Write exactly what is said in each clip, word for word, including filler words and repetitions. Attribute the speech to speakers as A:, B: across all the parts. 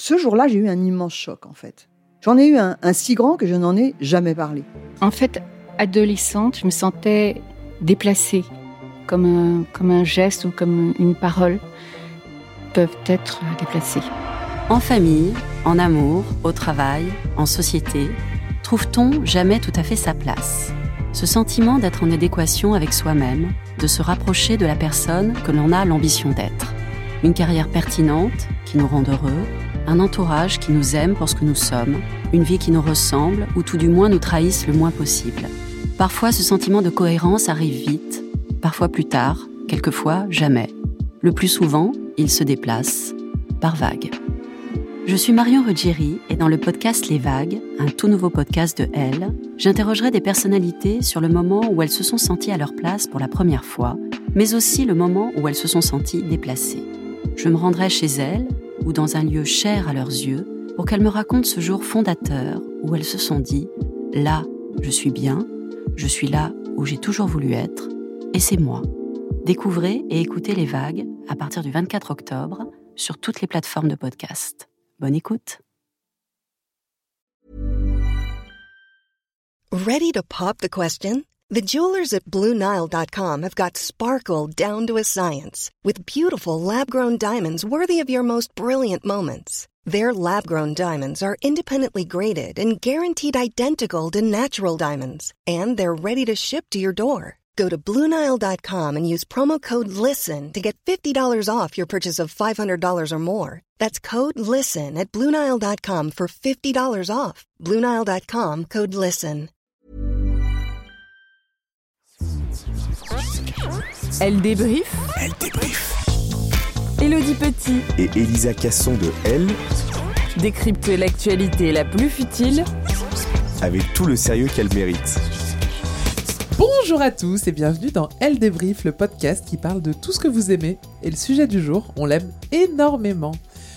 A: Ce jour-là, j'ai eu un immense choc, en fait. J'en ai eu un, un si grand que je n'en ai jamais parlé.
B: En fait, adolescente, je me sentais déplacée, comme un, comme un geste ou comme une parole peuvent être déplacées.
C: En famille, en amour, au travail, en société, trouve-t-on jamais tout à fait sa place ? Ce sentiment d'être en adéquation avec soi-même, de se rapprocher de la personne que l'on a l'ambition d'être. Une carrière pertinente qui nous rend heureux, un entourage qui nous aime pour ce que nous sommes, une vie qui nous ressemble ou tout du moins nous trahisse le moins possible. Parfois, ce sentiment de cohérence arrive vite, parfois plus tard, quelquefois jamais. Le plus souvent, il se déplace par vagues. Je suis Marion Ruggieri et dans le podcast Les Vagues, un tout nouveau podcast de Elle, j'interrogerai des personnalités sur le moment où elles se sont senties à leur place pour la première fois, mais aussi le moment où elles se sont senties déplacées. Je me rendrai chez elles ou dans un lieu cher à leurs yeux pour qu'elles me racontent ce jour fondateur où elles se sont dit « Là, je suis bien, je suis là où j'ai toujours voulu être, et c'est moi ». Découvrez et écoutez Les Vagues à partir du vingt-quatre octobre sur toutes les plateformes de podcast. Bonne écoute.
D: Ready to pop the question? The jewelers at Blue Nile dot com have got sparkle down to a science with beautiful lab-grown diamonds worthy of your most brilliant moments. Their lab-grown diamonds are independently graded and guaranteed identical to natural diamonds, and they're ready to ship to your door. Go to Blue Nile dot com and use promo code LISTEN to get fifty dollars off your purchase of five hundred dollars or more. That's code LISTEN at Blue Nile dot com for fifty dollars off. Blue Nile dot com, code LISTEN.
E: Elle débrief.
F: Elle débrief.
E: Élodie Petit
F: et Elisa Casson de Elle
E: décryptent l'actualité la plus futile
F: avec tout le sérieux qu'elle mérite.
G: Bonjour à tous et bienvenue dans Elle débrief, le podcast qui parle de tout ce que vous aimez. Et le sujet du jour, on l'aime énormément.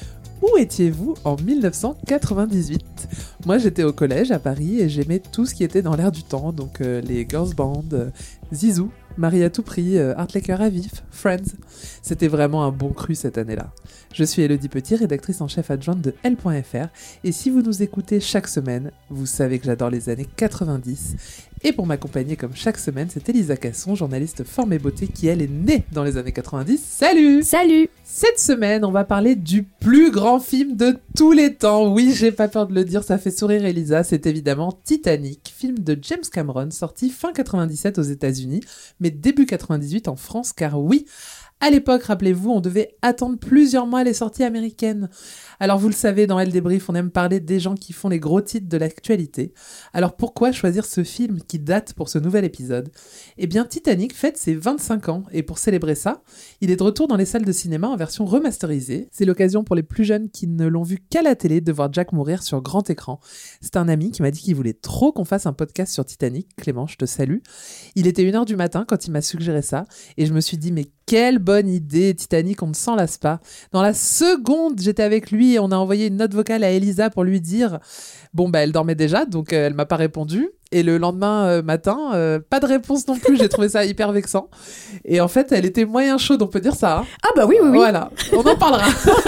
G: Où étiez-vous en dix-neuf cent quatre-vingt-dix-huit ? Moi j'étais au collège à Paris et j'aimais tout ce qui était dans l'air du temps, donc euh, les girls bands, euh, Zizou, Marie à tout prix, euh, Art Laker à vif, Friends. C'était vraiment un bon cru cette année-là. Je suis Élodie Petit, rédactrice en chef adjointe de Elle point F R, et si vous nous écoutez chaque semaine, vous savez que j'adore les années quatre-vingt-dix. Et pour m'accompagner comme chaque semaine, c'est Elisa Casson, journaliste forme et beauté qui, elle, est née dans les années quatre-vingt-dix. Salut !
E: Salut !
G: Cette semaine, on va parler du plus grand film de tous les temps. Oui, j'ai pas peur de le dire, ça fait sourire Elisa. C'est évidemment Titanic, film de James Cameron, sorti fin quatre-vingt-dix-sept aux États-Unis, mais début quatre-vingt-dix-huit en France, car oui, à l'époque, rappelez-vous, on devait attendre plusieurs mois les sorties américaines. Alors vous le savez, dans Elle débrief, on aime parler des gens qui font les gros titres de l'actualité. Alors pourquoi choisir ce film qui date pour ce nouvel épisode ? Eh bien, Titanic fête ses vingt-cinq ans, et pour célébrer ça, il est de retour dans les salles de cinéma en version remasterisée. C'est l'occasion pour les plus jeunes qui ne l'ont vu qu'à la télé de voir Jack mourir sur grand écran. C'est un ami qui m'a dit qu'il voulait trop qu'on fasse un podcast sur Titanic. Clément, je te salue. Il était une heure du matin quand il m'a suggéré ça, et je me suis dit, mais quelle bonne idée, Titanic, on ne s'en lasse pas. Dans la seconde, j'étais avec lui et on a envoyé une note vocale à Elisa pour lui dire... Bon, bah elle dormait déjà, donc euh, elle m'a pas répondu. Et le lendemain euh, matin, euh, pas de réponse non plus, j'ai trouvé ça hyper vexant. Et en fait, elle était moyen chaude, on peut dire ça. Hein.
E: Ah bah oui, oui, oui.
G: Voilà, on en parlera.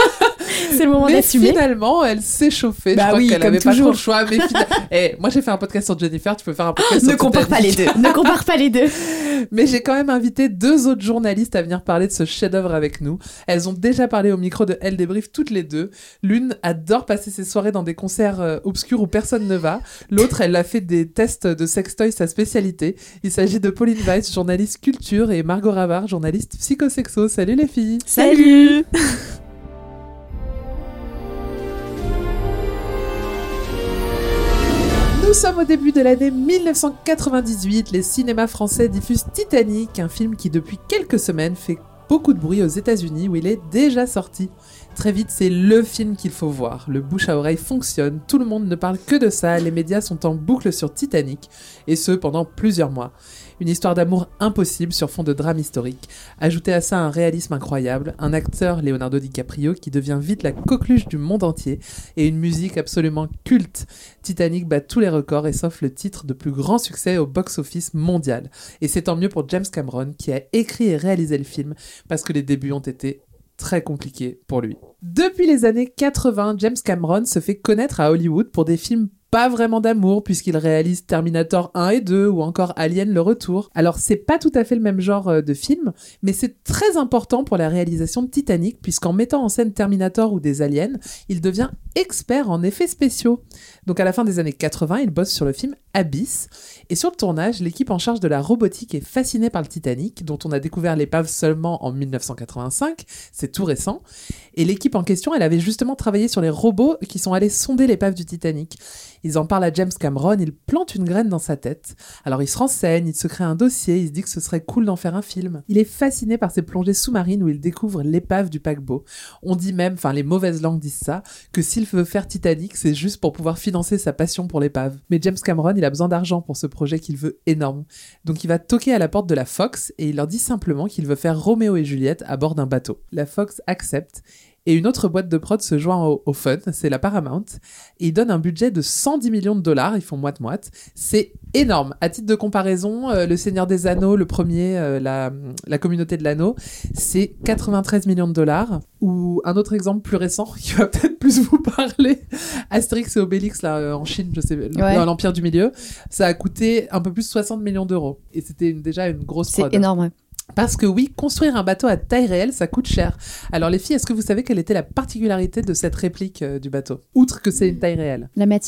E: C'est le moment
G: mais
E: d'assumer.
G: Finalement, elle s'est chauffée.
E: Bah
G: je crois
E: oui,
G: qu'elle
E: comme
G: avait
E: toujours.
G: pas trop le choix. Mais fina... hey, moi, j'ai fait un podcast sur Jennifer, tu peux faire un podcast
E: oh,
G: sur
E: Ne compare pas les deux, ne compare pas les deux.
G: Mais j'ai quand même invité deux autres journalistes à venir parler de ce chef-d'œuvre avec nous. Elles ont déjà parlé au micro de Elle débrief toutes les deux. L'une adore passer ses soirées dans des concerts euh, obscurs où personne ne va. L'autre, elle a fait des tests de sextoy sa spécialité. Il s'agit de Pauline Weiss, journaliste culture, et Margot Ravard, journaliste psychosexo. Salut les filles.
E: Salut.
G: Nous sommes au début de l'année dix-neuf cent quatre-vingt-dix-huit. Les cinémas français diffusent Titanic, un film qui depuis quelques semaines fait beaucoup de bruit aux États-Unis où il est déjà sorti. Très vite, c'est le film qu'il faut voir. Le bouche à oreille fonctionne, tout le monde ne parle que de ça, les médias sont en boucle sur Titanic, et ce pendant plusieurs mois. Une histoire d'amour impossible sur fond de drame historique. Ajoutez à ça un réalisme incroyable, un acteur, Leonardo DiCaprio, qui devient vite la coqueluche du monde entier, et une musique absolument culte. Titanic bat tous les records et s'offre le titre de plus grand succès au box-office mondial. Et c'est tant mieux pour James Cameron, qui a écrit et réalisé le film, parce que les débuts ont été très compliqué pour lui. Depuis les années quatre-vingts, James Cameron se fait connaître à Hollywood pour des films pas vraiment d'amour, puisqu'il réalise Terminator un et deux ou encore Alien le retour. Alors c'est pas tout à fait le même genre de film, mais c'est très important pour la réalisation de Titanic, puisqu'en mettant en scène Terminator ou des aliens, il devient expert en effets spéciaux. Donc à la fin des années quatre-vingts, il bosse sur le film Abyss, et sur le tournage, l'équipe en charge de la robotique est fascinée par le Titanic, dont on a découvert l'épave seulement en dix-neuf cent quatre-vingt-cinq, c'est tout récent, et l'équipe en question, elle avait justement travaillé sur les robots qui sont allés sonder l'épave du Titanic. Ils en parlent à James Cameron, il plante une graine dans sa tête. Alors il se renseigne, il se crée un dossier, il se dit que ce serait cool d'en faire un film. Il est fasciné par ces plongées sous-marines où il découvre l'épave du paquebot. On dit même, enfin les mauvaises langues disent ça, que s'il veut faire Titanic, c'est juste pour pouvoir financer sa passion pour l'épave. Mais James Cameron, il a besoin d'argent pour ce projet qu'il veut énorme. Donc il va toquer à la porte de la Fox et il leur dit simplement qu'il veut faire Roméo et Juliette à bord d'un bateau. La Fox accepte. Et une autre boîte de prod se joint au, au fun, c'est la Paramount, et ils donnent un budget de cent dix millions de dollars, ils font moite-moite. C'est énorme. À titre de comparaison, euh, Le Seigneur des Anneaux, le premier, euh, la, la Communauté de l'Anneau, c'est quatre-vingt-treize millions de dollars. Ou un autre exemple plus récent, qui va peut-être plus vous parler, Astérix et Obélix, là, euh, en Chine, je sais, ouais. Dans l'Empire du Milieu, ça a coûté un peu plus de soixante millions d'euros. Et c'était une, déjà une grosse prod.
H: C'est énorme, ouais.
G: Parce que oui, construire un bateau à taille réelle, ça coûte cher. Alors les filles, est-ce que vous savez quelle était la particularité de cette réplique euh, du bateau ? Outre que c'est une taille réelle.
H: La matière ?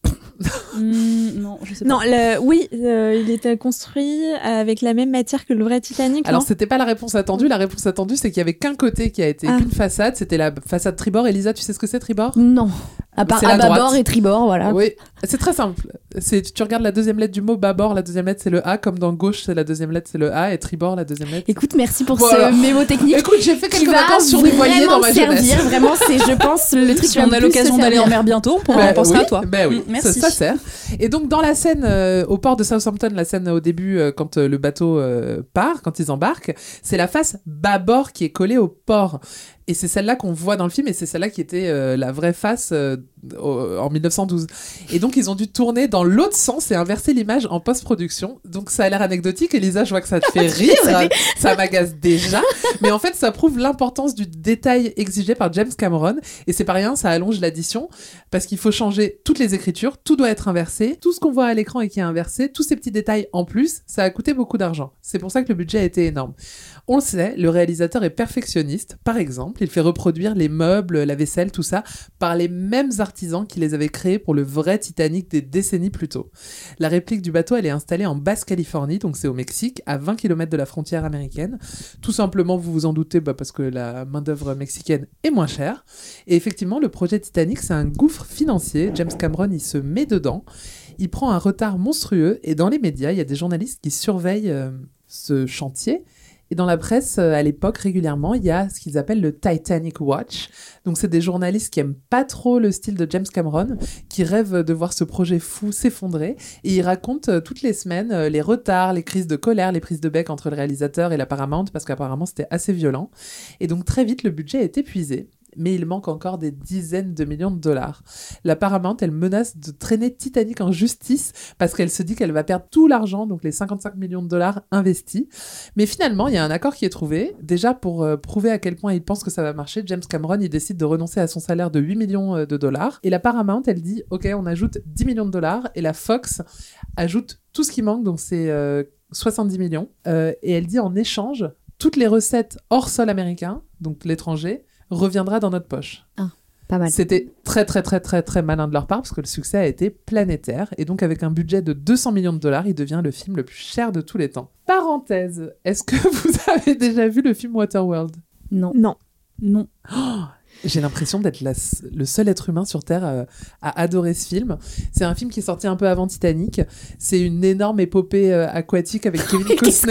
I: mmh, non, je sais pas.
E: Non, le, oui, euh, il était construit avec la même matière que le vrai Titanic.
G: Alors
E: non
G: c'était pas la réponse attendue. La réponse attendue, c'est qu'il y avait qu'un côté qui a été
E: ah.
G: qu'une façade. C'était la façade tribord. Elisa, tu sais ce que c'est tribord ?
H: Non. À part à bâbord et tribord, voilà.
G: Oui, c'est très simple. C'est, tu regardes la deuxième lettre du mot bâbord, la deuxième lettre c'est le A, comme dans gauche c'est la deuxième lettre c'est le A, et tribord la deuxième lettre.
H: Écoute, merci pour
G: voilà.
H: ce mémo technique.
G: Écoute, j'ai fait quelques vacances sur les voiliers dans ma jeunesse.
H: Servir, vraiment, c'est, je pense, le truc
I: si on a l'occasion d'aller en mer bientôt, on
G: bah,
I: pensera
G: oui,
I: à toi.
G: Ben oui,
I: mmh, merci.
G: Ça, ça sert. Et donc dans la scène euh, au port de Southampton, la scène au début euh, quand euh, le bateau euh, part, quand ils embarquent, c'est la face bâbord qui est collée au port. Et c'est celle-là qu'on voit dans le film, et c'est celle-là qui était euh, la vraie face euh, au, en dix-neuf cent douze. Et donc, ils ont dû tourner dans l'autre sens et inverser l'image en post-production. Donc, ça a l'air anecdotique. Elisa, je vois que ça te fait rire. Ça m'agace déjà. Mais en fait, ça prouve l'importance du détail exigé par James Cameron. Et c'est pas rien, ça allonge l'addition. Parce qu'il faut changer toutes les écritures. Tout doit être inversé. Tout ce qu'on voit à l'écran et qui est inversé, tous ces petits détails en plus, ça a coûté beaucoup d'argent. C'est pour ça que le budget a été énorme. On le sait, le réalisateur est perfectionniste. Par exemple, il fait reproduire les meubles, la vaisselle, tout ça, par les mêmes artisans qui les avaient créés pour le vrai Titanic des décennies plus tôt. La réplique du bateau, elle est installée en Basse-Californie, donc c'est au Mexique, à vingt kilomètres de la frontière américaine. Tout simplement, vous vous en doutez, bah parce que la main-d'œuvre mexicaine est moins chère. Et effectivement, le projet Titanic, c'est un gouffre financier. James Cameron, il se met dedans. Il prend un retard monstrueux, et dans les médias, il y a des journalistes qui surveillent euh, ce chantier. Et dans la presse, à l'époque, régulièrement, il y a ce qu'ils appellent le Titanic Watch. Donc, c'est des journalistes qui aiment pas trop le style de James Cameron, qui rêvent de voir ce projet fou s'effondrer. Et ils racontent euh, toutes les semaines euh, les retards, les crises de colère, les prises de bec entre le réalisateur et la Paramount, parce qu'apparemment, c'était assez violent. Et donc, très vite, le budget est épuisé. Mais il manque encore des dizaines de millions de dollars. La Paramount, elle menace de traîner Titanic en justice parce qu'elle se dit qu'elle va perdre tout l'argent, donc les cinquante-cinq millions de dollars investis. Mais finalement, il y a un accord qui est trouvé. Déjà, pour euh, prouver à quel point il pense que ça va marcher, James Cameron, il décide de renoncer à son salaire de huit millions de dollars. Et la Paramount, elle dit, OK, on ajoute dix millions de dollars. Et la Fox ajoute tout ce qui manque, donc c'est euh, soixante-dix millions. Euh, et elle dit, en échange, toutes les recettes hors sol américain, donc l'étranger, reviendra dans notre poche.
H: Ah, pas mal.
G: C'était très très très très très malin de leur part parce que le succès a été planétaire et donc avec un budget de deux cents millions de dollars, il devient le film le plus cher de tous les temps. Parenthèse, est-ce que vous avez déjà vu le film Waterworld ?
H: Non.
E: Non.
I: Non.
G: Oh, j'ai l'impression d'être la, le seul être humain sur Terre à, à adorer ce film. C'est un film qui est sorti un peu avant Titanic. C'est une énorme épopée euh, aquatique avec Kevin Costner.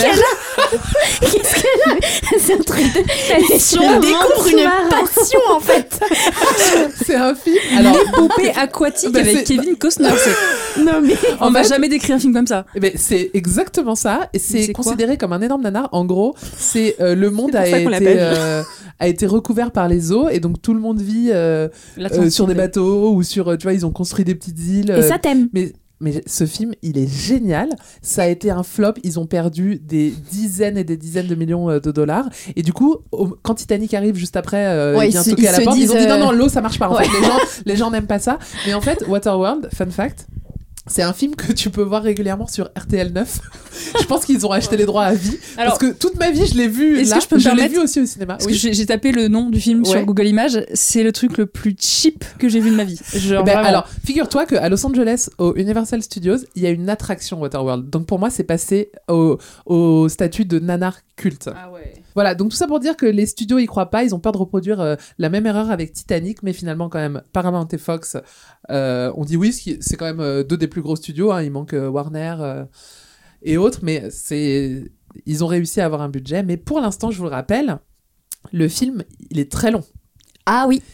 H: Qu'est-ce qu'elle a C'est un truc de passion. On découvre une passion, en fait.
G: C'est un film... Alors,
I: l'épopée aquatique
G: bah,
I: avec
G: c'est...
I: Kevin Costner. C'est...
H: Non, mais...
I: On va
G: fait...
I: jamais décrire un film comme ça.
G: Eh ben, c'est exactement ça. Et c'est,
I: c'est
G: considéré comme un énorme nanar. En gros, c'est euh, le monde a été, euh, a été recouvert par les eaux. Et donc, tout le monde vit euh, euh, sur des bateaux ou sur... Tu vois, ils ont construit des petites îles.
H: Et ça t'aime.
G: Mais Mais ce film, il est génial. Ça a été un flop. Ils ont perdu des dizaines et des dizaines de millions de dollars. Et du coup, au, quand Titanic arrive juste après, euh,
H: ouais,
G: il vient
H: ils
G: toquer
H: se,
G: à la
H: ils
G: porte. Ils ont dit
H: euh...
G: non, non, l'eau, ça marche pas. En
H: ouais.
G: fait, les gens, les gens n'aiment pas ça. Mais en fait, Waterworld, fun fact, c'est un film que tu peux voir régulièrement sur R T L neuf. Je pense qu'ils ont acheté les droits à vie. Alors, parce que toute ma vie, je l'ai vu
I: est-ce
G: là.
I: Que je peux me
G: je
I: permettre...
G: l'ai vu aussi au cinéma.
I: Parce
G: oui.
I: que j'ai, j'ai tapé le nom du film ouais. sur Google Images. C'est le truc le plus cheap que j'ai vu de ma vie. Genre,
G: ben, alors, figure-toi qu'à Los Angeles, au Universal Studios, il y a une attraction Waterworld. Donc pour moi, c'est passé au, au statut de nanar culte.
I: Ah ouais.
G: Voilà, donc tout ça pour dire que les studios y croient pas, ils ont peur de reproduire euh, la même erreur avec Titanic, mais finalement quand même Paramount et Fox euh, on dit oui, c'est quand même euh, deux des plus gros studios, hein, il manque euh, Warner euh, et autres, mais c'est ils ont réussi à avoir un budget, mais pour l'instant, je vous le rappelle, le film, il est très long.
H: Ah oui.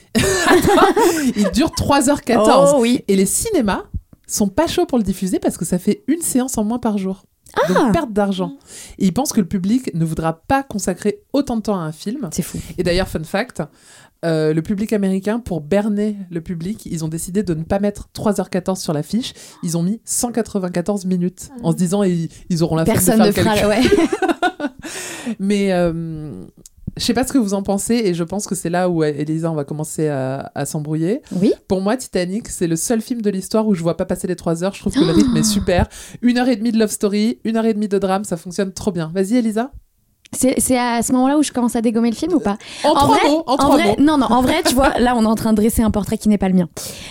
G: Il dure trois heures quatorze.
H: Oh oui.
G: Et les cinémas sont pas chauds pour le diffuser parce que ça fait une séance en moins par jour. Ah. Donc perte d'argent. Et ils pensent que le public ne voudra pas consacrer autant de temps à un film.
H: C'est fou.
G: Et d'ailleurs, fun fact, euh, le public américain, pour berner le public, ils ont décidé de ne pas mettre trois heures quatorze sur l'affiche. Ils ont mis cent quatre-vingt-quatorze minutes en se disant ils, ils auront la
H: Personne
G: flemme
H: ne
G: de faire
H: fera,
G: le calcul.
H: Ouais.
G: Mais euh, je sais pas ce que vous en pensez et je pense que c'est là où Elisa on va commencer à, à s'embrouiller.
H: Oui.
G: Pour moi, Titanic, c'est le seul film de l'histoire où je vois pas passer les trois heures. Je trouve que oh le rythme est super. Une heure et demie de love story, une heure et demie de drame, ça fonctionne trop bien. Vas-y, Elisa.
H: C'est, c'est à ce moment-là où je commence à dégommer le film ou pas ?
G: En, en trois
H: vrai,
G: mots, en, en
H: trois
G: vrai,
H: mots. Non, non, en vrai, tu vois, là, on est en train de dresser un portrait qui n'est pas le mien.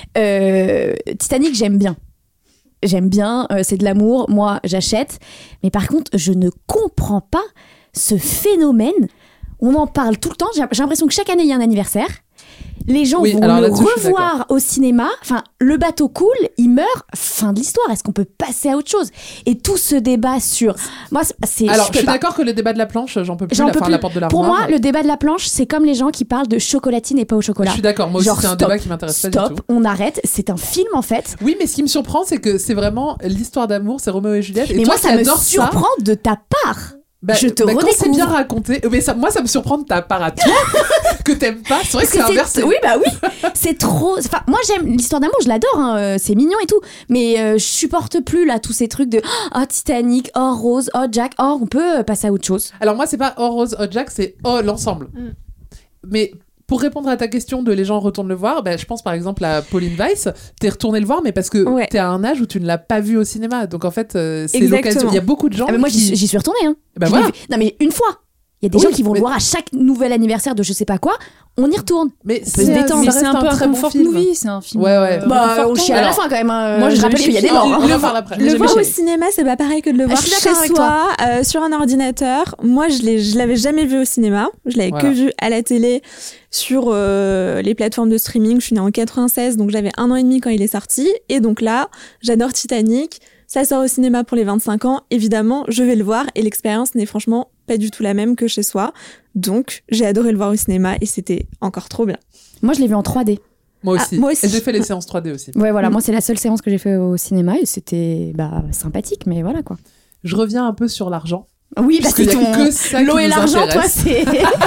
H: Euh, Titanic, j'aime bien. J'aime bien, euh, c'est de l'amour, moi, j'achète. Mais par contre, je ne comprends pas ce phénomène. On en parle tout le temps. J'ai, j'ai l'impression que chaque année, il y a un anniversaire. Les gens
G: oui,
H: vont
G: alors,
H: le revoir au cinéma. Enfin, le bateau coule, il meurt. Fin de l'histoire. Est-ce qu'on peut passer à autre chose ? Et tout ce débat sur... Moi, c'est...
G: Alors, je, je suis
H: pas.
G: d'accord que le débat de la planche, j'en peux plus.
H: J'en
G: la,
H: peux
G: fin,
H: plus.
G: La porte de l'armoire.
H: Pour moi, le débat de la planche, c'est comme les gens qui parlent de chocolatine et pas au chocolat.
G: Je suis d'accord. Moi aussi,
H: Genre,
G: c'est un
H: stop,
G: débat qui m'intéresse
H: stop,
G: pas du tout.
H: On arrête. C'est un film, en fait.
G: Oui, mais ce qui me surprend, c'est que c'est vraiment l'histoire d'amour, c'est Roméo et Juliette. Et
H: mais
G: toi,
H: moi, ça me
G: ça,
H: surprend de ta part.
G: Bah,
H: je te
G: bah,
H: redécouvre.
G: Quand c'est bien raconté, mais ça, moi ça me surprend de ta part à toi que t'aimes pas. C'est vrai que, que c'est inversé.
H: Oui bah oui, c'est trop. Enfin moi j'aime l'histoire d'amour, je l'adore, hein, c'est mignon et tout. Mais euh, je supporte plus là tous ces trucs de oh Titanic, oh Rose, oh Jack, oh on peut passer à autre chose.
G: Alors moi c'est pas oh Rose, oh Jack, c'est oh l'ensemble. Mm. Mais pour répondre à ta question de les gens retournent le voir, bah, je pense par exemple à Pauline Weiss, t'es retourné le voir mais parce que ouais. t'es à un âge où tu ne l'as pas vu au cinéma, donc en fait euh, c'est Exactement. l'occasion. Il y a beaucoup de gens.
H: Ah, mais moi
G: qui...
H: j'y, j'y suis retournée. Hein.
G: Bah voilà.
H: Non mais une fois. Il y a des oui, gens qui vont mais... le voir à chaque nouvel anniversaire de je sais pas quoi. On y retourne.
G: Mais
H: c'est, c'est, détendre.
I: Mais c'est un, un peu un
G: très
I: comfort
G: bon
I: movie, c'est un film.
G: Ouais ouais.
H: Euh, bah on chie à la fin quand même. Hein.
I: Moi je
H: rappelle qu'il y a des morts.
E: Hein. Le, après. le voir au cinéma c'est pas pareil que de le voir chez soi euh, sur un ordinateur. Moi je l'ai, je l'avais jamais vu au cinéma. Je l'avais voilà. que vu à la télé sur euh, les plateformes de streaming. Je suis née en quatre-vingt-seize donc j'avais un an et demi quand il est sorti et donc là j'adore Titanic. Ça sort au cinéma pour les vingt-cinq ans, évidemment, je vais le voir et l'expérience n'est franchement pas du tout la même que chez soi. Donc, j'ai adoré le voir au cinéma et c'était encore trop bien.
H: Moi, je l'ai vu en trois D.
G: Moi aussi.
H: Ah, moi aussi.
G: Et j'ai fait les séances trois D aussi.
H: Ouais, voilà, mmh. moi, c'est la seule séance que j'ai fait au cinéma et c'était bah, sympathique, mais voilà quoi.
G: Je reviens un peu sur l'argent.
H: Oui, parce que ton...
G: que ça
H: l'eau et l'argent,
G: intéresse.
H: toi,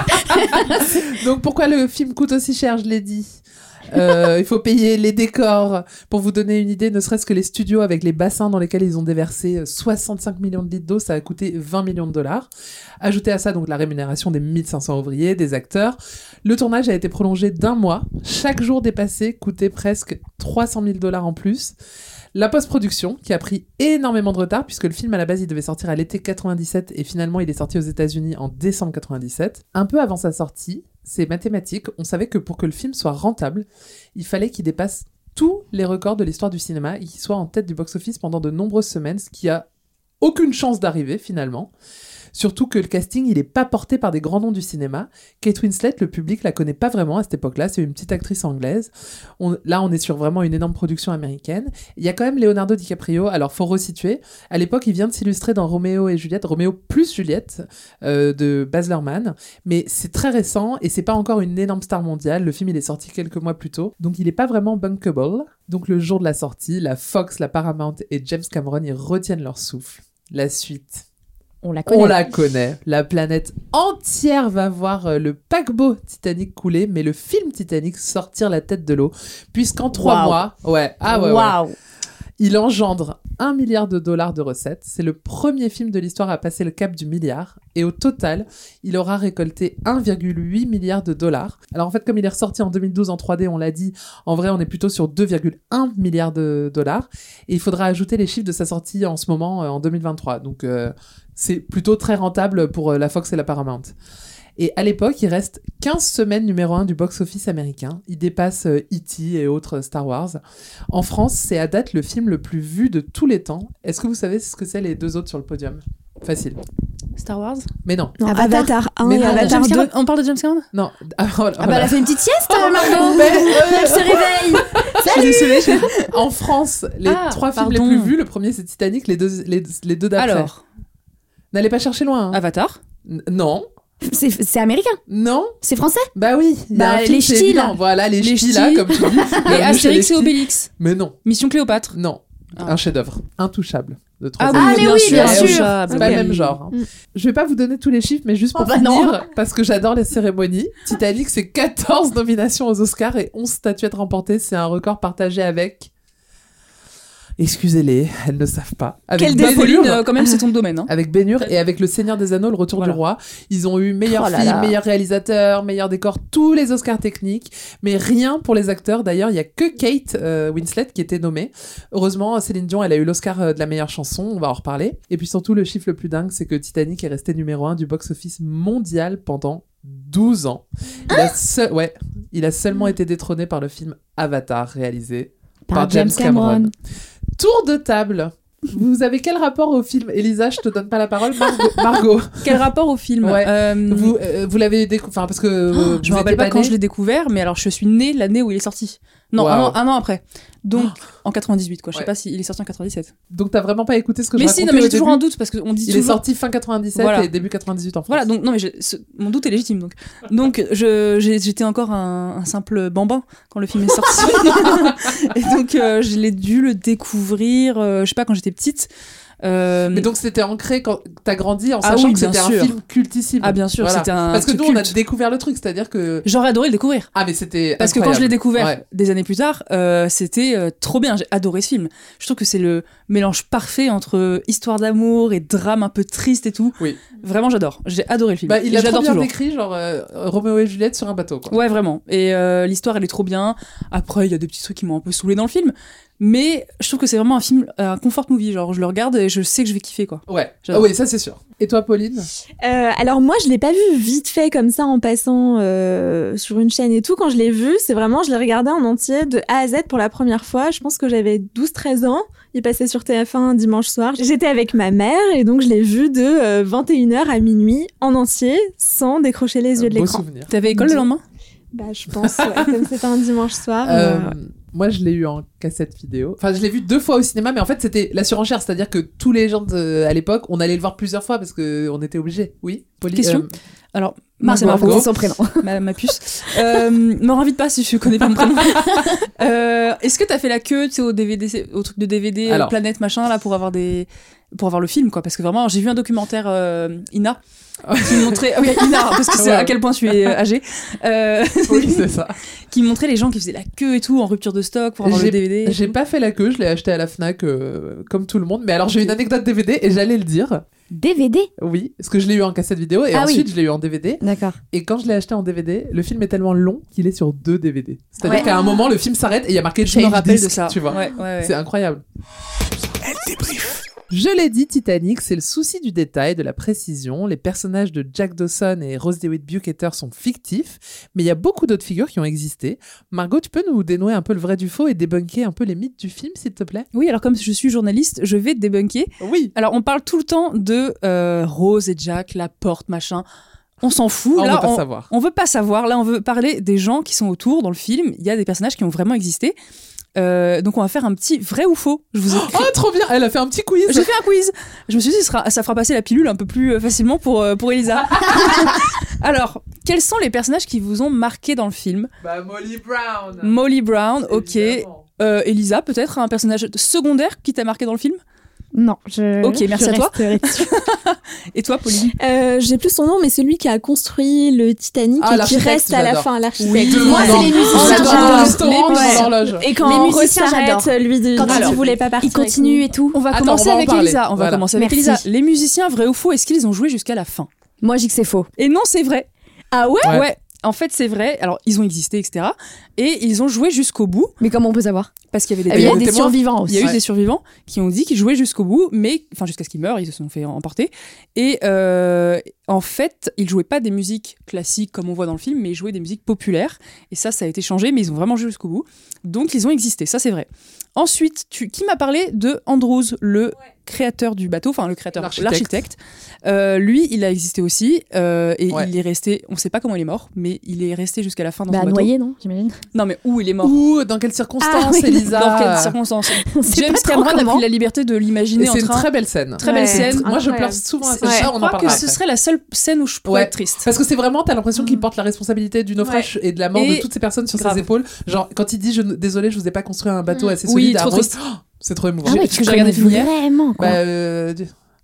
H: c'est...
G: Donc, pourquoi le film coûte aussi cher, je l'ai dit. Euh, il faut payer les décors. Pour vous donner une idée, ne serait-ce que les studios avec les bassins dans lesquels ils ont déversé soixante-cinq millions de litres d'eau, ça a coûté vingt millions de dollars. Ajoutez à ça donc la rémunération des mille cinq cents ouvriers, des acteurs. Le tournage a été prolongé d'un mois. Chaque jour dépassé coûtait presque trois cent mille dollars en plus. La post-production, qui a pris énormément de retard, puisque le film, à la base, il devait sortir à l'été quatre-vingt-dix-sept, et finalement, il est sorti aux États-Unis en décembre quatre-vingt-dix-sept. Un peu avant sa sortie, c'est mathématique, on savait que pour que le film soit rentable, il fallait qu'il dépasse tous les records de l'histoire du cinéma, et qu'il soit en tête du box-office pendant de nombreuses semaines, ce qui a aucune chance d'arriver, finalement. Surtout que le casting, il est pas porté par des grands noms du cinéma. Kate Winslet, le public la connaît pas vraiment à cette époque-là, c'est une petite actrice anglaise. On, là, on est sur vraiment une énorme production américaine. Il y a quand même Leonardo DiCaprio, alors faut resituer. À l'époque, il vient de s'illustrer dans Roméo et Juliette, Roméo plus Juliette, euh, de Baz Luhrmann. Mais c'est très récent et c'est pas encore une énorme star mondiale. Le film, il est sorti quelques mois plus tôt, donc il est pas vraiment bankable. Donc le jour de la sortie, la Fox, la Paramount et James Cameron, ils retiennent leur souffle. La suite...
H: On la connaît.
G: On la connaît. La planète entière va voir euh, le paquebot Titanic couler, mais le film Titanic sortir la tête de l'eau. Puisqu'en trois
H: wow.
G: mois... Ouais, ah ouais,
H: wow.
G: ouais. Il engendre un milliard de dollars de recettes. C'est le premier film de l'histoire à passer le cap du milliard. Et au total, il aura récolté un virgule huit milliard de dollars. Alors en fait, comme il est ressorti en deux mille douze en trois D, on l'a dit, en vrai, on est plutôt sur deux virgule un milliards de dollars. Et il faudra ajouter les chiffres de sa sortie en ce moment, euh, en deux mille vingt-trois. Donc euh, c'est plutôt très rentable pour euh, la Fox et la Paramount. Et à l'époque, il reste quinze semaines numéro un du box-office américain. Il dépasse euh, E T et autres Star Wars. En France, c'est à date le film le plus vu de tous les temps. Est-ce que vous savez ce que c'est les deux autres sur le podium ? Facile.
I: Star Wars ?
G: Mais non.
E: non Avatar, Avatar un
G: mais
E: et
G: non,
E: Avatar deux.
I: On parle de James Cameron ?
G: Non. Ah, voilà.
H: ah bah elle a fait une petite sieste, Margot. Elle se réveille.
G: Salut. Désolée. En France, les
I: ah,
G: trois films
I: pardon.
G: les plus vus, le premier c'est Titanic, les deux, les, les deux d'après.
I: Alors
G: N'allez pas chercher loin. Hein.
I: Avatar ?
G: N- Non.
H: C'est, c'est américain.
G: Non.
H: C'est français.
G: Bah oui. Y a
H: bah
G: un film,
H: les ch'tis là.
G: Voilà, les,
I: les
G: ch'tis là, comme tu dis.
I: Et Astérix et Obélix.
G: Mais non.
I: Mission Cléopâtre.
G: Non.
I: Ah.
G: Un chef-d'œuvre. Intouchable. De
I: Ah,
H: ah mais oui, bien sûr.
G: C'est pas
I: okay.
G: le même genre. Hein. Mm. Je vais pas vous donner tous les chiffres, mais juste pour
H: oh bah
G: finir,
H: non.
G: parce que j'adore les cérémonies. Titanic, c'est quatorze nominations aux Oscars et onze statuettes remportées. C'est un record partagé avec... Excusez-les, elles ne savent pas. Avec
I: Quelle
G: Ben
I: Pauline,
G: Hur,
I: euh, quand même, c'est ton domaine. Hein.
G: Avec Ben Hur et avec Le Seigneur des Anneaux, Le Retour
I: voilà.
G: du Roi. Ils ont eu meilleur
H: oh là
G: film,
H: là.
G: meilleur réalisateur, meilleur décor, tous les Oscars techniques, mais rien pour les acteurs. D'ailleurs, il y a que Kate euh, Winslet qui était nommée. Heureusement, Céline Dion, elle a eu l'Oscar euh, de la meilleure chanson, on va en reparler. Et puis surtout, le chiffre le plus dingue, c'est que Titanic est resté numéro un du box-office mondial pendant douze ans. Il a, se- ouais, il a seulement été détrôné par le film Avatar, réalisé par, par James Cameron. Cameron. Tour de table. Vous avez quel rapport au film ? Elisa, je te donne pas la parole. Margot. Margot.
I: Quel rapport au film ?
G: Ouais.
I: euh...
G: Vous, euh, vous l'avez découvert, enfin parce que
I: oh,
G: vous
I: je me rappelle pas,
G: pas
I: quand
G: née.
I: je l'ai découvert, mais alors je suis née l'année où il est sorti. Non, wow. un, an, un an après. Donc oh. en quatre-vingt-dix-huit quoi. Je sais ouais. pas s'il est sorti en quatre-vingt-dix-sept.
G: Donc t'as vraiment pas écouté ce que
I: mais
G: je
I: si,
G: racontais
I: non, mais j'ai
G: au
I: toujours
G: début.
I: un doute parce que on dit
G: il
I: toujours...
G: est sorti fin quatre-vingt-dix-sept voilà. et début quatre-vingt-dix-huit en France.
I: Voilà, donc non mais je, ce, mon doute est légitime donc. Donc je j'ai, j'étais encore un, un simple bambin quand le film est sorti. Et donc euh, je l'ai dû le découvrir euh, je sais pas quand j'étais petite. Euh...
G: Mais donc c'était ancré quand t'as grandi en
I: ah
G: sachant
I: oui,
G: que c'était
I: sûr.
G: un film cultissime.
I: Ah bien sûr, voilà. C'était un
G: parce que nous
I: culte.
G: on a découvert le truc, c'est-à-dire que
I: j'aurais adoré le découvrir.
G: Ah mais c'était
I: parce
G: incroyable.
I: que quand je l'ai découvert
G: ouais.
I: des années plus tard, euh, c'était euh, trop bien. J'ai adoré ce film. Je trouve que c'est le mélange parfait entre histoire d'amour et drame un peu triste et tout.
G: Oui.
I: Vraiment j'adore. J'ai adoré le film.
G: Bah, il
I: et
G: a trop bien
I: toujours.
G: décrit genre euh, Roméo et Juliette sur un bateau quoi.
I: Ouais vraiment. Et euh, l'histoire elle est trop bien. Après il y a des petits trucs qui m'ont un peu saoulé dans le film. Mais je trouve que c'est vraiment un film, un comfort movie. Genre, je le regarde et je sais que je vais kiffer, quoi.
G: Ouais. Ah oui, ça c'est sûr. Et toi, Pauline ?
E: euh, Alors moi, je l'ai pas vu vite fait comme ça en passant euh, sur une chaîne et tout. Quand je l'ai vu, c'est vraiment, je l'ai regardé en entier de A à Z pour la première fois. Je pense que j'avais douze treize ans. Il passait sur T F un un dimanche soir. J'étais avec ma mère et donc je l'ai vu de euh, vingt et une heures à minuit en entier sans décrocher les yeux de
G: Beau
E: l'écran.
G: souvenir.
I: T'avais école le lendemain ?
E: Bah, je pense, ouais, comme c'était un dimanche soir.
G: Euh,
E: euh...
G: Moi, je l'ai eu en cassette vidéo. Enfin, je l'ai vu deux fois au cinéma, mais en fait, c'était la surenchère. C'est-à-dire que tous les gens de, à l'époque, on allait le voir plusieurs fois parce qu'on était obligés. Oui, Pauline.
I: Question.
G: Euh...
I: Alors,
H: Margot, c'est Margot, c'est son prénom.
I: ma, ma puce. Euh, me invite pas si je connais pas mon prénom. euh, est-ce que t'as fait la queue, tu sais, au D V D, au truc de D V D,
G: Alors.
I: Planète, machin, là, pour avoir des, pour avoir le film, quoi, parce que vraiment, j'ai vu un documentaire euh, Ina qui montrait, oui, Ina, parce que c'est ouais. à quel point je suis âgée. Euh...
G: Oui, c'est ça.
I: Qui montrait les gens qui faisaient la queue et tout en rupture de stock pour avoir
G: j'ai,
I: le D V D.
G: J'ai pas fait la queue, je l'ai acheté à la Fnac euh, comme tout le monde. Mais alors, j'ai okay. une anecdote D V D et j'allais le dire.
H: D V D ?
G: Oui, parce que je l'ai eu en cassette vidéo et ah ensuite oui. je l'ai eu en D V D.
H: D'accord.
G: Et quand je l'ai acheté en D V D, le film est tellement long qu'il est sur deux D V D. C'est-à-dire
I: ouais.
G: qu'à un moment, le film s'arrête et il y a marqué
I: je me rappelle
G: disc,
I: de ça.
G: Tu vois.
I: Ouais, ouais, ouais.
G: C'est incroyable.
F: Elle débrief.
G: Je l'ai dit, Titanic, c'est le souci du détail, de la précision. Les personnages de Jack Dawson et Rose DeWitt-Bukater sont fictifs, mais il y a beaucoup d'autres figures qui ont existé. Margot, tu peux nous dénouer un peu le vrai du faux et débunker un peu les mythes du film, s'il te plaît ?
I: Oui, alors comme je suis journaliste, je vais débunker.
G: Oui.
I: Alors on parle tout le temps de euh, Rose et Jack, la porte, machin. On s'en fout.
G: On
I: Là,
G: veut pas
I: on,
G: savoir.
I: On veut pas savoir. Là, on veut parler des gens qui sont autour dans le film. Il y a des personnages qui ont vraiment existé. Euh, donc on va faire un petit vrai ou faux. Je vous ai
G: écrit... Oh trop bien, elle a fait un petit quiz.
I: J'ai fait un quiz. Je me suis dit ça, sera, ça fera passer la pilule un peu plus facilement pour pour Elisa. Alors quels sont les personnages qui vous ont marqué dans le film ?
G: Bah Molly Brown.
I: Molly Brown, ok. Euh, Elisa peut-être un personnage secondaire qui t'a marqué dans le film ?
H: Non, je.
I: Ok, merci
H: je
I: à toi.
H: resterai dessus.
I: Et toi, Pauline?
E: Euh, j'ai plus son nom, mais celui qui a construit le Titanic
G: Ah,
E: et qui
G: l'architecte,
E: reste à la
G: j'adore.
E: fin, l'architecte.
G: Oui,
H: Moi, c'est les musiciens,
G: J'adore
H: j'adore.
G: dans le restaurant,
H: Les
G: devant
H: musiciens.
G: l'horloge.
E: Et quand
H: Les
E: on
H: musiciens,
E: s'arrête,
H: j'adore.
E: lui, dit,
H: Quand
E: dit,
H: alors,
E: il voulait pas partir.
H: Il continue et tout.
I: On va
G: Attends,
I: commencer
G: on va en
I: avec
G: parler.
I: Elisa. On va
G: Voilà.
I: commencer avec
H: Merci.
I: Elisa. Les musiciens, vrai ou faux, est-ce qu'ils ont joué jusqu'à la fin?
H: Moi, je dis que c'est faux.
I: Et non, c'est vrai.
E: Ah ouais?
G: Ouais.
I: Ouais. En fait, c'est vrai. Alors, ils ont existé, et cetera. Et ils ont joué jusqu'au bout
H: Mais comment on peut savoir?
I: parce qu'il y avait
H: Il
I: des
H: y a
I: témoins.
H: des
G: témoins.
H: survivants
I: Il y a
H: aussi.
I: eu des survivants qui ont dit qu'ils jouaient jusqu'au bout, mais enfin jusqu'à ce qu'ils meurent, ils se sont fait emporter. Et euh, en fait, ils jouaient pas des musiques classiques comme on voit dans le film, mais ils jouaient des musiques populaires. Et ça, ça a été changé, mais ils ont vraiment joué jusqu'au bout. Donc, ils ont existé. Ça, c'est vrai. Ensuite, tu, qui m'a parlé de Andrews, le créateur du bateau, enfin le créateur,
G: L'architecte.
I: l'architecte. Euh, lui, il a existé aussi, euh, et
G: Ouais.
I: il est resté. On sait pas comment il est mort, mais il est resté jusqu'à la fin dans
H: Bah,
I: son bateau.
H: noyé, non? J'imagine.
I: Non, mais où il est mort?
G: Ou dans quelles circonstances,
H: Ah, oui,
G: Elisa?
I: Dans quelles circonstances?
H: On sait
I: James
H: pas trop
I: Cameron a
H: comment.
I: pris la liberté de
G: Et
I: l'imaginer en
G: c'est une
I: train.
G: très belle scène.
I: Très belle
E: Ouais.
I: scène.
G: Moi, je pleure
E: Incroyable.
G: souvent à
I: C'est-
G: cette
I: je
G: scène, on en
I: crois que
G: parlera
I: ce
G: après.
I: serait la seule scène où je pourrais
G: Ouais.
I: être triste.
G: Parce que c'est vraiment, t'as l'impression qu'il porte la responsabilité du naufrage et de la mort
I: Et-
G: de toutes ces personnes sur
I: grave.
G: ses épaules. Genre, quand il dit, je, désolé, je vous ai pas construit un bateau assez
I: Oui,
G: solide.
I: trop
G: à Rose.
I: triste.
G: Oh, c'est trop émouvant.
H: Ah ouais,
I: ce
H: tu
I: que j'ai
H: connais
I: regardé finir.
H: vraiment, quoi.
G: Bah, euh,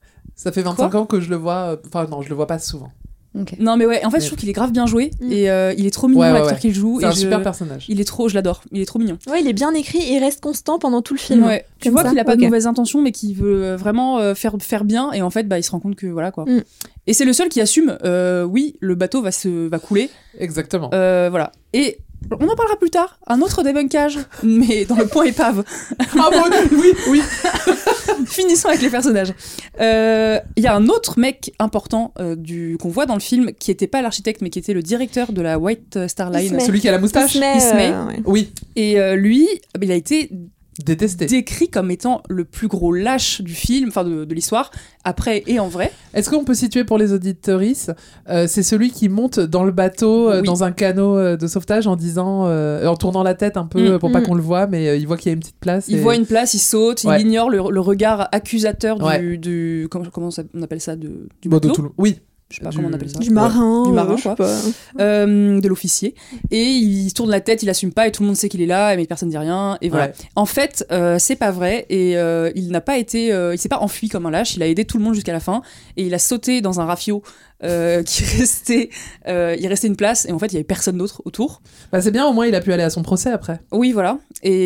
G: ça fait vingt-cinq
I: Quoi
G: ans que je le vois. euh, Enfin, non, je le vois pas souvent.
H: Ok.
I: Non, mais ouais, en fait,
G: Mais-
I: je trouve qu'il est grave bien joué
E: Mm.
I: et euh, il est trop mignon
G: Ouais, ouais,
I: l'acteur
G: ouais.
I: qu'il joue.
G: C'est
I: et
G: un
I: je-
G: super personnage.
I: Il est trop, je l'adore. Il est trop mignon.
E: Ouais, il est bien écrit et il reste constant pendant tout le film.
I: Ouais. Tu
E: Comme
I: vois
E: ça.
I: qu'il a pas
H: Ok.
I: de mauvaises intentions, mais qu'il veut euh, vraiment euh, faire faire bien. Et en fait, bah, il se rend compte que voilà quoi.
E: Mm.
I: Et c'est le seul qui assume. euh, oui, le bateau va se va couler.
G: Exactement.
I: Euh, voilà. Et on en parlera plus tard. Un autre débunkage, mais dans le point épave.
G: Ah bon, oui, oui.
I: Finissons avec les personnages. Euh, Il y a un autre mec important euh, du qu'on voit dans le film qui était pas l'architecte mais qui était le directeur de la White Star Line.
E: Ismay.
G: Celui qui a la moustache.
E: Ismay,
I: Ismay.
E: euh, ouais.
G: Oui,
I: Et euh, lui, il a été
G: détesté.
I: décrit comme étant le plus gros lâche du film, enfin de, de l'histoire, après et en vrai.
G: Est-ce qu'on peut situer pour les auditorices euh, c'est celui qui monte dans le bateau, euh,
I: Oui.
G: dans un canot euh, de sauvetage en disant, euh, en tournant la tête un peu
I: Mm.
G: pour pas
E: Mm.
G: qu'on le voie, mais euh, il voit qu'il y a une petite place.
I: Il
G: et-
I: voit une place, il saute,
G: Ouais.
I: il ignore le, le regard accusateur du,
G: Ouais.
I: du comment, comment ça- on appelle ça de, du
G: Bon, de
I: matelot.
G: Toulon. Oui.
I: Je sais pas
G: Du-
I: comment on appelle ça.
E: Du marin.
I: Du marin,
E: euh, je sais
I: quoi.
E: pas.
I: Euh, de l'officier. Et il se tourne la tête, il assume pas et tout le monde sait qu'il est là, mais personne dit rien. Et voilà.
G: Ouais.
I: En fait, euh, c'est pas vrai et euh, il n'a pas été, euh, il s'est pas enfui comme un lâche. Il a aidé tout le monde jusqu'à la fin et il a sauté dans un rafio euh, qui restait, euh, il restait une place et en fait il y avait personne d'autre autour.
G: Bah, c'est bien, au moins il a pu aller à son procès après.
I: Oui, voilà.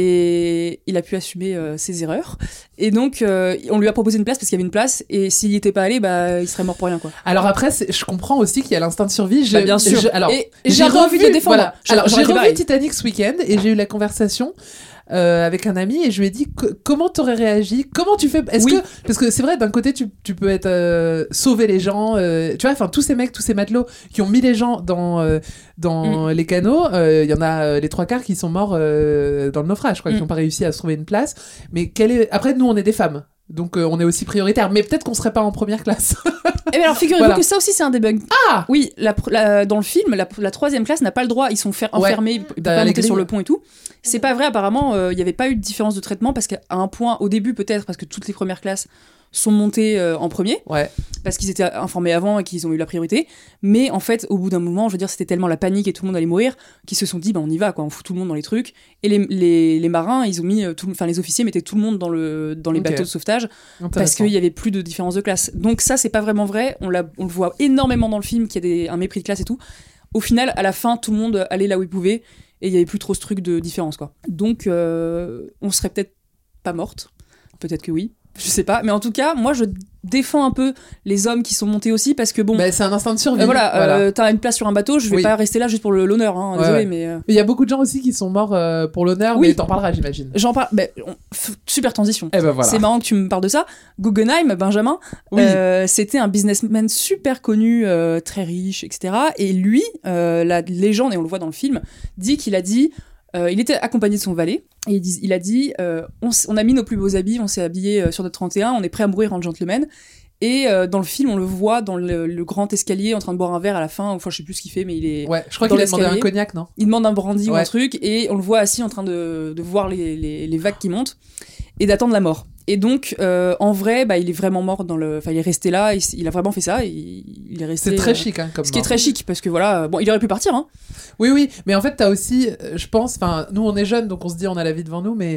I: Et il a pu assumer euh, ses erreurs. Et donc euh, on lui a proposé une place parce qu'il y avait une place et s'il y était pas allé, bah il serait mort pour rien quoi.
G: Alors après, c'est- je comprends aussi qu'il y a l'instinct de survie. Je-
I: Bah, bien sûr.
G: je- alors,
I: Et j'ai pas envie de le défendre.
G: Voilà.
I: J'aurais-
G: Alors, j'ai
I: j'aurais été
G: revu
I: pareil.
G: Titanic ce week-end et j'ai eu la conversation euh, avec un ami et je lui ai dit co- comment t'aurais réagi, comment tu fais, est-ce
I: Oui.
G: que parce que c'est vrai d'un côté tu, tu peux être euh, sauver les gens, euh, tu vois, enfin tous ces mecs, tous ces matelots qui ont mis les gens dans euh, dans les canaux, euh, il y en a euh, les trois quarts qui sont morts euh, dans le naufrage, quoi, qui
I: Mm.
G: n'ont pas réussi à se trouver une place. Mais quelle est après nous on est des femmes. Donc euh, on est aussi prioritaire, mais peut-être qu'on serait pas en première classe.
I: Et bien alors figurez-vous
G: Voilà.
I: que ça aussi c'est un debug.
G: Ah
I: Oui, la, pr- la- dans le film, la, la troisième classe n'a pas le droit, ils sont fer-
G: Ouais,
I: enfermés, ils peuvent
G: derrière
I: pas
G: les
I: monter sur
G: grilles.
I: le pont et tout. C'est pas vrai, apparemment, euh, il n'y avait pas eu de différence de traitement parce qu'à un point, au début peut-être, parce que toutes les premières classes sont montées euh, en premier,
G: Ouais.
I: parce qu'ils étaient informés avant et qu'ils ont eu la priorité. Mais en fait, au bout d'un moment, je veux dire, c'était tellement la panique et tout le monde allait mourir qu'ils se sont dit, bah on y va, quoi, on fout tout le monde dans les trucs. Et les, les, les marins, ils ont mis, euh, tout, enfin les officiers mettaient tout le monde dans, le, dans les
G: Ok.
I: bateaux de sauvetage parce
G: Intéressant.
I: qu'il y avait plus de différence de classe. Donc ça, c'est pas vraiment vrai. On, l'a- on le voit énormément dans le film, qu'il y a des, un mépris de classe et tout. Au final, à la fin, tout le monde allait là où il pouvait et il y avait plus trop ce truc de différence, quoi. Donc, euh, on serait peut-être pas morte. Peut-être que oui. Je sais pas. Mais en tout cas, moi, je défends un peu les hommes qui sont montés aussi parce que bon.
G: Bah, c'est un instinct de survie.
I: euh, voilà,
G: voilà.
I: euh, t'as une place sur un bateau, je vais
G: Oui.
I: pas rester là juste pour le- l'honneur, hein,
G: Ouais,
I: désolé,
G: ouais.
I: mais. euh,
G: Il y a beaucoup de gens aussi qui sont morts euh, pour l'honneur,
I: Oui.
G: mais t'en parleras, j'imagine.
I: J'en parle. Ben, on- f- super transition.
G: Eh ben voilà.
I: C'est marrant que tu me parles de ça. Guggenheim, Benjamin,
G: Oui.
I: euh, c'était un businessman super connu, euh, très riche, et cetera. Et lui, euh, la légende, et on le voit dans le film, dit qu'il a dit, euh, il était accompagné de son valet, et il, dit- il a dit, euh, on, s- on a mis nos plus beaux habits, on s'est habillé sur notre trente et un, on est prêt à mourir en gentleman. Et euh, dans le film, on le voit dans le, le grand escalier en train de boire un verre à la fin. Enfin, je sais plus ce qu'il fait, mais il est.
G: Ouais, je crois
I: dans
G: qu'il a demandé un
I: l'escalier.
G: cognac, non?
I: Il demande un brandy ou
G: Ouais.
I: un truc, et on le voit assis en train de, de voir les, les, les vagues qui montent et d'attendre la mort. Et donc, euh, en vrai, bah, il est vraiment mort dans le. Enfin, il est resté là, il, s- il a vraiment fait ça, il, il est resté.
G: C'est très
I: euh,
G: chic, hein, comme
I: Ce qui est
G: mort.
I: très chic, parce que voilà, bon, il aurait pu partir, hein.
G: Oui, oui, mais en fait, t'as aussi, euh, je pense, enfin, nous on est jeunes, donc on se dit on a la vie devant nous, mais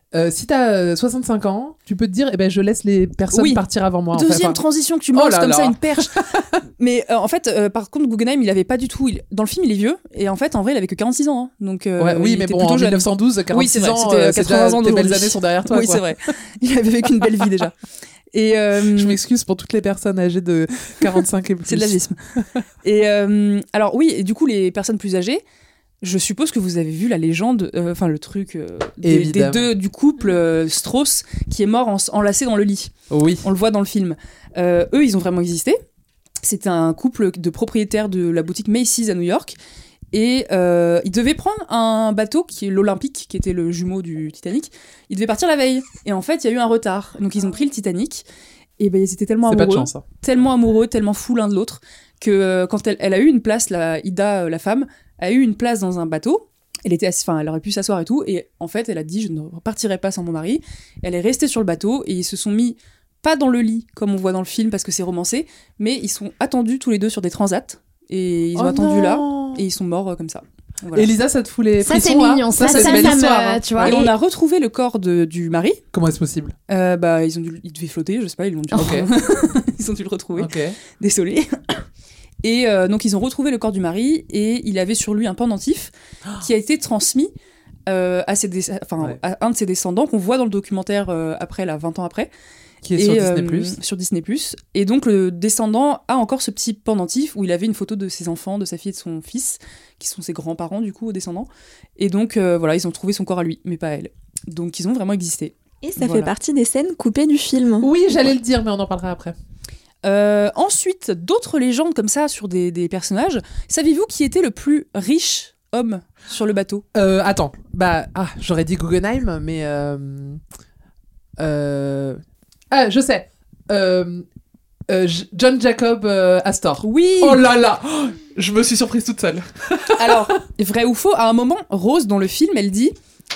G: Euh, si t'as euh, soixante-cinq ans, tu peux te dire, eh ben, je laisse les personnes
I: Oui.
G: partir avant moi.
I: Deuxième
G: en fait. Enfin,
I: transition que tu me lances
G: Oh là
I: comme
G: là.
I: ça, une perche. Mais euh, en fait, euh, par contre, Guggenheim, il avait pas du tout. il- Dans le film, il est vieux. Et en fait, en vrai, il avait que quarante-six ans. hein. Donc, euh,
G: ouais, oui,
I: il
G: mais
I: était
G: bon,
I: plutôt
G: en
I: jeune.
G: dix-neuf cent douze, quarante-six
I: Oui, c'est vrai,
G: ans,
I: c'était,
G: euh,
I: euh,
G: c'est
I: quatre-vingts
G: déjà,
I: ans
G: tes belles
I: d'aujourd'hui.
G: années sont derrière toi.
I: Oui,
G: quoi.
I: c'est vrai. Il avait vécu une belle vie déjà. Et euh,
G: Je m'excuse pour toutes les personnes âgées de quarante-cinq et plus.
I: c'est de l'agisme. Et euh, alors, oui, et du coup, les personnes plus âgées. Je suppose que vous avez vu la légende, euh, enfin le truc euh, des, des
G: Évidemment.
I: deux du couple euh, Strauss qui est mort en- enlacé dans le lit.
G: Oui.
I: On le voit dans le film. Euh, eux, ils ont vraiment existé. C'était un couple de propriétaires de la boutique Macy's à New York. Et euh, ils devaient prendre un bateau qui est l'Olympique, qui était le jumeau du Titanic. Ils devaient partir la veille. Et en fait, il y a eu un retard. Donc ils ont pris le Titanic. Et ben ils étaient tellement
G: C'est pas de
I: amoureux,
G: chance. hein.
I: tellement amoureux, tellement fous l'un de l'autre, que euh, quand elle, elle a eu une place, la Ida, euh, la femme, a eu une place dans un bateau. Elle était assise, enfin, elle aurait pu s'asseoir et tout. Et en fait, elle a dit, je ne repartirai pas sans mon mari. Elle est restée sur le bateau et ils se sont mis pas dans le lit comme on voit dans le film parce que c'est romancé, mais ils sont attendus tous les deux sur des transats et ils ont
G: Oh
I: attendu là
G: non.
I: et ils sont morts euh, comme ça. Voilà.
G: Elisa, ça te fout les
H: Ça, c'est
G: frissons, hein
H: mignon. Ça,
G: c'est
H: ça,
G: une belle
H: ça me-
G: histoire. hein.
H: tu vois.
I: Et on a retrouvé le corps de, du mari.
G: Comment est-ce possible
I: Euh, bah, ils ont dû, ils devaient flotter, je sais pas, ils l'ont dû.
G: Ok.
I: Ils ont dû le retrouver.
G: Ok.
I: Désolée. Et euh, donc ils ont retrouvé le corps du mari et il avait sur lui un pendentif qui a été transmis euh, à, ses dé- enfin,
G: Ouais.
I: à un de ses descendants qu'on voit dans le documentaire euh, après, là, vingt ans après.
G: Qui est
I: Et,
G: sur
I: euh,
G: Disney plus.
I: sur Disney plus. Et donc le descendant a encore ce petit pendentif où il avait une photo de ses enfants, de sa fille et de son fils, qui sont ses grands-parents du coup, aux descendants. Et donc euh, voilà, ils ont trouvé son corps à lui, mais pas à elle. Donc ils ont vraiment existé.
E: Et ça
I: Voilà.
E: fait partie des scènes coupées du film.
G: Oui, j'allais le dire, mais on en parlera après.
I: Euh, ensuite, d'autres légendes comme ça sur des, des personnages. Savez-vous qui était le plus riche homme sur le bateau?
G: Euh, attends, bah, ah, j'aurais dit Guggenheim, mais. Euh... Euh... Ah, je sais. Euh... euh, J- John Jacob euh, Astor.
I: Oui.
G: Oh là là oh, je me suis surprise toute seule.
I: Alors, vrai ou faux, à un moment, Rose, dans le film, elle dit...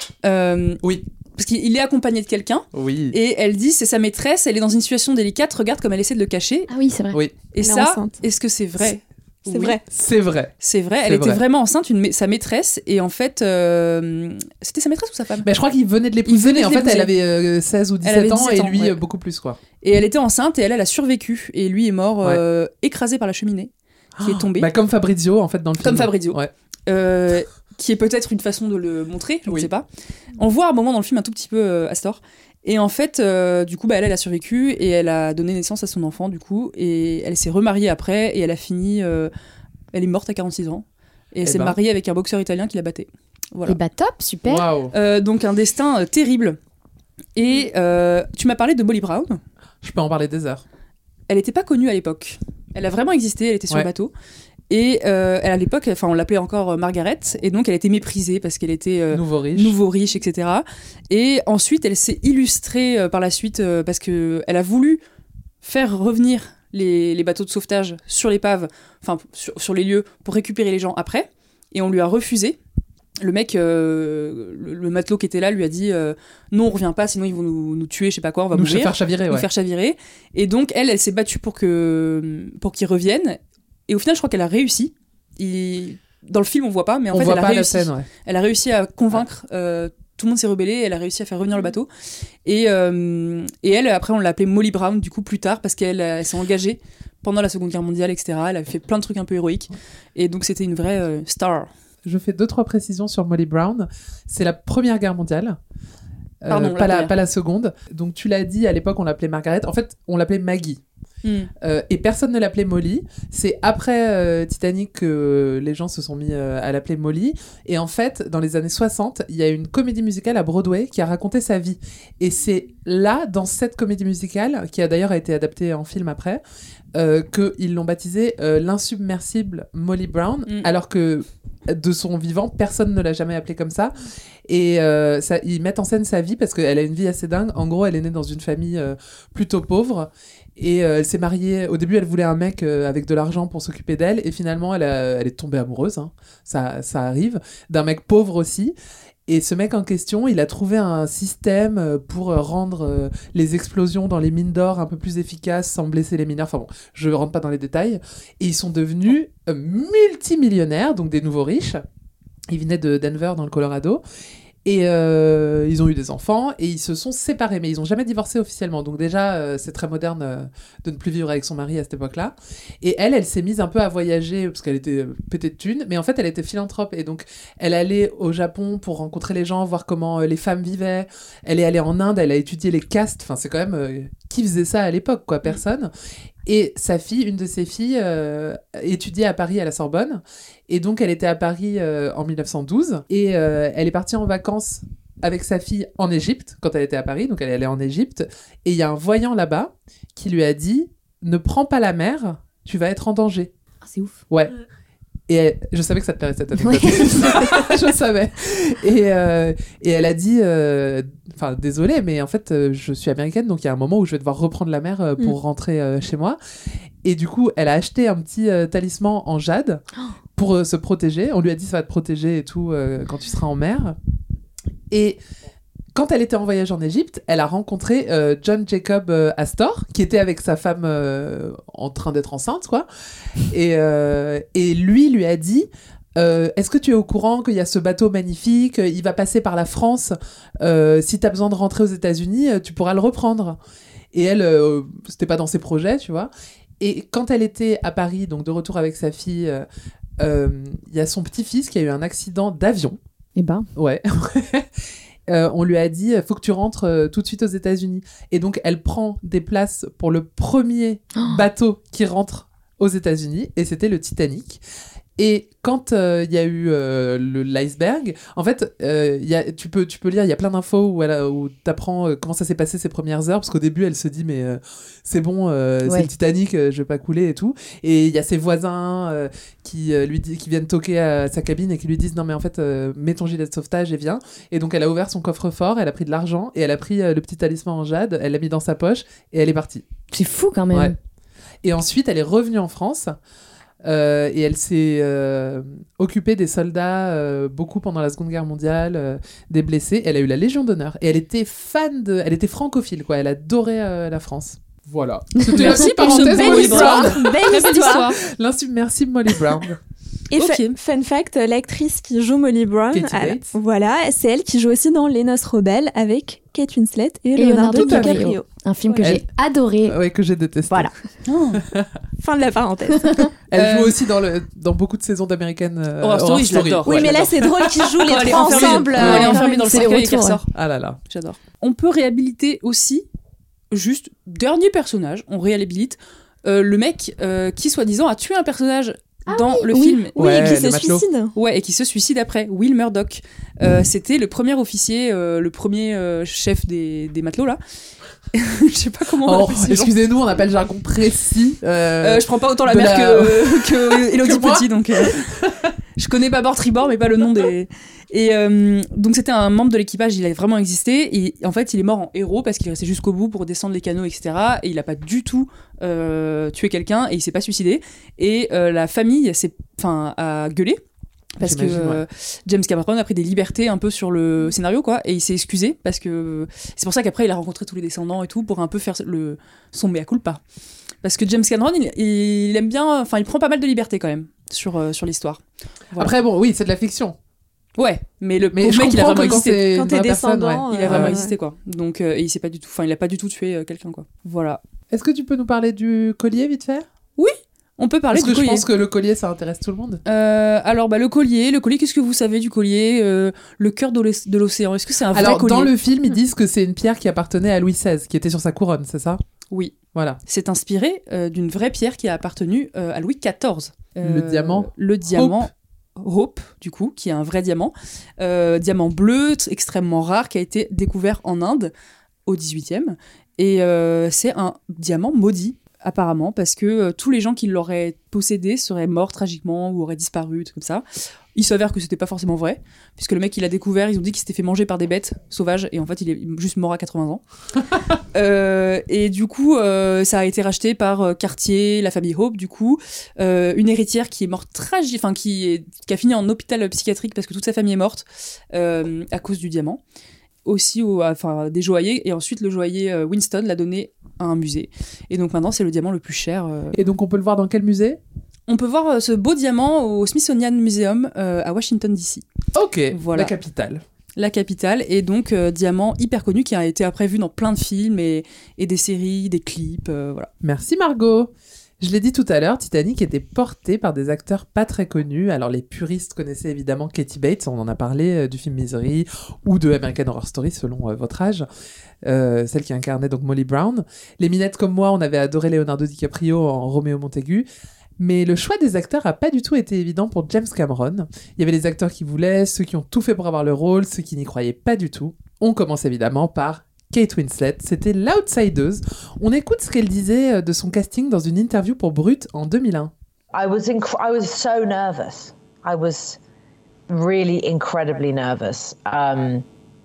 I: euh,
G: Oui.
I: Parce qu'il est accompagné de quelqu'un,
G: Oui.
I: et elle dit, c'est sa maîtresse, elle est dans une situation délicate, regarde comme elle essaie de le cacher.
H: Ah oui, c'est vrai.
G: Oui,
I: Et
E: Elle est
I: ça,
E: enceinte.
I: est-ce que c'est vrai?
E: C'est
I: Oui,
E: vrai.
G: c'est vrai.
I: C'est vrai, elle
G: C'est
I: était
G: vrai.
I: vraiment enceinte, une ma- sa maîtresse, et en fait, euh, c'était sa maîtresse ou sa femme?
G: Mais je crois qu'il venait de
I: Il
G: l'épouser,
I: venait
G: mais en
I: de
G: fait, elle
I: l'épouser.
G: avait euh, seize ou
I: Elle avait
G: dix-sept ans, et
I: dix-sept ans,
G: lui,
I: ouais.
G: euh, beaucoup plus, quoi.
I: Et elle était enceinte, et elle, elle a survécu, et lui est mort
G: Ouais.
I: euh, écrasé par la cheminée, qui est tombée.
G: Bah, comme Fabrizio, en fait, dans le film.
I: Comme Fabrizio.
G: Ouais.
I: Euh, qui est peut-être une façon de le montrer, je
G: Oui.
I: ne sais pas. On voit à un moment dans le film un tout petit peu euh, Astor. Et en fait, euh, du coup, bah, elle, elle a survécu et elle a donné naissance à son enfant, du coup. Et elle s'est remariée après et elle a fini... euh, elle est morte à quarante-six ans. Et elle
G: Eh
I: s'est
G: ben.
I: mariée avec un boxeur italien qui la battait. Voilà.
H: Et bah top, super.
G: Waouh.
I: Euh, donc un destin euh, terrible. Et euh, tu m'as parlé de Molly Brown.
G: Je peux en parler des heures.
I: Elle n'était pas connue à l'époque. Elle a vraiment existé, elle était sur
G: Ouais.
I: le bateau. Et euh, elle, à l'époque, enfin, on l'appelait encore euh, Margaret, et donc elle était méprisée parce qu'elle était euh,
G: Nouveau riche.
I: nouveau riche, et cetera. Et ensuite, elle s'est illustrée euh, par la suite euh, parce que elle a voulu faire revenir les, les bateaux de sauvetage sur l'épave, enfin sur, sur les lieux pour récupérer les gens après, et on lui a refusé. Le mec, euh, le, le matelot qui était là, lui a dit euh, non, on revient pas, sinon ils vont nous, nous tuer, je sais pas quoi, on va
G: Nous
I: mourir,
G: faire chavirer,
I: nous
G: ouais.
I: faire chavirer. Et donc elle, elle s'est battue pour que pour qu'ils reviennent. Et au final, je crois qu'elle a réussi. Il... Dans le film, on voit pas, mais en
G: On
I: fait,
G: voit
I: elle a
G: pas la
I: réussi.
G: scène, ouais.
I: Elle a réussi à convaincre. euh, tout le monde s'est rebellé. Elle a réussi à faire revenir le bateau. Et, euh, et elle, après, on l'a appelée Molly Brown, du coup, plus tard, parce qu'elle elle s'est engagée pendant la Seconde Guerre mondiale, et cetera. Elle avait fait plein de trucs un peu héroïques. Et donc, c'était une vraie euh, star.
G: Je fais deux, trois précisions sur Molly Brown. C'est la Première Guerre mondiale. Euh,
I: Pardon, la
G: pas, la,
I: première.
G: pas la seconde. Donc tu l'as dit, à l'époque, on l'appelait Margaret. En fait, on l'appelait Maggie.
I: Mm.
G: Euh, et personne ne l'appelait Molly. C'est après euh, Titanic que les gens se sont mis euh, à l'appeler Molly. Et en fait, dans les années soixante, il y a une comédie musicale à Broadway qui a raconté sa vie. Et c'est là, dans cette comédie musicale, qui a d'ailleurs été adaptée en film après, euh, qu'ils l'ont baptisée euh, l'insubmersible Molly Brown,
I: Mm.
G: alors que de son vivant, personne ne l'a jamais appelée comme ça. Et euh, ça, ils mettent en scène sa vie parce qu'elle a une vie assez dingue. En gros, elle est née dans une famille euh, plutôt pauvre. Et euh, elle s'est mariée. Au début, elle voulait un mec euh, avec de l'argent pour s'occuper d'elle. Et finalement, elle, a- elle est tombée amoureuse. Hein. Ça, ça arrive. D'un mec pauvre aussi. Et ce mec en question, il a trouvé un système euh, pour euh, rendre euh, les explosions dans les mines d'or un peu plus efficaces sans blesser les mineurs. Enfin bon, je ne rentre pas dans les détails. Et ils sont devenus euh, multimillionnaires, donc des nouveaux riches. Ils venaient de Denver, dans le Colorado. Et euh, ils ont eu des enfants et ils se sont séparés, mais ils n'ont jamais divorcé officiellement. Donc déjà, euh, c'est très moderne euh, de ne plus vivre avec son mari à cette époque-là. Et elle, elle s'est mise un peu à voyager parce qu'elle était pétée de thunes, mais en fait, elle était philanthrope. Et donc, elle allait au Japon pour rencontrer les gens, voir comment euh, les femmes vivaient. Elle est allée en Inde, elle a étudié les castes. Enfin, c'est quand même... Euh, qui faisait ça à l'époque, quoi? Personne. Et sa fille, une de ses filles, euh, étudiait à Paris à la Sorbonne. Et donc, elle était à Paris euh, en mille neuf cent douze. Et euh, elle est partie en vacances avec sa fille en Égypte, quand elle était à Paris. Donc, elle est allée en Égypte. Et il y a un voyant là-bas qui lui a dit « Ne prends pas la mer, tu vas être en danger.
H: Ah, » C'est ouf.
G: Ouais. Et elle, je savais que ça te plairait cette anecdote. Ouais. Je savais. Et, euh, et elle a dit, enfin euh, désolée, mais en fait, euh, je suis américaine, donc il y a un moment où je vais devoir reprendre la mer euh, pour mm. rentrer euh, chez moi. Et du coup, elle a acheté un petit euh, talisman en jade pour euh, se protéger. On lui a dit, ça va te protéger et tout euh, quand tu seras en mer. Et quand elle était en voyage en Égypte, elle a rencontré euh, John Jacob euh, Astor, qui était avec sa femme euh, en train d'être enceinte, quoi. Et, euh, et lui lui a dit euh, « Est-ce que tu es au courant qu'il y a ce bateau magnifique ? Il va passer par la France. Euh, si tu as besoin de rentrer aux États-Unis, tu pourras le reprendre. » Et elle, euh, c'était pas dans ses projets, tu vois. Et quand elle était à Paris, donc de retour avec sa fille, il euh, y a son petit-fils qui a eu un accident d'avion.
H: Eh ben.
G: Ouais. Euh, on lui a dit « faut que tu rentres euh, tout de suite aux États-Unis ». Et donc, elle prend des places pour le premier oh. bateau qui rentre aux États-Unis, et c'était le Titanic. Et quand il euh, y a eu euh, le, l'iceberg, en fait, euh, y a, tu, peux, tu peux lire, il y a plein d'infos où, où tu apprends euh, comment ça s'est passé ces premières heures, parce qu'au début, elle se dit, mais euh, c'est bon, euh, ouais. c'est le Titanic, euh, je vais pas couler et tout. Et il y a ses voisins euh, qui, euh, lui dit, qui viennent toquer à sa cabine et qui lui disent, non mais en fait, euh, mets ton gilet de sauvetage et viens. Et donc, elle a ouvert son coffre-fort, elle a pris de l'argent, et elle a pris euh, le petit talisman en jade, elle l'a mis dans sa poche, et elle est partie.
H: C'est fou quand même.
G: Ouais. Et ensuite, elle est revenue en France. Euh, et elle s'est euh, occupée des soldats euh, beaucoup pendant la Seconde Guerre mondiale, euh, des blessés. Elle a eu la Légion d'honneur et elle était fan de, elle était francophile quoi. Elle adorait euh, la France. Voilà.
H: C'était Merci pour ce belle histoire. Belle histoire.
G: L'insubmersible Molly Brown.
E: Et okay. fa- fun fact, l'actrice qui joue Molly Brown,
G: elle,
E: voilà, c'est elle qui joue aussi dans Les Noces rebelles avec Kate Winslet et, et Leonardo DiCaprio.
H: Un film que
G: elle...
H: j'ai adoré.
G: Ouais, que j'ai détesté.
H: Voilà.
E: Oh. Fin de la parenthèse.
G: Elle
E: euh...
G: joue aussi dans, le, dans beaucoup de saisons d'American euh,
I: Horror Story. Horror Story.
E: Oui, ouais, mais là c'est drôle qu'ils jouent les trois ensemble.
I: Elle est enfermée dans le cercueil et qu'elle ressort.
G: Ah là là.
I: J'adore. On peut réhabiliter aussi, juste, dernier personnage, on réhabilite euh, le mec euh, qui soi-disant a tué un personnage
E: Ah
I: dans
E: oui,
I: le
E: oui,
I: film.
E: Oui,
G: ouais,
E: et qui se suicide.
I: Ouais, et qui se suicide après. Will Murdoch. Euh, mmh. C'était le premier officier, euh, le premier euh, chef des, des matelots, là. Je sais pas comment on
G: oh,
I: appelle ces
G: excusez-nous, on appelle jargon précis. Euh,
I: euh, je prends pas autant la mer la... que, que Élodie Petit, donc euh, je connais pas bord tribord, mais pas le nom des... Et euh, donc c'était un membre de l'équipage, il a vraiment existé, et en fait il est mort en héros parce qu'il est resté jusqu'au bout pour descendre les canaux, et cetera. Et il a pas du tout euh, tué quelqu'un, et il s'est pas suicidé. Et euh, la famille s'est, enfin, a gueulé. Parce J'imagine, que euh, ouais. James Cameron a pris des libertés un peu sur le scénario, quoi, et il s'est excusé parce que c'est pour ça qu'après il a rencontré tous les descendants et tout pour un peu faire le son mea culpa. Parce que James Cameron, il, il aime bien, enfin il prend pas mal de liberté quand même sur euh, sur l'histoire.
G: Voilà. Après bon, oui, c'est de la fiction.
I: Ouais, mais le
G: mais
I: mec il a vraiment existé.
E: Quand t'es descendant,
G: ouais.
I: il a vraiment
E: euh,
I: existé quoi. Donc euh, et il s'est pas du tout, enfin il a pas du tout tué euh, quelqu'un quoi. Voilà.
G: Est-ce que tu peux nous parler du collier vite fait ?
I: Oui. On peut parler
G: Parce
I: du
G: que
I: collier.
G: Je pense que le collier, ça intéresse tout le monde.
I: Euh, alors, bah, le collier, le collier, qu'est-ce que vous savez du collier euh, Le cœur de, l'o- de l'océan, est-ce que c'est un vrai
G: alors,
I: collier ?
G: Alors, dans le film, ils disent que c'est une pierre qui appartenait à Louis seize, qui était sur sa couronne, c'est ça ?
I: Oui.
G: Voilà.
I: C'est inspiré euh, d'une vraie pierre qui a appartenu euh, à Louis quatorze.
G: Euh, le diamant
I: Le diamant Hope. Hope, du coup, qui est un vrai diamant. Euh, diamant bleu, t- extrêmement rare, qui a été découvert en Inde au dix-huitième. Et euh, c'est un diamant maudit. Apparemment, parce que euh, tous les gens qui l'auraient possédé seraient morts tragiquement ou auraient disparu, tout comme ça. Il s'avère que c'était pas forcément vrai, puisque le mec, il l'a découvert, ils ont dit qu'il s'était fait manger par des bêtes sauvages, et en fait, il est juste mort à quatre-vingts ans. euh, et du coup, euh, ça a été racheté par euh, Cartier, la famille Hope, du coup, euh, une héritière qui est morte tragique, enfin, qui, est, qui a fini en hôpital psychiatrique parce que toute sa famille est morte euh, à cause du diamant. Aussi au, enfin, des joailliers, et ensuite le joaillier euh, Winston l'a donné à un musée. Et donc maintenant, c'est le diamant le plus cher. Euh...
G: Et donc on peut le voir dans quel musée ?
I: On peut voir euh, ce beau diamant au Smithsonian Museum euh, à Washington D C.
G: Ok,
I: voilà.
G: La capitale.
I: La Capitale, et donc euh, Diamant, hyper connu, qui a été après vu dans plein de films et, et des séries, des clips, euh, voilà.
G: Merci Margot. Je l'ai dit tout à l'heure, Titanic était porté par des acteurs pas très connus. Alors les puristes connaissaient évidemment Katie Bates, on en a parlé euh, du film Misery ou de American Horror Story selon euh, votre âge, euh, celle qui incarnait donc Molly Brown. Les minettes comme moi, on avait adoré Leonardo DiCaprio en Roméo Montaigu. Mais le choix des acteurs a pas du tout été évident pour James Cameron. Il y avait les acteurs qui voulaient, ceux qui ont tout fait pour avoir le rôle, ceux qui n'y croyaient pas du tout. On commence évidemment par Kate Winslet, c'était l'outsideuse. On écoute ce qu'elle disait de son casting dans une interview pour Brut en deux mille un.
J: I was inc- I was so nervous. I was really incredibly nervous. Um,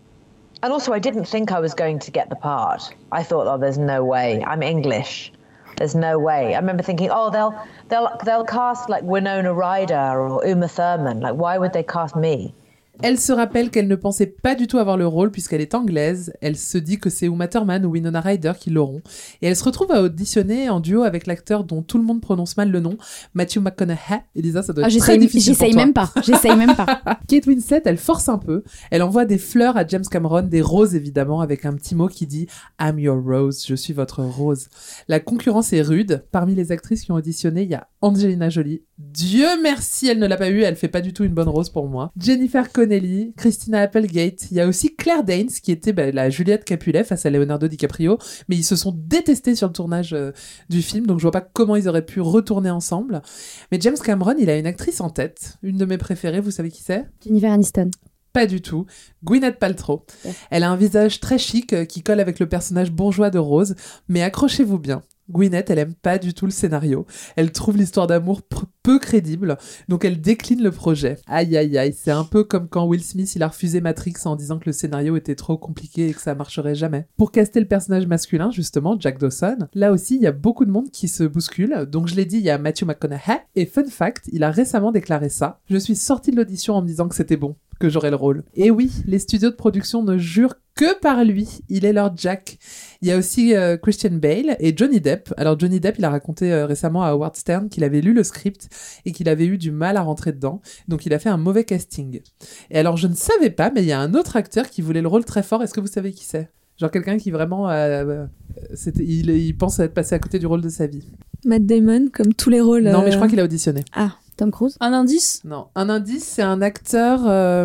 J: and also I didn't think I was going to get the part. I thought, oh, there's no way. I'm English. There's no way. I remember thinking, oh, they'll they'll they'll cast like Winona Ryder or Uma Thurman. Like, why would they cast me?
G: Elle se rappelle qu'elle ne pensait pas du tout avoir le rôle puisqu'elle est anglaise. Elle se dit que c'est Uma Thurman ou Winona Ryder qui l'auront. Et elle se retrouve à auditionner en duo avec l'acteur dont tout le monde prononce mal le nom, Matthew McConaughey. Elisa, ça doit être ah, très difficile pour toi.
H: J'essaye même pas. J'essaye même pas.
G: Kate Winslet, elle force un peu. Elle envoie des fleurs à James Cameron, des roses évidemment, avec un petit mot qui dit « I'm your rose », je suis votre rose. La concurrence est rude. Parmi les actrices qui ont auditionné, il y a Angelina Jolie. Dieu merci, elle ne l'a pas eu, elle fait pas du tout une bonne rose pour moi. Jennifer Connelly, Christina Applegate, il y a aussi Claire Danes qui était bah, la Juliette Capulet face à Leonardo DiCaprio, mais ils se sont détestés sur le tournage euh, du film, donc je vois pas comment ils auraient pu retourner ensemble. Mais James Cameron, il a une actrice en tête, une de mes préférées, vous savez qui c'est ?
H: Jennifer Aniston.
G: Pas du tout. Gwyneth Paltrow. Ouais. Elle a un visage très chic euh, qui colle avec le personnage bourgeois de Rose, mais accrochez-vous bien. Gwyneth, elle aime pas du tout le scénario. Elle trouve l'histoire d'amour pr- peu crédible, donc elle décline le projet. Aïe aïe aïe, c'est un peu comme quand Will Smith il a refusé Matrix en disant que le scénario était trop compliqué et que ça marcherait jamais. Pour caster le personnage masculin, justement, Jack Dawson, là aussi il y a beaucoup de monde qui se bouscule. Donc je l'ai dit, il y a Matthew McConaughey, et fun fact, il a récemment déclaré ça. Je suis sortie de l'audition en me disant que c'était bon, que j'aurais le rôle. Et oui, les studios de production ne jurent que par lui, il est leur Jack. Il y a aussi euh, Christian Bale et Johnny Depp. Alors Johnny Depp, il a raconté euh, récemment à Howard Stern qu'il avait lu le script et qu'il avait eu du mal à rentrer dedans, donc il a fait un mauvais casting. Et alors je ne savais pas, mais il y a un autre acteur qui voulait le rôle très fort. Est-ce que vous savez qui c'est ? Genre quelqu'un qui vraiment, euh, c'était, il, il pense être passé à côté du rôle de sa vie.
E: Matt Damon, comme tous les rôles.
G: Non,
E: euh...
G: mais je crois qu'il a auditionné.
H: Ah, Tom Cruise ?
I: Un indice ?
G: Non, un indice, c'est un acteur... Euh...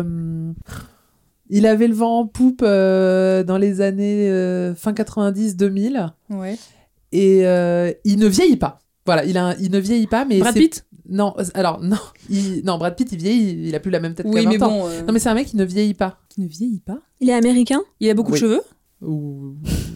G: Il avait le vent en poupe euh, dans les années euh, fin quatre-vingt-dix deux mille.
I: Ouais.
G: Et euh, il ne vieillit pas. Voilà, il, a un, il ne vieillit pas, mais
I: Brad
G: c'est...
I: Pitt ?
G: Non, alors, non. Il... Non, Brad Pitt, il vieillit, il, il a plus la même tête
I: oui,
G: qu'à vingt
I: mais
G: ans.
I: Bon, euh...
G: Non, mais c'est un mec qui ne vieillit pas.
I: Qui ne vieillit pas ?
E: Il est américain ?
I: Il a beaucoup
G: oui.
I: de cheveux ?
G: Ou...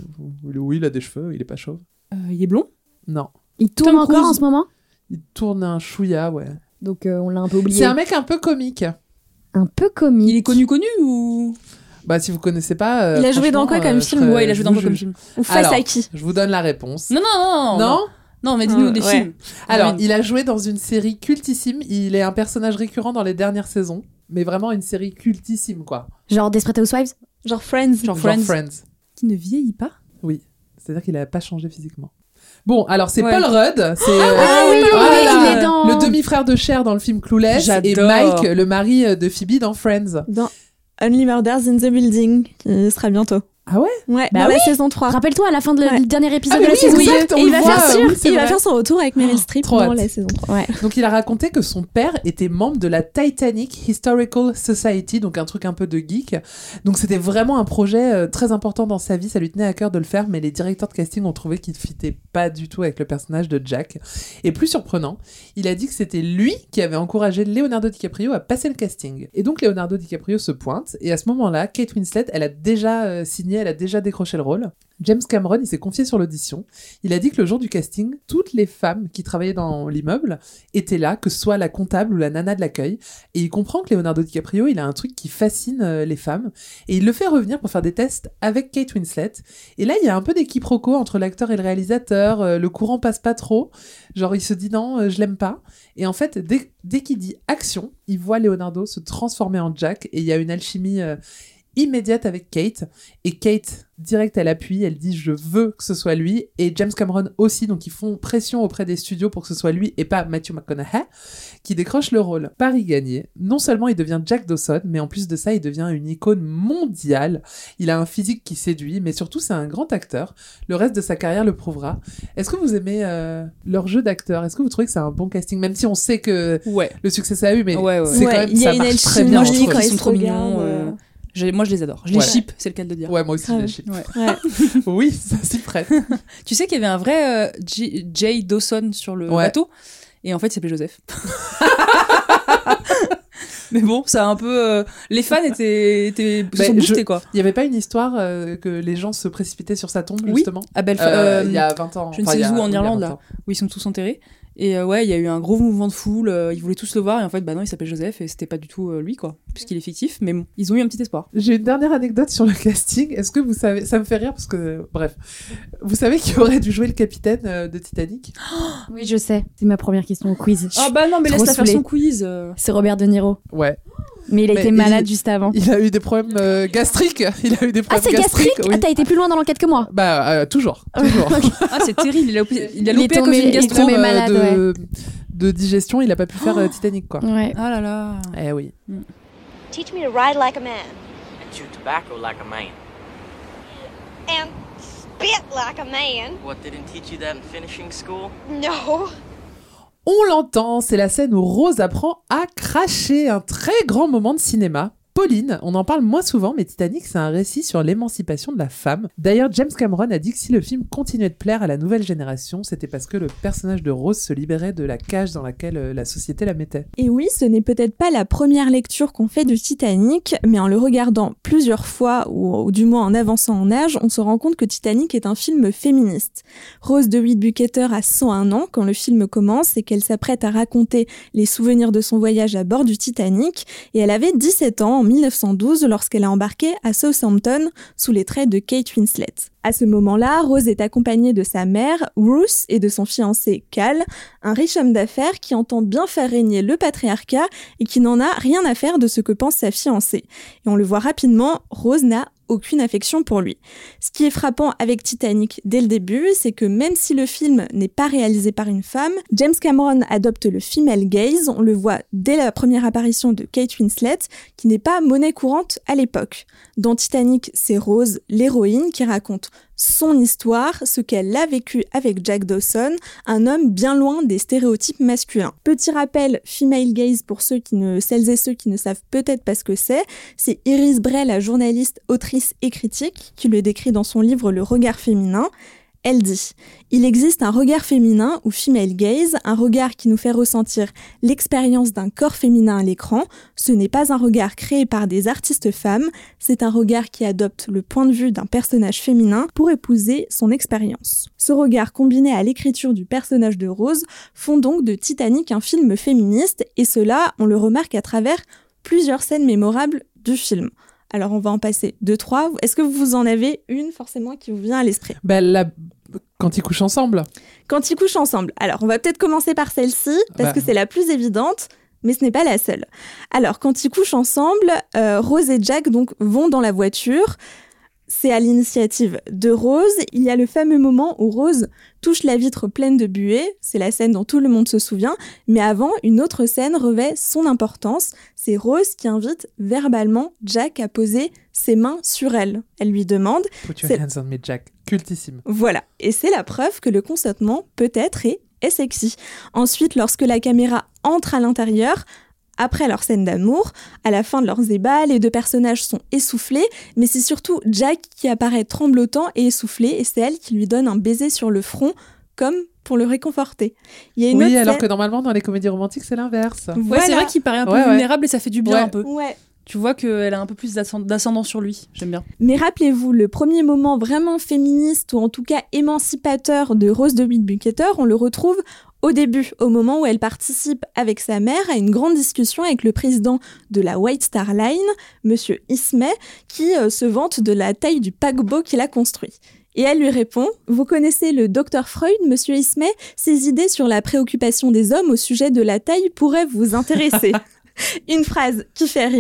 G: Oui, il a des cheveux, il est pas chauve.
I: Euh, il est blond ?
G: Non.
H: Il tourne
I: Tom
H: encore
I: Cruise.
H: en ce moment ?
G: Il tourne un chouïa, ouais.
H: Donc euh, on l'a un peu oublié.
G: C'est un mec un peu comique.
H: Un peu comique.
I: Il est connu connu ou...
G: Bah, si vous connaissez pas. Euh,
E: il a joué dans quoi comme
G: euh,
E: film ?
G: serais...
I: Ouais, il a joué dans quoi comme film ?
E: Ou face
G: Alors,
E: à qui ?
G: Je vous donne la réponse.
I: Non, non, non.
G: Non, non
I: Non, mais dis-nous euh, des ouais. films.
G: Alors, il a joué dans une série cultissime. Il est un personnage récurrent dans les dernières saisons. Mais vraiment une série cultissime, quoi.
H: Genre Desperate Housewives ?
E: Genre Friends.
I: Genre,
G: Genre
I: Friends.
G: Friends.
I: Qui ne vieillit pas ?
G: Oui. C'est-à-dire qu'il n'a pas changé physiquement. Bon, alors c'est
I: ouais.
G: Paul Rudd. C'est,
H: ah
G: euh,
H: oui,
G: voilà,
H: il est dans...
G: le demi-frère de Cher dans le film Clueless.
I: J'adore.
G: Et Mike, le mari de Phoebe dans Friends.
E: Dans Only Murders in the Building, qui sera bientôt.
G: Ah ouais ?
E: Ouais,
H: bah
E: dans
H: oui.
E: la saison trois.
H: Rappelle-toi, à la fin du
E: ouais.
H: dernier épisode
G: ah,
H: de la
G: oui,
H: saison
G: oui,
H: deux,
G: exact,
E: et il, va
G: voit,
E: faire,
G: oui,
E: il va
G: vrai.
E: faire son retour avec Meryl Streep
G: Trop
E: dans
G: hâte.
E: la saison trois. Ouais.
G: Donc il a raconté que son père était membre de la Titanic Historical Society, donc un truc un peu de geek. Donc c'était vraiment un projet euh, très important dans sa vie, ça lui tenait à cœur de le faire, mais les directeurs de casting ont trouvé qu'il ne fitait pas du tout avec le personnage de Jack. Et plus surprenant, il a dit que c'était lui qui avait encouragé Leonardo DiCaprio à passer le casting. Et donc Leonardo DiCaprio se pointe, et à ce moment-là, Kate Winslet, elle a déjà euh, signé, elle a déjà décroché le rôle. James Cameron, il s'est confié sur l'audition. Il a dit que le jour du casting, toutes les femmes qui travaillaient dans l'immeuble étaient là, que ce soit la comptable ou la nana de l'accueil. Et il comprend que Leonardo DiCaprio, il a un truc qui fascine euh, les femmes. Et il le fait revenir pour faire des tests avec Kate Winslet. Et là, il y a un peu des quiproquos entre l'acteur et le réalisateur. Euh, le courant passe pas trop. Genre, il se dit non, euh, je l'aime pas. Et en fait, dès, dès qu'il dit action, il voit Leonardo se transformer en Jack. Et il y a une alchimie... Euh, immédiate avec Kate. Et Kate, direct, elle appuie, elle dit « je veux que ce soit lui ». Et James Cameron aussi, donc ils font pression auprès des studios pour que ce soit lui et pas Matthew McConaughey, qui décroche le rôle. Pari gagné. Non seulement il devient Jack Dawson, mais en plus de ça, il devient une icône mondiale. Il a un physique qui séduit, mais surtout, c'est un grand acteur. Le reste de sa carrière le prouvera. Est-ce que vous aimez euh, leur jeu d'acteur ? Est-ce que vous trouvez que c'est un bon casting ? Même si on sait que
I: ouais.
G: le succès ça a eu, mais
I: ouais, ouais.
G: c'est
E: ouais,
G: quand même,
E: y a
G: ça
E: une
G: marche très bien.
I: Moi, je trouve
E: quand
I: qu'ils sont trop
E: regardent,
I: mignons. Euh... Je, moi, je les adore. Je les
G: ouais.
I: ship, c'est le cas de le dire.
G: Ouais, moi aussi,
E: ah,
G: je les ship.
I: Ouais.
E: Ouais.
G: Oui, ça s'y prête.
I: Tu sais qu'il y avait un vrai euh, J- Jay Dawson sur le
G: ouais.
I: bateau, et en fait, il s'appelait Joseph. Mais bon, ça a un peu. Euh, les fans étaient, étaient se
G: bah,
I: sont boostés,
G: je...
I: quoi.
G: Il n'y avait pas une histoire euh, que les gens se précipitaient sur sa tombe,
I: oui.
G: justement
I: à Belfast.
G: Euh,
I: euh,
G: il y a vingt ans.
I: Je ne
G: enfin,
I: sais
G: a...
I: où, en
G: oui,
I: Irlande, là, où ils sont tous enterrés. Et euh, ouais, il y a eu un gros mouvement de foule. Euh, ils voulaient tous le voir, et en fait, bah non, il s'appelle Joseph, et c'était pas du tout euh, lui, quoi, puisqu'il est fictif. Mais bon, ils ont eu un petit espoir.
G: J'ai une dernière anecdote sur le casting. Est-ce que vous savez, ça me fait rire parce que, bref, vous savez qui aurait dû jouer le capitaine euh, de Titanic ?
H: Oui, je sais. C'est ma première question au quiz.
I: Ah bah non, mais laisse-la faire son quiz. Euh...
H: C'est Robert De Niro.
G: Ouais.
H: Mais il a
G: mais
H: été malade
G: il,
H: juste avant.
G: Il a eu des problèmes euh, gastriques. Il a eu des problèmes
H: ah, c'est
G: gastriques.
H: gastrique
G: oui.
H: Ah, t'as été plus loin dans l'enquête que moi.
G: Bah, euh, toujours. toujours.
I: Ah, c'est terrible. Il a, il a
H: il
I: loupé à cause d'une gastro
H: tombé malade,
G: de,
H: ouais.
G: de digestion. Il a pas pu faire euh, Titanic, quoi.
H: Ouais.
I: Ah là là.
G: Eh oui.
I: Mm.
K: Teach me to ride like a man.
L: And chew tobacco like a man.
K: And spit like a man.
L: What, they didn't teach you that in finishing school?
K: No.
G: On l'entend, c'est la scène où Rose apprend à cracher, un très grand moment de cinéma. Pauline, on en parle moins souvent, mais Titanic, c'est un récit sur l'émancipation de la femme. D'ailleurs, James Cameron a dit que si le film continuait de plaire à la nouvelle génération, c'était parce que le personnage de Rose se libérait de la cage dans laquelle euh, la société la mettait.
E: Et oui, ce n'est peut-être pas la première lecture qu'on fait de Titanic, mais en le regardant plusieurs fois, ou, ou du moins en avançant en âge, on se rend compte que Titanic est un film féministe. Rose DeWitt Bukater a cent un ans quand le film commence et qu'elle s'apprête à raconter les souvenirs de son voyage à bord du Titanic, et elle avait dix-sept ans en mille neuf cent douze lorsqu'elle a embarqué à Southampton sous les traits de Kate Winslet. À ce moment-là, Rose est accompagnée de sa mère, Ruth, et de son fiancé, Cal, un riche homme d'affaires qui entend bien faire régner le patriarcat et qui n'en a rien à faire de ce que pense sa fiancée. Et on le voit rapidement, Rose n'a aucune affection pour lui. Ce qui est frappant avec Titanic dès le début, c'est que même si le film n'est pas réalisé par une femme, James Cameron adopte le female gaze, on le voit dès la première apparition de Kate Winslet, qui n'est pas monnaie courante à l'époque. Dans Titanic, c'est Rose, l'héroïne, qui raconte son histoire, ce qu'elle a vécu avec Jack Dawson, un homme bien loin des stéréotypes masculins. Petit rappel, female gaze pour ceux qui ne, celles et ceux qui ne savent peut-être pas ce que c'est, c'est Iris Bray, la journaliste, autrice et critique, qui le décrit dans son livre Le regard féminin. Elle dit « Il existe un regard féminin ou female gaze, un regard qui nous fait ressentir l'expérience d'un corps féminin à l'écran. Ce n'est pas un regard créé par des artistes femmes, c'est un regard qui adopte le point de vue d'un personnage féminin pour épouser son expérience. » Ce regard combiné à l'écriture du personnage de Rose font donc de Titanic un film féministe, et cela, on le remarque à travers plusieurs scènes mémorables du film. Alors, on va en passer deux, trois. Est-ce que vous en avez une, forcément, qui vous vient à l'esprit ?
G: Ben, la... Quand ils couchent ensemble.
E: Quand ils couchent ensemble. Alors, on va peut-être commencer par celle-ci, parce bah. que c'est la plus évidente, mais ce n'est pas la seule. Alors, quand ils couchent ensemble, euh, Rose et Jack donc, vont dans la voiture. C'est à l'initiative de Rose. Il y a le fameux moment où Rose touche la vitre pleine de buée. C'est la scène dont tout le monde se souvient. Mais avant, une autre scène revêt son importance. C'est Rose qui invite verbalement Jack à poser ses mains sur elle. Elle lui demande...
G: Put your hands on me, Jack. Cultissime.
E: Voilà. Et c'est la preuve que le consentement peut être et est sexy. Ensuite, lorsque la caméra entre à l'intérieur... Après leur scène d'amour, à la fin de leurs ébats, les deux personnages sont essoufflés, mais c'est surtout Jack qui apparaît tremblotant et essoufflé, et c'est elle qui lui donne un baiser sur le front, comme pour le réconforter. Il y a une
G: oui,
E: autre
G: alors
E: scène...
G: que normalement, dans les comédies romantiques, c'est l'inverse.
I: Voilà. Ouais, c'est vrai qu'il paraît un peu
G: ouais,
I: vulnérable
G: ouais.
I: et ça fait du bien
G: ouais.
I: un peu.
E: Ouais.
I: Tu vois qu'elle a un peu plus d'ascendant sur lui. J'aime bien.
E: Mais rappelez-vous, le premier moment vraiment féministe, ou en tout cas émancipateur de Rose DeWitt Bukater, on le retrouve au début, au moment où elle participe avec sa mère à une grande discussion avec le président de la White Star Line, Monsieur Ismay, qui euh, se vante de la taille du paquebot qu'il a construit. Et elle lui répond « Vous connaissez le docteur Freud, Monsieur Ismay ? Ses idées sur la préoccupation des hommes au sujet de la taille pourraient vous intéresser. » Une phrase qui fait rire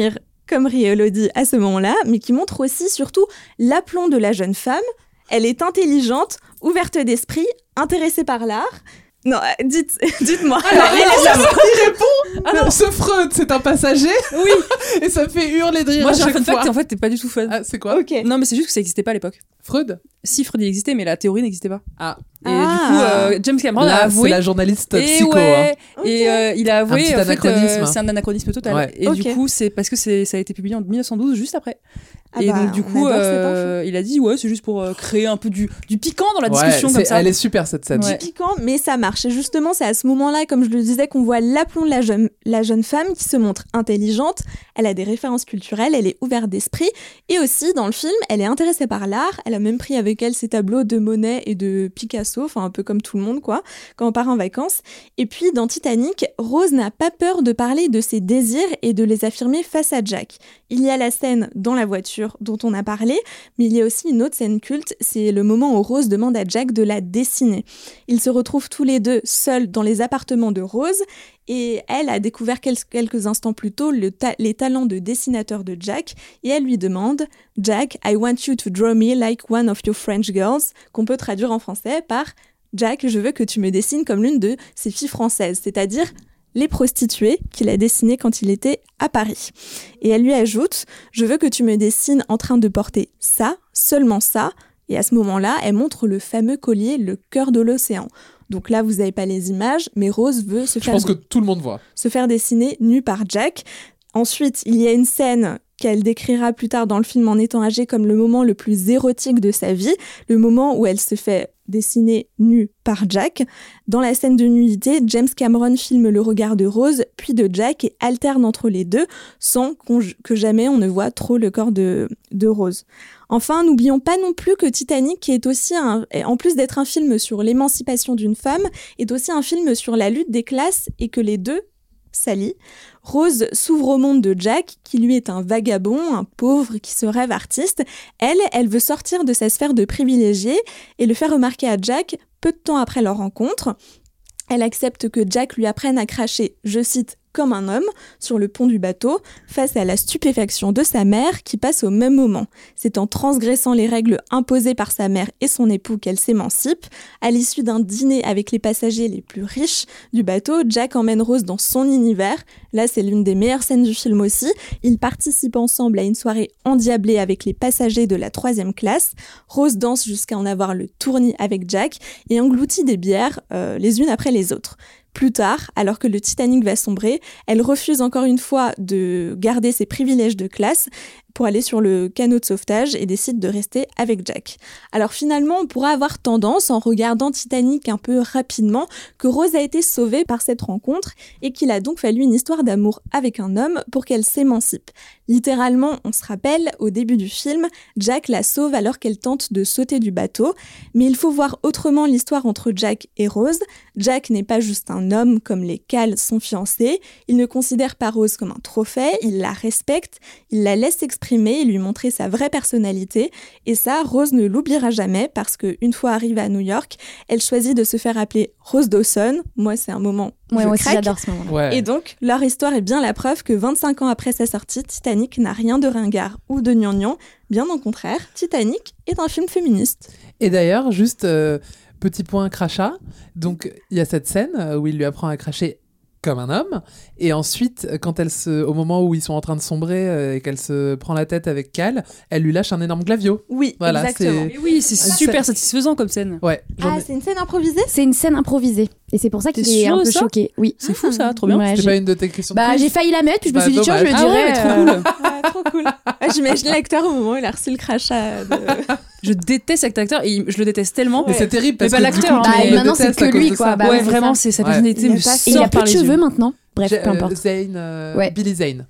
E: comme rit Elodie à ce moment-là, mais qui montre aussi surtout l'aplomb de la jeune femme. Elle est intelligente, ouverte d'esprit, intéressée par l'art. Non, euh, dites, dites-moi.
G: Alors, il, il répond alors, ce Freud, c'est un passager.
I: Oui.
G: Et ça me fait hurler de rire.
I: Moi,
G: à
I: j'ai un
G: chaque
I: fun
G: fois.
I: fact et en fait, t'es pas du tout fun.
G: Ah, c'est quoi?
E: Ok.
I: Non, mais c'est juste que ça n'existait pas à l'époque.
G: Freud?
I: Si, Freud il existait, mais la théorie n'existait pas.
G: Ah.
I: Et
E: Ah.
I: du coup, euh, James Cameron
G: Là,
I: a avoué.
G: c'est la journaliste
I: et
G: psycho.
I: ouais,
G: hein.
I: Et euh, il a avoué.
G: Un petit
I: en fait,
G: anachronisme.
I: euh, c'est un anachronisme total.
G: Ouais.
I: Et
E: Ok.
I: du coup, c'est parce que c'est, ça a été publié en dix-neuf cent douze, juste après.
E: Ah
I: et
E: bah,
I: donc, du
E: on
I: coup,
E: adore cette
I: euh, il a dit ouais, c'est juste pour euh, créer un peu du, du piquant dans la
G: Ouais,
I: discussion
G: c'est-
I: comme ça.
G: Elle est super cette scène.
I: Ouais.
E: Piquant, mais ça marche. Et justement, c'est à ce moment-là, comme je le disais, qu'on voit l'aplomb de la jeune, la jeune femme qui se montre intelligente. Elle a des références culturelles, elle est ouverte d'esprit. Et aussi, dans le film, elle est intéressée par l'art. Elle a même pris avec elle ses tableaux de Monet et de Picasso, enfin un peu comme tout le monde, quoi, quand on part en vacances. Et puis, dans Titanic, Rose n'a pas peur de parler de ses désirs et de les affirmer face à Jack. Il y a la scène dans la voiture dont on a parlé, mais il y a aussi une autre scène culte, c'est le moment où Rose demande à Jack de la dessiner. Ils se retrouvent tous les deux seuls dans les appartements de Rose, et elle a découvert quel- quelques instants plus tôt le ta- les talents de dessinateur de Jack, et elle lui demande « Jack, I want you to draw me like one of your French girls », qu'on peut traduire en français par « Jack, je veux que tu me dessines comme l'une de ces filles françaises », c'est-à-dire les prostituées qu'il a dessinées quand il était à Paris. Et elle lui ajoute « Je veux que tu me dessines en train de porter ça, seulement ça ». Et à ce moment-là, elle montre le fameux collier, le cœur de l'océan. Donc là, vous n'avez pas les images, mais Rose veut se
G: Je
E: faire,
G: pense que tout le monde voit.
E: se faire dessiner nue par Jack. Ensuite, il y a une scène qu'elle décrira plus tard dans le film en étant âgée comme le moment le plus érotique de sa vie, le moment où elle se fait dessiner nue par Jack. Dans la scène de nudité, James Cameron filme le regard de Rose, puis de Jack et alterne entre les deux, sans qu'on- que jamais on ne voit trop le corps de, de Rose. Enfin, n'oublions pas non plus que Titanic, qui est aussi un, en plus d'être un film sur l'émancipation d'une femme, est aussi un film sur la lutte des classes et que les deux s'allient. Rose s'ouvre au monde de Jack, qui lui est un vagabond, un pauvre qui se rêve artiste. Elle, elle veut sortir de sa sphère de privilégié et le faire remarquer à Jack peu de temps après leur rencontre. Elle accepte que Jack lui apprenne à cracher, je cite, comme un homme, sur le pont du bateau, face à la stupéfaction de sa mère qui passe au même moment. C'est en transgressant les règles imposées par sa mère et son époux qu'elle s'émancipe. À l'issue d'un dîner avec les passagers les plus riches du bateau, Jack emmène Rose dans son univers. Là, c'est l'une des meilleures scènes du film aussi. Ils participent ensemble à une soirée endiablée avec les passagers de la troisième classe. Rose danse jusqu'à en avoir le tournis avec Jack et engloutit des bières euh, les unes après les autres. Plus tard, alors que le Titanic va sombrer, elle refuse encore une fois de garder ses privilèges de classe pour aller sur le canot de sauvetage et décide de rester avec Jack. Alors finalement, on pourra avoir tendance, en regardant Titanic un peu rapidement, que Rose a été sauvée par cette rencontre et qu'il a donc fallu une histoire d'amour avec un homme pour qu'elle s'émancipe. Littéralement, on se rappelle, au début du film, Jack la sauve alors qu'elle tente de sauter du bateau, mais il faut voir autrement l'histoire entre Jack et Rose. Jack n'est pas juste un homme comme les Cal, son fiancé, il ne considère pas Rose comme un trophée, il la respecte, il la laisse exprimer et lui montrer sa vraie personnalité, et ça, Rose ne l'oubliera jamais parce qu'une fois arrivée à New York, elle choisit de se faire appeler Rose Dawson. Moi, c'est un moment où
H: Ouais,
E: je
H: moi aussi
E: craque.
H: j'adore ce moment-là.
G: Ouais.
E: Et donc, leur histoire est bien la preuve que vingt-cinq ans après sa sortie, Titanic n'a rien de ringard ou de gnangnan. Bien au contraire, Titanic est un film féministe.
G: Et d'ailleurs, juste euh, petit point crachat. Donc, il y a cette scène euh, où il lui apprend à cracher comme un homme. Et ensuite, quand elle se, au moment où ils sont en train de sombrer euh, et qu'elle se prend la tête avec Cal, elle lui lâche un énorme glavio.
E: Oui,
G: Voilà,
E: exactement.
G: c'est-
I: Et oui, c'est
G: Ah,
I: super
G: ça-
I: satisfaisant comme scène.
G: Ouais. j'en
E: Ah,
G: ai-
E: c'est une scène improvisée?
H: C'est une scène improvisée. Et c'est pour ça qu'il
I: T'es
H: est
I: sûre
H: un
I: de
H: peu
I: ça
H: choqué. Oui.
I: C'est fou ça, trop bien.
H: Ouais,
G: C'était
H: j'ai-
G: pas une de tes questions. de
H: Bah,
G: quiz
H: j'ai failli la mettre, puis je me
G: Bah,
H: suis dit, tiens, je le
G: dommage.
I: Ah
H: dirais.
I: ouais, trop
H: euh,
I: cool.
E: Ah, trop cool. Ouais, j'imagine l'acteur au moment où il a reçu le crachat. De...
I: Je déteste cet acteur et il- je le déteste tellement.
G: Mais c'est terrible parce
I: Mais pas
G: que du
I: l'acteur,
G: coup,
I: hein,
G: tout le
I: mais
G: monde le
H: maintenant, c'est
G: déteste à
H: que
G: cause
H: lui,
G: de
H: quoi.
G: ça.
H: Bah
I: ouais,
H: ouais, c'est
I: vraiment,
H: ça.
I: c'est sa
G: Ouais.
I: personnalité
E: Il
I: me
E: a pas-
H: Et il
I: sort
H: a plus
I: par
H: de
I: les
H: cheveux
I: yeux.
H: maintenant. Bref,
G: J'ai-
H: peu
G: euh,
H: importe.
G: Zane, euh,
H: Ouais.
G: Billy Zane.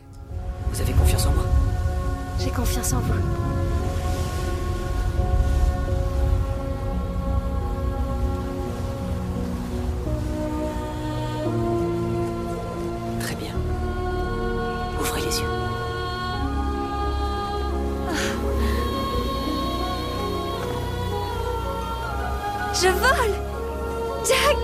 L: Vous avez confiance en moi?
K: J'ai confiance en vous.
L: Très bien. Ouvrez les yeux.
K: Je vole! Jack!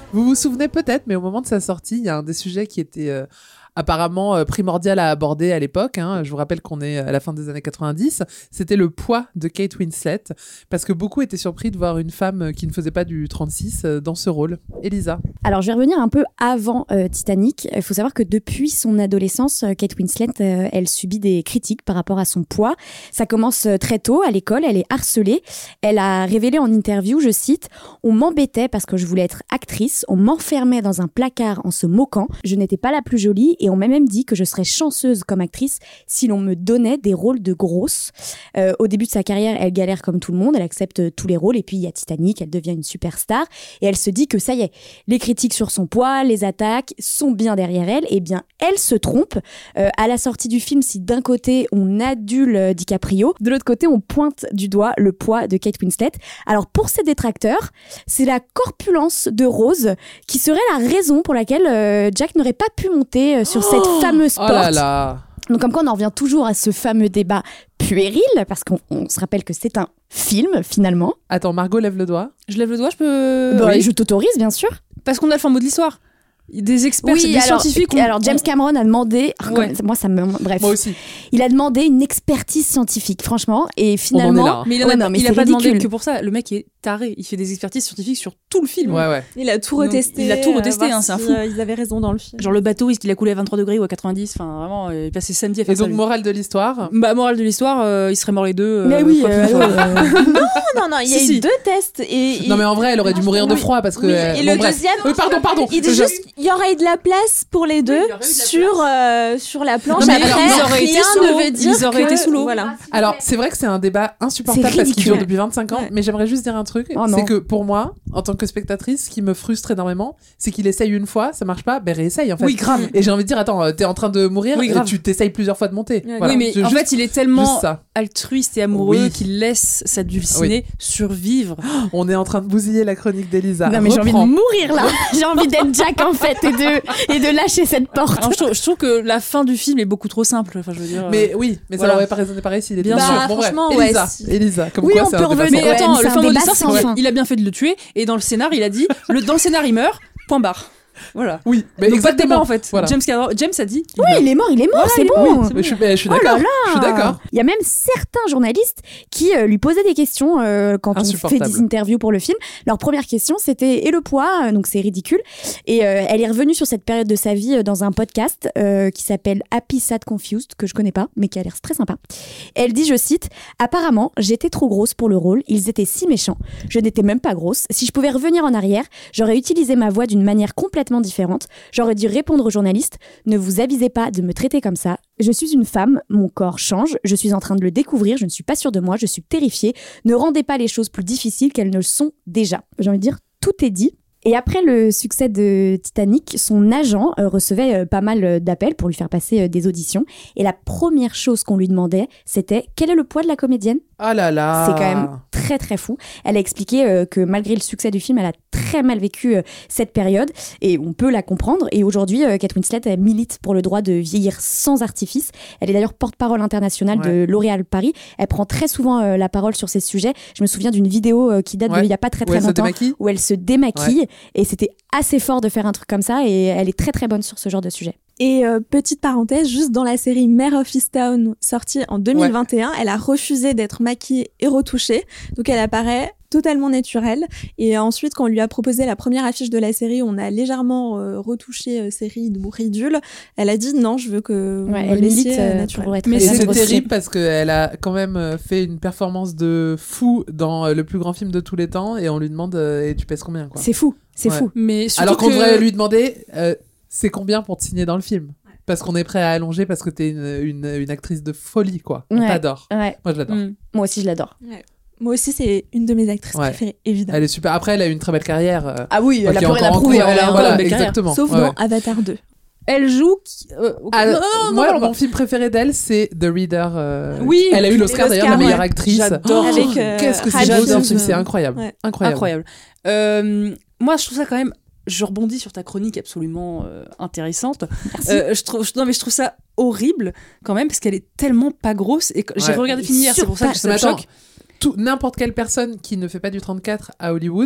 G: Vous vous souvenez peut-être, mais au moment de sa sortie, il y a un des sujets qui était euh, apparemment euh, primordial à aborder à l'époque. Hein. Je vous rappelle qu'on est à la fin des années quatre-vingt-dix. C'était le poids de Kate Winslet, parce que beaucoup étaient surpris de voir une femme qui ne faisait pas du trente-six euh, dans ce rôle. Elisa.
H: Alors, je vais revenir un peu avant euh, Titanic. Il faut savoir que depuis son adolescence, euh, Kate Winslet, euh, elle subit des critiques par rapport à son poids. Ça commence euh, très tôt à l'école, elle est harcelée. Elle a révélé en interview, je cite, « On m'embêtait parce que je voulais être actrice, on m'enfermait dans un placard en se moquant, je n'étais pas la plus jolie et on m'a même dit que je serais chanceuse comme actrice si l'on me donnait des rôles de grosse. Euh, au début de sa carrière, elle galère comme tout le monde, elle accepte tous les rôles et puis il y a Titanic, elle devient une superstar et elle se dit que ça y est, les critiques sur son poids, les attaques sont bien derrière elle. Eh bien, elle se trompe. Euh, à la sortie du film, si d'un côté on adule DiCaprio, de l'autre côté on pointe du doigt le poids de Kate Winslet. Alors pour ses détracteurs, c'est la corpulence de Rose qui serait la raison pour laquelle euh, Jack n'aurait pas pu monter euh, sur cette
G: oh
H: fameuse porte.
G: Oh là là.
H: Donc comme quoi on en revient toujours à ce fameux débat puéril, parce qu'on on se rappelle que c'est un film finalement.
G: Attends, Margot lève le doigt.
I: Je lève le doigt, je peux...
H: Bah,
I: oui.
H: Je t'autorise bien sûr.
I: Parce qu'on a le flambeau de l'histoire. Des experts,
H: oui,
I: des
H: alors,
I: scientifiques.
H: Alors
I: on...
H: James Cameron a demandé, oh,
I: ouais.
H: moi ça me, bref.
G: Moi aussi.
H: Il a demandé une expertise scientifique, franchement, et finalement.
G: On en est là.
I: Mais il, en
H: ouais,
I: a,
H: non, mais
I: il a pas
H: ridicule.
I: demandé que pour ça. Le mec est taré. Il fait des expertises scientifiques sur tout le film.
G: Ouais, ouais.
E: Il a tout retesté.
I: Donc, il a tout retesté,
E: euh,
I: hein, c'est un
E: si,
I: fou.
E: Euh, ils avaient raison dans le film.
I: Genre le bateau, est-ce qu'il a coulé à vingt-trois degrés ou à quatre-vingt-dix? Enfin, vraiment, il passait samedi à faire
G: Et donc,
I: ça,
G: morale de l'histoire.
I: Bah, morale de l'histoire, euh, ils seraient morts les deux. Euh,
H: mais oui. Euh,
E: euh... non, non, non, il y a
I: si,
E: eu
I: si.
E: deux tests. Et,
G: Non, mais en vrai, elle aurait dû mourir de froid parce que.
E: Oui,
G: euh,
E: et
G: bon,
E: le
G: bref.
E: deuxième.
G: Oui, pardon, pardon.
E: Il dit
G: Je-
E: juste il y aurait eu de la place pour les deux sur, euh, sur la planche.
I: Non, mais
E: Après,
I: ils auraient été
E: rien
I: sous l'eau.
E: ne veut dire
I: Ils auraient
E: que-
I: été sous l'eau.
E: Voilà.
G: Alors, c'est vrai que c'est un débat insupportable
H: C'est
G: parce qu'il
H: ridicule.
G: dure depuis vingt-cinq ans,
E: Ouais.
G: mais j'aimerais juste dire un truc.
H: Oh non.
G: c'est que pour moi, en tant que spectatrice, ce qui me frustre énormément, c'est qu'il essaye une fois, ça marche pas, ben réessaye en fait.
I: Oui, grave.
G: Et j'ai envie de dire, attends, euh, t'es en train de mourir,
I: Oui,
G: et
I: grave.
G: tu t'essayes plusieurs fois de monter.
E: Ouais,
G: Voilà.
I: Oui, mais
G: C'est
I: en
G: juste-
I: fait, il est tellement
G: juste ça.
I: altruiste et amoureux
G: Oui.
I: qu'il laisse sa dulcinée survivre.
G: On est en train de bousiller la chronique d'Elisa.
H: Non mais j'ai envie de
G: Reprends.
H: mourir là. J'ai envie d'être Jack en fait et de et de lâcher cette porte.
I: Alors, je, trouve, je trouve que la fin du film est beaucoup trop simple. Enfin, je veux dire.
G: Mais oui, mais
I: Voilà.
G: ça aurait pas résonné pareil s'il était
I: Bien
G: mort.
I: sûr.
G: Bon, bref.
E: franchement, ouais,
G: Elisa,
E: si.
G: Elisa, comme
H: Oui,
G: quoi
H: on
G: c'est
H: peut
G: un débat
H: revenir.
G: sans
I: Mais
G: fin.
H: Ouais,
I: attends,
H: mais
I: le
H: c'est
I: fin
H: un
I: mot de
H: débat
I: l'histoire,
H: sans
I: c'est
H: fin.
I: qu'il a bien fait de le tuer. Et dans le scénar, il a dit le, dans le scénar, il meurt. Point barre. Voilà.
G: Oui, mais
I: Donc pas de débat
G: exactement
I: en fait.
G: Voilà.
I: James, Cameron- James a dit.
H: Oui, il est mort, il est mort, c'est bon.
G: Oui, mais je suis, mais je suis
H: Oh
G: d'accord.
H: là là.
G: Je suis d'accord.
H: Il y a même certains journalistes qui euh, lui posaient des questions euh, quand on fait
G: Insupportable.
H: des interviews pour le film. Leur première question, c'était et le poids, euh, donc c'est ridicule. Et euh, elle est revenue sur cette période de sa vie euh, dans un podcast euh, qui s'appelle Happy Sad Confused, que je connais pas, mais qui a l'air très sympa. Elle dit, je cite, apparemment, j'étais trop grosse pour le rôle. Ils étaient si méchants. Je n'étais même pas grosse. Si je pouvais revenir en arrière, j'aurais utilisé ma voix d'une manière complètement différente. J'aurais dû répondre aux journalistes, ne vous avisez pas de me traiter comme ça. Je suis une femme, mon corps change, je suis en train de le découvrir, je ne suis pas sûre de moi, je suis terrifiée. Ne rendez pas les choses plus difficiles qu'elles ne le sont déjà. J'ai envie de dire, tout est dit. Et après le succès de Titanic, son agent euh, recevait euh, pas mal euh, d'appels pour lui faire passer euh, des auditions. Et la première chose qu'on lui demandait, c'était quel est le poids de la comédienne ?
G: Ah là là.
H: C'est quand même très très fou. Elle a expliqué euh, que malgré le succès du film, elle a très mal vécu euh, cette période et on peut la comprendre. Et aujourd'hui, euh, Kate Winslet elle milite pour le droit de vieillir sans artifice. Elle est d'ailleurs porte-parole internationale
G: Ouais.
H: de L'Oréal Paris. Elle prend très souvent euh, la parole sur ces sujets. Je me souviens d'une vidéo euh, qui date
G: Ouais.
H: d'il y a pas très
G: Où
H: très
G: elle se
H: longtemps
G: démaquille.
H: où elle se démaquille et c'était assez fort de faire un truc comme ça et elle est très très bonne sur ce genre de sujet.
E: Et euh, petite parenthèse, juste dans la série Mare of Easttown, sortie en deux mille vingt et un, elle a refusé d'être maquillée et retouchée. Donc elle apparaît totalement naturelle. Et ensuite, quand on lui a proposé la première affiche de la série, on a légèrement euh, retouché euh, ses rides ou ridules. Elle a dit non, je veux que vous
H: Ouais,
E: me
H: elle milite
E: laissiez,
H: euh,
E: euh, naturelle.
H: pour être
G: Mais c'est
H: aussi.
G: terrible parce qu'elle a quand même euh, fait une performance de fou dans euh, le plus grand film de tous les temps et on lui demande euh, et tu pèses combien quoi.
H: C'est fou, c'est
G: Ouais.
H: fou.
I: Mais surtout
G: Alors qu'on
I: que...
G: devrait lui demander euh, c'est combien pour te signer dans le film parce qu'on est prêt à allonger parce que t'es une, une, une actrice de folie quoi. On
H: Ouais.
G: t'adore.
H: Ouais.
G: Moi je l'adore.
I: Mm.
H: Moi aussi, je l'adore.
E: Ouais. Moi aussi, c'est une de mes actrices
G: Ouais.
E: préférées, évidemment.
G: Elle est super. Après elle a eu une très belle carrière. euh,
H: Ah oui,
G: enfin,
H: elle a
G: qui est
H: plus rien à
G: encore en
H: prouver.
G: cours.
H: Elle a encore
G: Voilà,
I: une belle carrière.
G: exactement.
E: Sauf
G: Ouais,
E: dans
G: ouais.
E: Avatar deux.
I: Elle joue. qui- euh,
G: Ah,
I: non, non, non,
G: moi,
I: non,
G: mon
I: non.
G: film préféré d'elle, c'est The Reader. euh,
I: Oui,
G: elle a eu
E: et
G: l'Oscar d'ailleurs de la
E: l'Oscar,
G: meilleure
E: ouais.
G: actrice.
I: J'adore.
G: Oh,
E: Avec, euh,
G: qu'est-ce que c'est
E: Hajj
G: beau ce
E: Johnson.
G: film, c'est incroyable.
E: Ouais.
G: Incroyable.
I: Incroyable. Euh, moi, je trouve ça quand même. Je rebondis sur ta chronique absolument euh, intéressante. Euh, je trouve, je- non mais je trouve ça horrible quand même parce qu'elle est tellement pas grosse et que- j'ai
G: Ouais.
I: regardé film hier, c'est pour ça que ça me
G: Mais attends,
I: choque.
G: tout- n'importe quelle personne qui ne fait pas du trente-quatre à Hollywood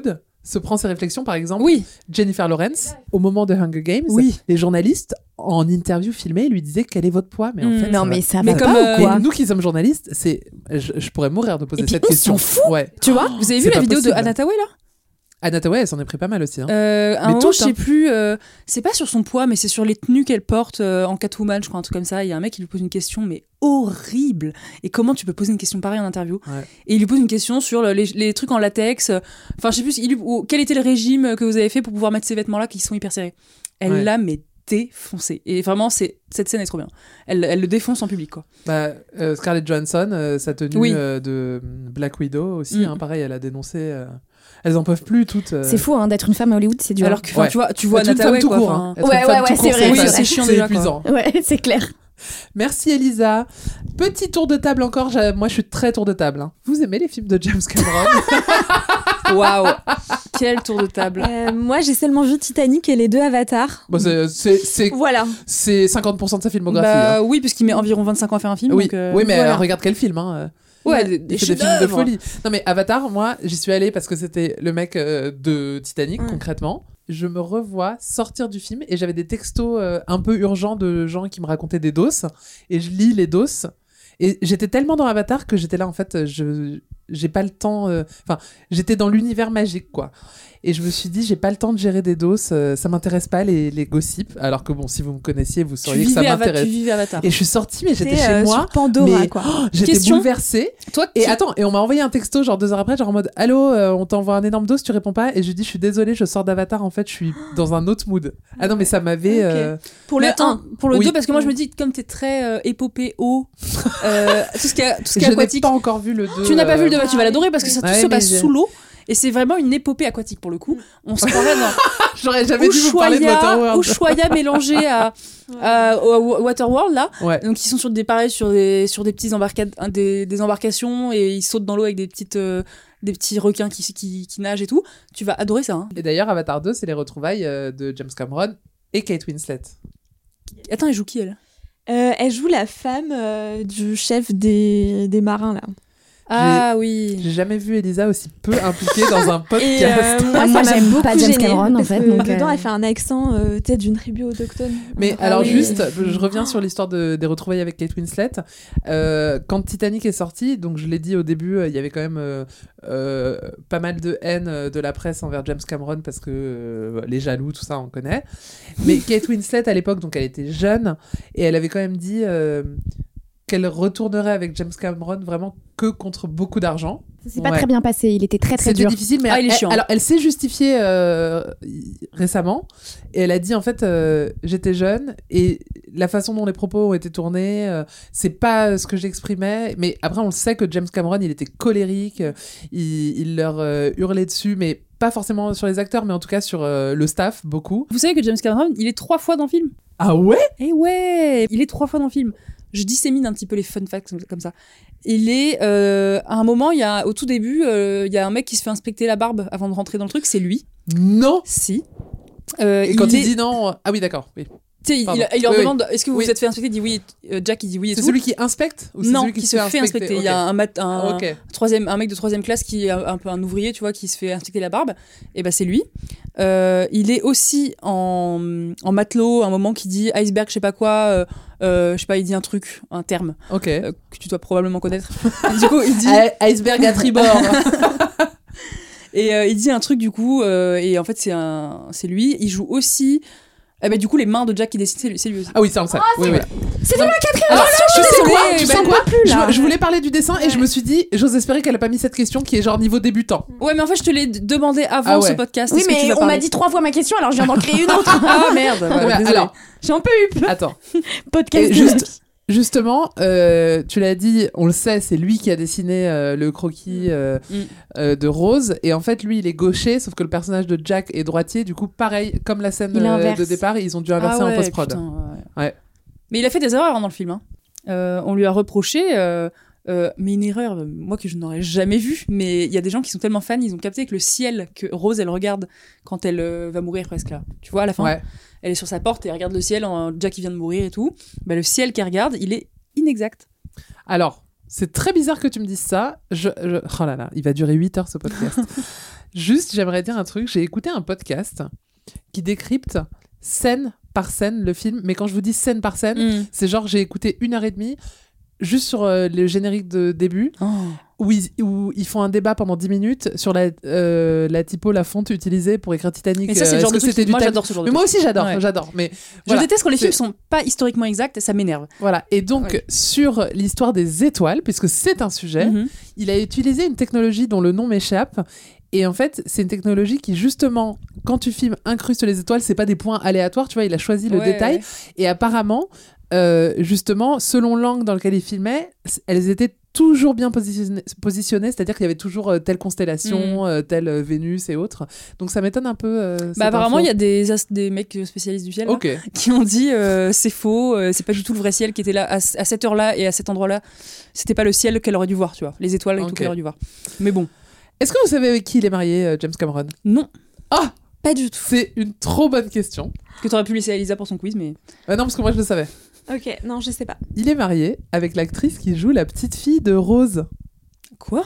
G: se prend ses réflexions, par exemple,
I: oui.
G: Jennifer Lawrence, au moment de Hunger Games,
I: oui.
G: les journalistes, en interview filmée, lui disaient quel est votre poids, mais en
H: mmh,
G: fait,
H: non,
G: ça
H: mais
G: va.
H: ça
G: mais
H: va
G: comme,
H: pas
G: euh,
H: ou quoi
G: nous qui sommes journalistes, c'est, je, je pourrais mourir de poser
H: et puis
G: cette
H: on
G: question.
H: On s'en fout,
G: ouais.
H: tu vois.
I: Vous avez vu la vidéo possible. de Anna Tawai là?
G: Anna Tawai, elle s'en est pris pas mal aussi. Hein.
I: Euh, un
G: mais
I: moment,
G: tout,
I: je sais
G: hein.
I: plus. Euh, c'est pas sur son poids, mais c'est sur les tenues qu'elle porte euh, en Catwoman, je crois, un truc comme ça. Il y a un mec qui lui pose une question, mais horrible. Et comment tu peux poser une question pareille en interview?
G: Ouais.
I: Et il lui pose une question sur le, les, les trucs en latex. Enfin, je sais plus. Il lui, ou, quel était le régime que vous avez fait pour pouvoir mettre ces vêtements-là qui sont hyper serrés? Elle
G: ouais.
I: l'a mais défoncé. Et vraiment, c'est cette scène est trop bien. Elle, elle le défonce en public, quoi.
G: Bah, euh, Scarlett Johansson, euh, sa tenue
I: oui.
G: euh, de Black Widow aussi,
I: mm.
G: hein, pareil, elle a dénoncé. Euh... Elles en peuvent plus toutes. Euh...
H: C'est fou hein, d'être une femme à Hollywood, c'est dur.
I: Alors que
G: ouais.
I: tu vois, tu vois
G: Anna Tawai
I: tout
G: court.
I: quoi,
G: Hein.
H: Ouais, ouais, ouais, c'est vrai.
I: Oui,
H: c'est,
I: c'est chiant
G: c'est
I: déjà.
G: épuisant.
H: Quoi. Ouais, c'est clair.
G: Merci Elisa. Petit tour de table encore. Moi, je suis très tour de table. Hein. Vous aimez les films de James Cameron?
I: Waouh, quel tour de table.
E: Euh, moi, j'ai seulement vu Titanic et les deux Avatars.
G: Bon, c'est, c'est, c'est,
E: voilà.
G: C'est cinquante pour cent de sa filmographie.
I: Bah,
G: hein.
I: Oui, puisqu'il met environ vingt-cinq ans à faire un film.
G: Oui,
I: donc, euh,
G: oui mais
I: voilà.
G: euh, regarde quel film. Hein.
I: Ouais,
G: il
I: des, des,
G: fait des films de folie. Non mais Avatar, moi, j'y suis allée parce que c'était le mec euh, de Titanic, ouais. concrètement. Je me revois sortir du film et j'avais des textos euh, un peu urgents de gens qui me racontaient des doses et je lis les doses et j'étais tellement dans Avatar que j'étais là en fait, je j'ai pas le temps. Enfin, euh, j'étais dans l'univers magique quoi. Et je me suis dit, j'ai pas le temps de gérer des doses, euh, ça m'intéresse pas les, les gossips. Alors que bon, si vous me connaissiez, vous sauriez que ça m'intéresse.
I: Tu vivais Avatar.
G: Et je suis sortie, mais j'étais
E: T'es,
G: chez
E: euh,
G: moi.
E: Sur Pandora,
G: mais,
E: quoi.
G: Oh, j'étais
I: Question.
G: bouleversée.
I: Toi,
G: et
I: qui...
G: attends, et on m'a envoyé un texto genre deux heures après, genre en mode, allô, euh, on t'envoie un énorme dose, tu réponds pas. Et je dis, je suis désolée, je sors d'Avatar, en fait, je suis dans un autre mood. Ah non, mais ça m'avait.
I: Okay.
G: Euh...
I: Pour le un, pour le
G: oui.
I: deux, parce que moi je me dis, comme t'es très euh, épopée eau, euh, tout ce qui est, tout ce qui est
G: je
I: aquatique.
G: Je n'ai pas encore vu le deux.
I: Tu n'as pas
G: euh...
I: vu le deux, bah, tu vas l'adorer parce que ça tout
G: ouais,
I: se passe
G: j'ai...
I: sous l'eau. Et c'est vraiment une épopée aquatique pour le coup. On se croirait dans.
G: J'aurais jamais dû vous parler de Waterworld.
I: Ushuaïa mélangé à, à, au Waterworld là.
G: Ouais.
I: Donc ils sont sur des pareils sur des sur des petits embarca- des, des embarcations et ils sautent dans l'eau avec des petites euh, des petits requins qui, qui qui nagent et tout. Tu vas adorer ça. Hein.
G: Et d'ailleurs Avatar deux, c'est les retrouvailles euh, de James Cameron et Kate Winslet.
I: Attends, elle joue qui elle?
E: euh, Elle joue la femme euh, du chef des des marins là.
I: Ah
G: j'ai,
I: oui.
G: J'ai jamais vu Elisa aussi peu impliquée dans un podcast.
E: Et euh, moi,
H: moi
E: ça
H: j'aime
E: m'a
H: pas James Cameron en fait.
E: Donc,
H: euh...
E: dedans, elle fait un accent euh, peut-être d'une tribu autochtone.
G: Mais
E: ah,
G: alors
E: oui.
G: juste, je reviens sur l'histoire de, des retrouvailles avec Kate Winslet. Euh, quand Titanic est sorti, donc je l'ai dit au début, il y avait quand même euh, euh, pas mal de haine de la presse envers James Cameron parce que euh, les jaloux, tout ça, on connaît. Mais Kate Winslet à l'époque, donc elle était jeune et elle avait quand même dit. Euh, qu'elle retournerait avec James Cameron vraiment que contre beaucoup d'argent.
H: Ça s'est pas ouais. très bien passé, il était très très
G: C'était
H: dur.
G: C'était difficile, mais
I: ah,
G: elle,
I: il est chiant.
G: alors elle s'est justifiée euh, récemment et elle a dit en fait euh, j'étais jeune et la façon dont les propos ont été tournés, euh, c'est pas ce que j'exprimais. Mais après on le sait que James Cameron il était colérique, il, il leur euh, hurlait dessus, mais pas forcément sur les acteurs, mais en tout cas sur euh, le staff beaucoup.
I: Vous savez que James Cameron il est trois fois dans le film.
G: Ah ouais?
I: Eh ouais, il est trois fois dans le film. Je dissémine un petit peu les fun facts comme ça. Il est euh, à un moment, il y a au tout début, euh, il y a un mec qui se fait inspecter la barbe avant de rentrer dans le truc. C'est lui.
G: Non.
I: Si. Euh,
G: Et quand
I: il,
G: il
I: est...
G: dit non, ah oui d'accord. Oui.
I: Tu sais, il, il leur
G: oui,
I: demande oui. Est-ce que vous
G: oui.
I: vous êtes fait inspecter? Il dit oui. Euh, Jack il dit oui et
G: c'est
I: tout.
G: celui qui inspecte ou c'est
I: non,
G: celui qui,
I: qui
G: se
I: se
G: fait
I: fait inspecter.
G: inspecter.
I: Okay. Il y a un, mat- un,
G: okay.
I: troisième, un mec de troisième classe qui est un, un peu un ouvrier, tu vois, qui se fait inspecter la barbe. Et ben c'est lui. Euh, il est aussi en, en matelot, un moment qui dit iceberg, je sais pas quoi. Euh, euh, je sais pas, il dit un truc, un terme
G: okay.
I: euh, que tu dois probablement connaître. Du coup, il dit
G: iceberg à tribord.
I: Et euh, il dit un truc du coup, euh, et en fait c'est un, c'est lui. Il joue aussi. Eh ben, du coup, les mains de Jack qui dessine, c'est lui, c'est lui aussi.
G: Ah oui, ça on le sait.
H: Oh,
G: oui, oui.
H: C'était ma quatrième.
G: Alors, tu sais quoi,
I: oui,
G: tu
I: bah,
G: sais quoi
H: plus, là.
G: je, je voulais parler du dessin ouais. et je me suis dit, j'ose espérer qu'elle a pas mis cette question qui est genre niveau débutant.
I: Ouais, mais en fait, je te l'ai demandé avant
G: ah ouais.
I: ce podcast.
H: Oui,
I: Est-ce
H: mais
I: que tu vas
H: on
I: parler
H: m'a dit trois fois ma question, alors je viens d'en créer une autre.
I: Ah merde. Ouais,
G: ouais, alors,
H: j'ai un peu eu peur.
G: Attends.
H: Podcast.
G: Juste. Justement, euh, tu l'as dit, on le sait, c'est lui qui a dessiné euh, le croquis euh, mm. euh, de Rose. Et en fait, lui, il est gaucher, sauf que le personnage de Jack est droitier. Du coup, pareil, comme la scène euh, de départ, ils ont dû inverser
I: ah ouais,
G: en post-prod.
I: Putain, ouais.
G: Ouais.
I: Mais il a fait des erreurs dans le film. Hein. Euh, on lui a reproché, euh, euh, mais une erreur, euh, moi que je n'aurais jamais vue. Mais il y a des gens qui sont tellement fans, ils ont capté que le ciel que Rose, elle regarde quand elle euh, va mourir presque là. Tu vois, à la fin. Ouais. Elle est sur sa porte et elle regarde le ciel, en Jack qui vient de mourir et tout. Bah, le ciel qu'elle regarde, il est inexact.
G: Alors, c'est très bizarre que tu me dises ça. Je, je... Oh là là, il va durer huit heures ce podcast. Juste, j'aimerais dire un truc. J'ai écouté un podcast qui décrypte scène par scène le film. Mais quand je vous dis scène par scène, mm. c'est genre j'ai écouté une heure et demie juste sur euh, le générique de début. Oh. Où ils, où ils font un débat pendant dix minutes sur la, euh, la typo, la fonte utilisée pour écrire Titanic.
I: Mais ça, c'est le genre de truc que moi, j'adore ce genre de
G: Mais
I: truc.
G: moi aussi, j'adore. Ouais. j'adore. Mais
I: voilà, je déteste quand les films sont pas historiquement exacts, ça m'énerve.
G: Voilà. Et donc, ouais. sur l'histoire des étoiles, puisque c'est un sujet, mm-hmm. il a utilisé une technologie dont le nom m'échappe. Et en fait, c'est une technologie qui, justement, quand tu filmes, incruste les étoiles, c'est pas des points aléatoires, tu vois, il a choisi le ouais, détail. Ouais. Et apparemment, euh, justement, selon l'angle dans lequel il filmait, elles étaient toujours bien positionné, positionné, c'est-à-dire qu'il y avait toujours euh, telle constellation, mmh. euh, telle euh, Vénus et autres. Donc ça m'étonne un peu. Euh,
I: bah apparemment il y a des, des mecs spécialistes du ciel okay. là, qui ont dit euh, c'est faux, euh, c'est pas du tout le vrai ciel qui était là à, à cette heure-là et à cet endroit-là. C'était pas le ciel qu'elle aurait dû voir, tu vois, les étoiles et okay. tout qu'elle aurait dû voir. Mais bon.
G: Est-ce que vous savez avec qui il est marié, euh, James Cameron ?
I: Non.
G: Ah,
I: pas du tout.
G: C'est une trop bonne question.
I: Que t'aurais pu laisser à Elisa pour son quiz, mais.
G: Euh, non, parce que moi je le savais.
E: Ok, non, je sais pas.
G: Il est marié avec l'actrice qui joue la petite fille de Rose.
I: Quoi ?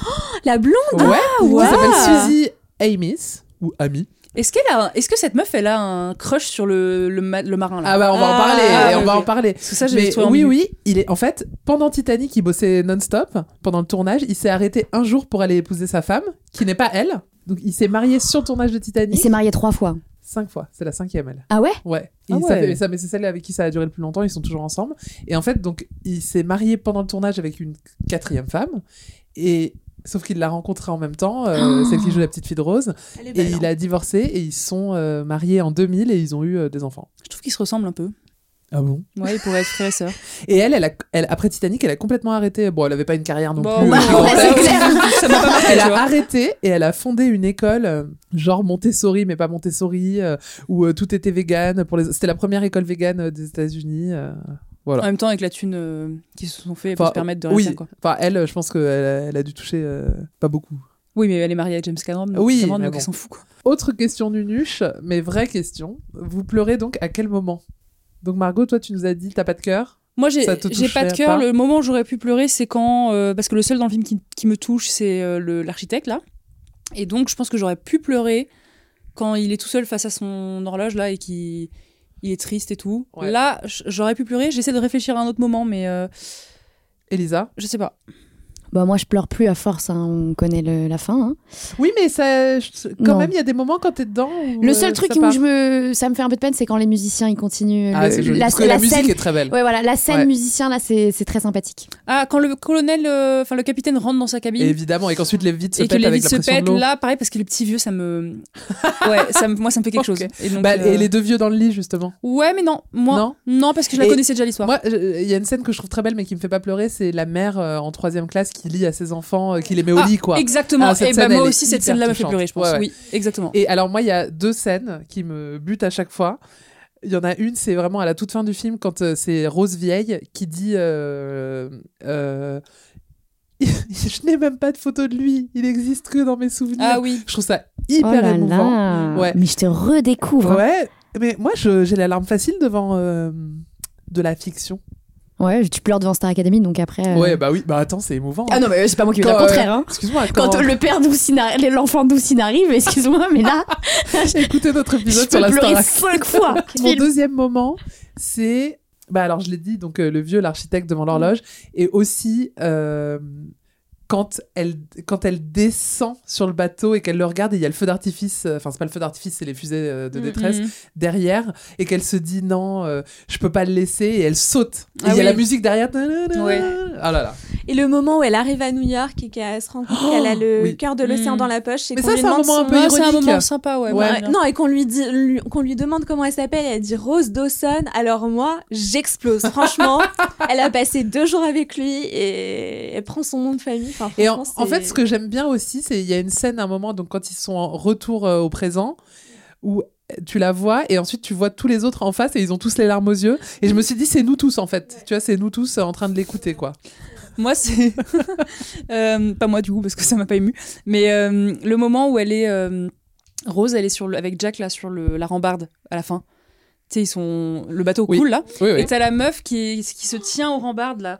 E: Oh, la blonde ?
G: Ouais,
E: ah, ouais.
G: Elle s'appelle Suzy Amis, ou Amy.
I: Est-ce, qu'elle a, est-ce que cette meuf, elle a un crush sur le, le, le marin là ?
G: Ah bah on va ah, en parler, ah, on okay. va en parler.
I: Parce que ça, j'ai
G: Mais
I: trouvé
G: oui,
I: en
G: oui, il est, en fait, pendant Titanic, il bossait non-stop. Pendant le tournage, il s'est arrêté un jour pour aller épouser sa femme, qui n'est pas elle. Donc il s'est marié sur le tournage de Titanic.
H: Il s'est marié trois fois.
G: Cinq fois, c'est la cinquième elle.
H: Ah ouais ?
G: Ouais.
H: Ah
G: ouais. Ça fait, ça, mais c'est celle avec qui ça a duré le plus longtemps, ils sont toujours ensemble. Et en fait, donc, il s'est marié pendant le tournage avec une quatrième femme. Et sauf qu'il l'a rencontrée en même temps, euh, oh celle qui joue la petite fille de Rose. Et belle, il hein. a divorcé et ils sont euh, mariés en deux mille et ils ont eu euh, des enfants.
I: Je trouve qu'ils se ressemblent un peu.
G: Ah bon ?
I: Ouais, ils pourraient être frères et sœurs.
G: Et elle, elle, a, elle, après Titanic, elle a complètement arrêté. Bon, elle avait pas une carrière non
I: bon,
G: plus.
I: Bah,
G: euh,
I: ouais, c'est clair. Ça m'a pas marqué,
G: elle
I: tu
G: a
I: vois.
G: arrêté et elle a fondé une école, euh, genre Montessori, mais pas Montessori, euh, où euh, tout était vegan. Pour les... C'était la première école vegan euh, des États-Unis. Euh, voilà.
I: En même temps, avec la thune euh, qu'ils se sont fait, elle peut se permettre de
G: oui.
I: rien. Quoi.
G: Enfin, elle, je pense qu'elle a, elle a dû toucher euh, pas beaucoup.
I: Oui, mais elle est mariée à James Cameron. Donc
G: oui,
I: Cameron, donc
G: bon.
I: elle s'en fout. Quoi.
G: Autre question nunuche, mais vraie question. Vous pleurez donc à quel moment ? Donc Margot, toi tu nous as dit t'as pas de cœur.
I: Moi j'ai, j'ai pas de cœur. Le moment où j'aurais pu pleurer, c'est quand euh, parce que le seul dans le film qui, qui me touche, c'est euh, le, l'architecte là. Et donc je pense que j'aurais pu pleurer quand il est tout seul face à son horloge là et qu'il il est triste et tout. Ouais. Là j'aurais pu pleurer. J'essaie de réfléchir à un autre moment, mais euh...
G: Elisa,
I: je sais pas.
H: Bah moi je pleure plus à force, hein. On connaît le, la fin. Hein.
G: Oui mais ça, quand non. même il y a des moments quand t'es dedans où
H: le seul
G: euh,
H: truc
G: ça
H: où
G: part.
H: je me, ça me fait un peu de peine, c'est quand les musiciens ils continuent.
G: Ah
H: le,
G: c'est joli.
H: La,
G: Parce que
H: la,
G: la musique
H: scène...
G: est très belle.
H: Ouais voilà, la scène
G: ouais.
H: musicien là c'est, c'est très sympathique.
I: Ah quand le colonel, enfin euh, le capitaine rentre dans sa cabine.
G: Et évidemment et qu'ensuite les vitres se
I: et
G: pètent
I: que les
G: avec
I: vitres
G: la
I: se
G: pression
I: pètent,
G: de l'eau.
I: là pareil parce que les petits vieux ça me, ouais ça me, moi ça me fait quelque okay. chose.
G: Et, donc, bah, euh... et les deux vieux dans le lit justement.
I: Ouais mais non moi non, non parce que je la et connaissais déjà l'histoire.
G: Moi il y a une scène que je trouve très belle mais qui me fait pas pleurer, c'est la mère euh, en troisième classe qui lit à ses enfants, euh, qui les met au
I: ah,
G: lit quoi.
I: Exactement. Et ben moi aussi cette scène là me fait pleurer je pense. Ouais, ouais. Oui exactement.
G: Et alors moi il y a deux scènes qui me butent à chaque fois. Il y en a une, c'est vraiment à la toute fin du film quand euh, c'est Rose vieille qui dit euh, euh, je n'ai même pas de photo de lui, il existe que dans mes souvenirs.
I: Ah oui.
G: Je trouve ça hyper
H: oh là
G: émouvant.
H: Là.
G: Ouais.
H: Mais je te redécouvre.
G: Ouais, hein. Mais moi je, j'ai la larme facile devant euh, de la fiction.
H: Ouais, tu pleures devant Star Academy, donc après. Euh...
G: Ouais, bah oui, bah attends, c'est émouvant.
H: Ah non, mais c'est pas moi qui veux dire le contraire. Hein.
G: Excuse-moi.
H: Quand, quand le père d'Oussine, arri... l'enfant d'Oussine arrive, excuse-moi, mais là.
G: J'ai écouté notre épisode sur la Star
H: Academy. cinq fois.
G: Mon deuxième moment, c'est. Bah alors, je l'ai dit, donc euh, le vieux, l'architecte devant l'horloge, et aussi. Euh... Quand elle, quand elle descend sur le bateau et qu'elle le regarde, et il y a le feu d'artifice, enfin, c'est pas le feu d'artifice, c'est les fusées de détresse mmh. derrière, et qu'elle se dit non, euh, je peux pas le laisser, et elle saute. Et il ah y oui. a la musique derrière.
I: Ouais.
G: Ah là là.
E: Et le moment où elle arrive à New York et qu'elle se rend compte oh, qu'elle a le oui. cœur de l'océan mmh. dans la poche. Et
G: mais
E: qu'on
G: ça,
E: lui
G: c'est un moment
E: son...
G: un peu ironique.
I: C'est un moment sympa, ouais.
E: ouais. ouais. Non, et qu'on lui, dit, lui, qu'on lui demande comment elle s'appelle, et elle dit Rose Dawson. Alors moi, j'explose. Franchement, elle a passé deux jours avec lui et elle prend son nom de famille. Enfin,
G: et en, en fait, ce que j'aime bien aussi, c'est qu'il y a une scène à un moment, donc quand ils sont en retour euh, au présent, où tu la vois et ensuite tu vois tous les autres en face et ils ont tous les larmes aux yeux. Et je me suis dit, c'est nous tous en fait. Tu vois, c'est nous tous en train de l'écouter, quoi.
I: Moi, c'est. euh, pas moi, du coup, parce que ça m'a pas ému. Mais euh, le moment où elle est. Euh, Rose, elle est sur le, avec Jack, là, sur le, la rambarde, à la fin. Tu sais, ils sont. Le bateau
G: oui.
I: coule, là.
G: Oui, oui.
I: Et t'as la meuf qui, est, qui se tient aux rambardes, là.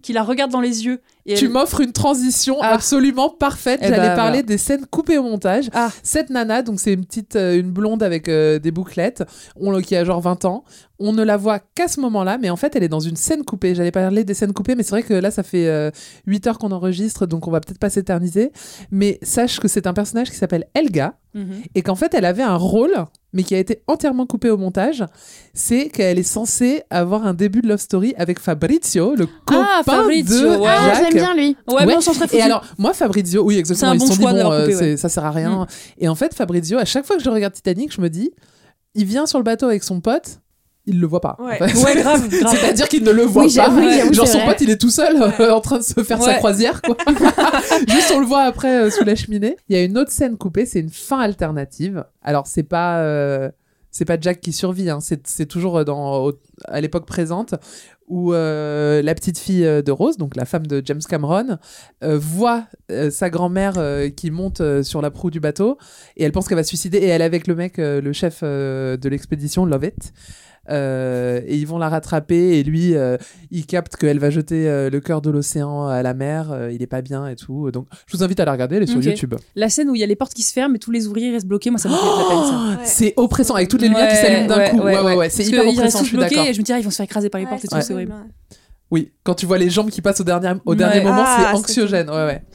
I: qui la regarde dans les yeux. Et
G: tu
I: elle...
G: m'offres une transition ah. absolument parfaite.
I: Eh
G: J'allais
I: bah,
G: parler
I: voilà.
G: des scènes coupées au montage.
I: Ah.
G: Cette nana, donc c'est une petite, euh, une blonde avec euh, des bouclettes, on, qui a genre vingt ans. On ne la voit qu'à ce moment-là, mais en fait, elle est dans une scène coupée. J'allais parler des scènes coupées, mais c'est vrai que là, ça fait euh, huit heures qu'on enregistre, donc on va peut-être pas s'éterniser. Mais sache que c'est un personnage qui s'appelle Helga, mm-hmm. et qu'en fait, elle avait un rôle, mais qui a été entièrement coupé au montage. C'est qu'elle est censée avoir un début de love story avec Fabrizio, le copain
I: ah, Fabrizio,
G: de
I: ouais.
G: Jacques.
H: Ah, j'aime bien lui.
I: Ouais, ouais. Bon, on s'en serait foutu.
G: Et alors, moi, Fabrizio, oui, exactement,
I: c'est un
G: ils
I: bon
G: se sont
I: choix
G: dit,
I: de
G: bon,
I: leur couper,
G: euh,
I: ouais.
G: ça sert à rien. Mm. Et en fait, Fabrizio, à chaque fois que je regarde Titanic, je me dis, il vient sur le bateau avec son pote, il le voit pas.
I: Ouais,
G: en fait.
I: ouais grave, grave.
G: C'est-à-dire qu'il ne le voit
H: oui,
G: pas.
H: Oui,
G: genre son
H: vrai.
G: pote, il est tout seul euh, en train de se faire
I: ouais.
G: sa croisière, quoi. Juste on le voit après euh, sous la cheminée. Il y a une autre scène coupée, c'est une fin alternative. Alors c'est pas euh, c'est pas Jack qui survit, hein. c'est c'est toujours dans au, à l'époque présente où euh, la petite fille de Rose, donc la femme de James Cameron, euh, voit euh, sa grand-mère euh, qui monte euh, sur la proue du bateau et elle pense qu'elle va se suicider et elle est avec le mec, euh, le chef euh, de l'expédition, Lovett. Euh, et ils vont la rattraper et lui euh, il capte qu'elle va jeter euh, le cœur de l'océan à la mer, euh, il est pas bien et tout, donc je vous invite à la regarder, elle est sur
I: okay.
G: YouTube.
I: La scène où il y a les portes qui se ferment et tous les ouvriers restent bloqués, moi ça me fait de la peine ça.
G: Ouais. C'est oppressant avec toutes les lumières
I: ouais,
G: qui s'allument d'un
I: ouais,
G: coup,
I: ouais,
G: ouais, ouais, ouais. c'est
I: Parce
G: hyper
I: ils
G: oppressant,
I: restent
G: je suis
I: bloqués
G: d'accord.
I: et je me dis ah, ils vont se faire écraser par les
E: ouais,
I: portes et tout,
G: ouais.
I: c'est horrible.
G: Oui, quand tu vois les jambes qui passent au dernier, au dernier
I: ouais.
G: moment,
E: ah,
G: c'est anxiogène, ouais ouais.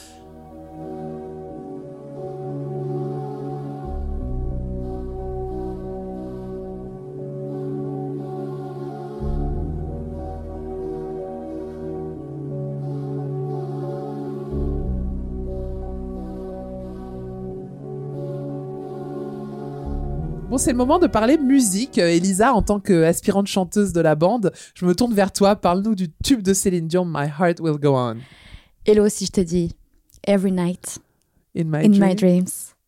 G: Bon, c'est le moment de parler musique. Euh, Elisa, en tant qu'aspirante chanteuse de la bande, je me tourne vers toi. Parle-nous du tube de Céline Dion, My Heart Will Go On.
H: Hello, si je te dis Every night,
G: in, my,
H: in
G: dream.
H: my dreams,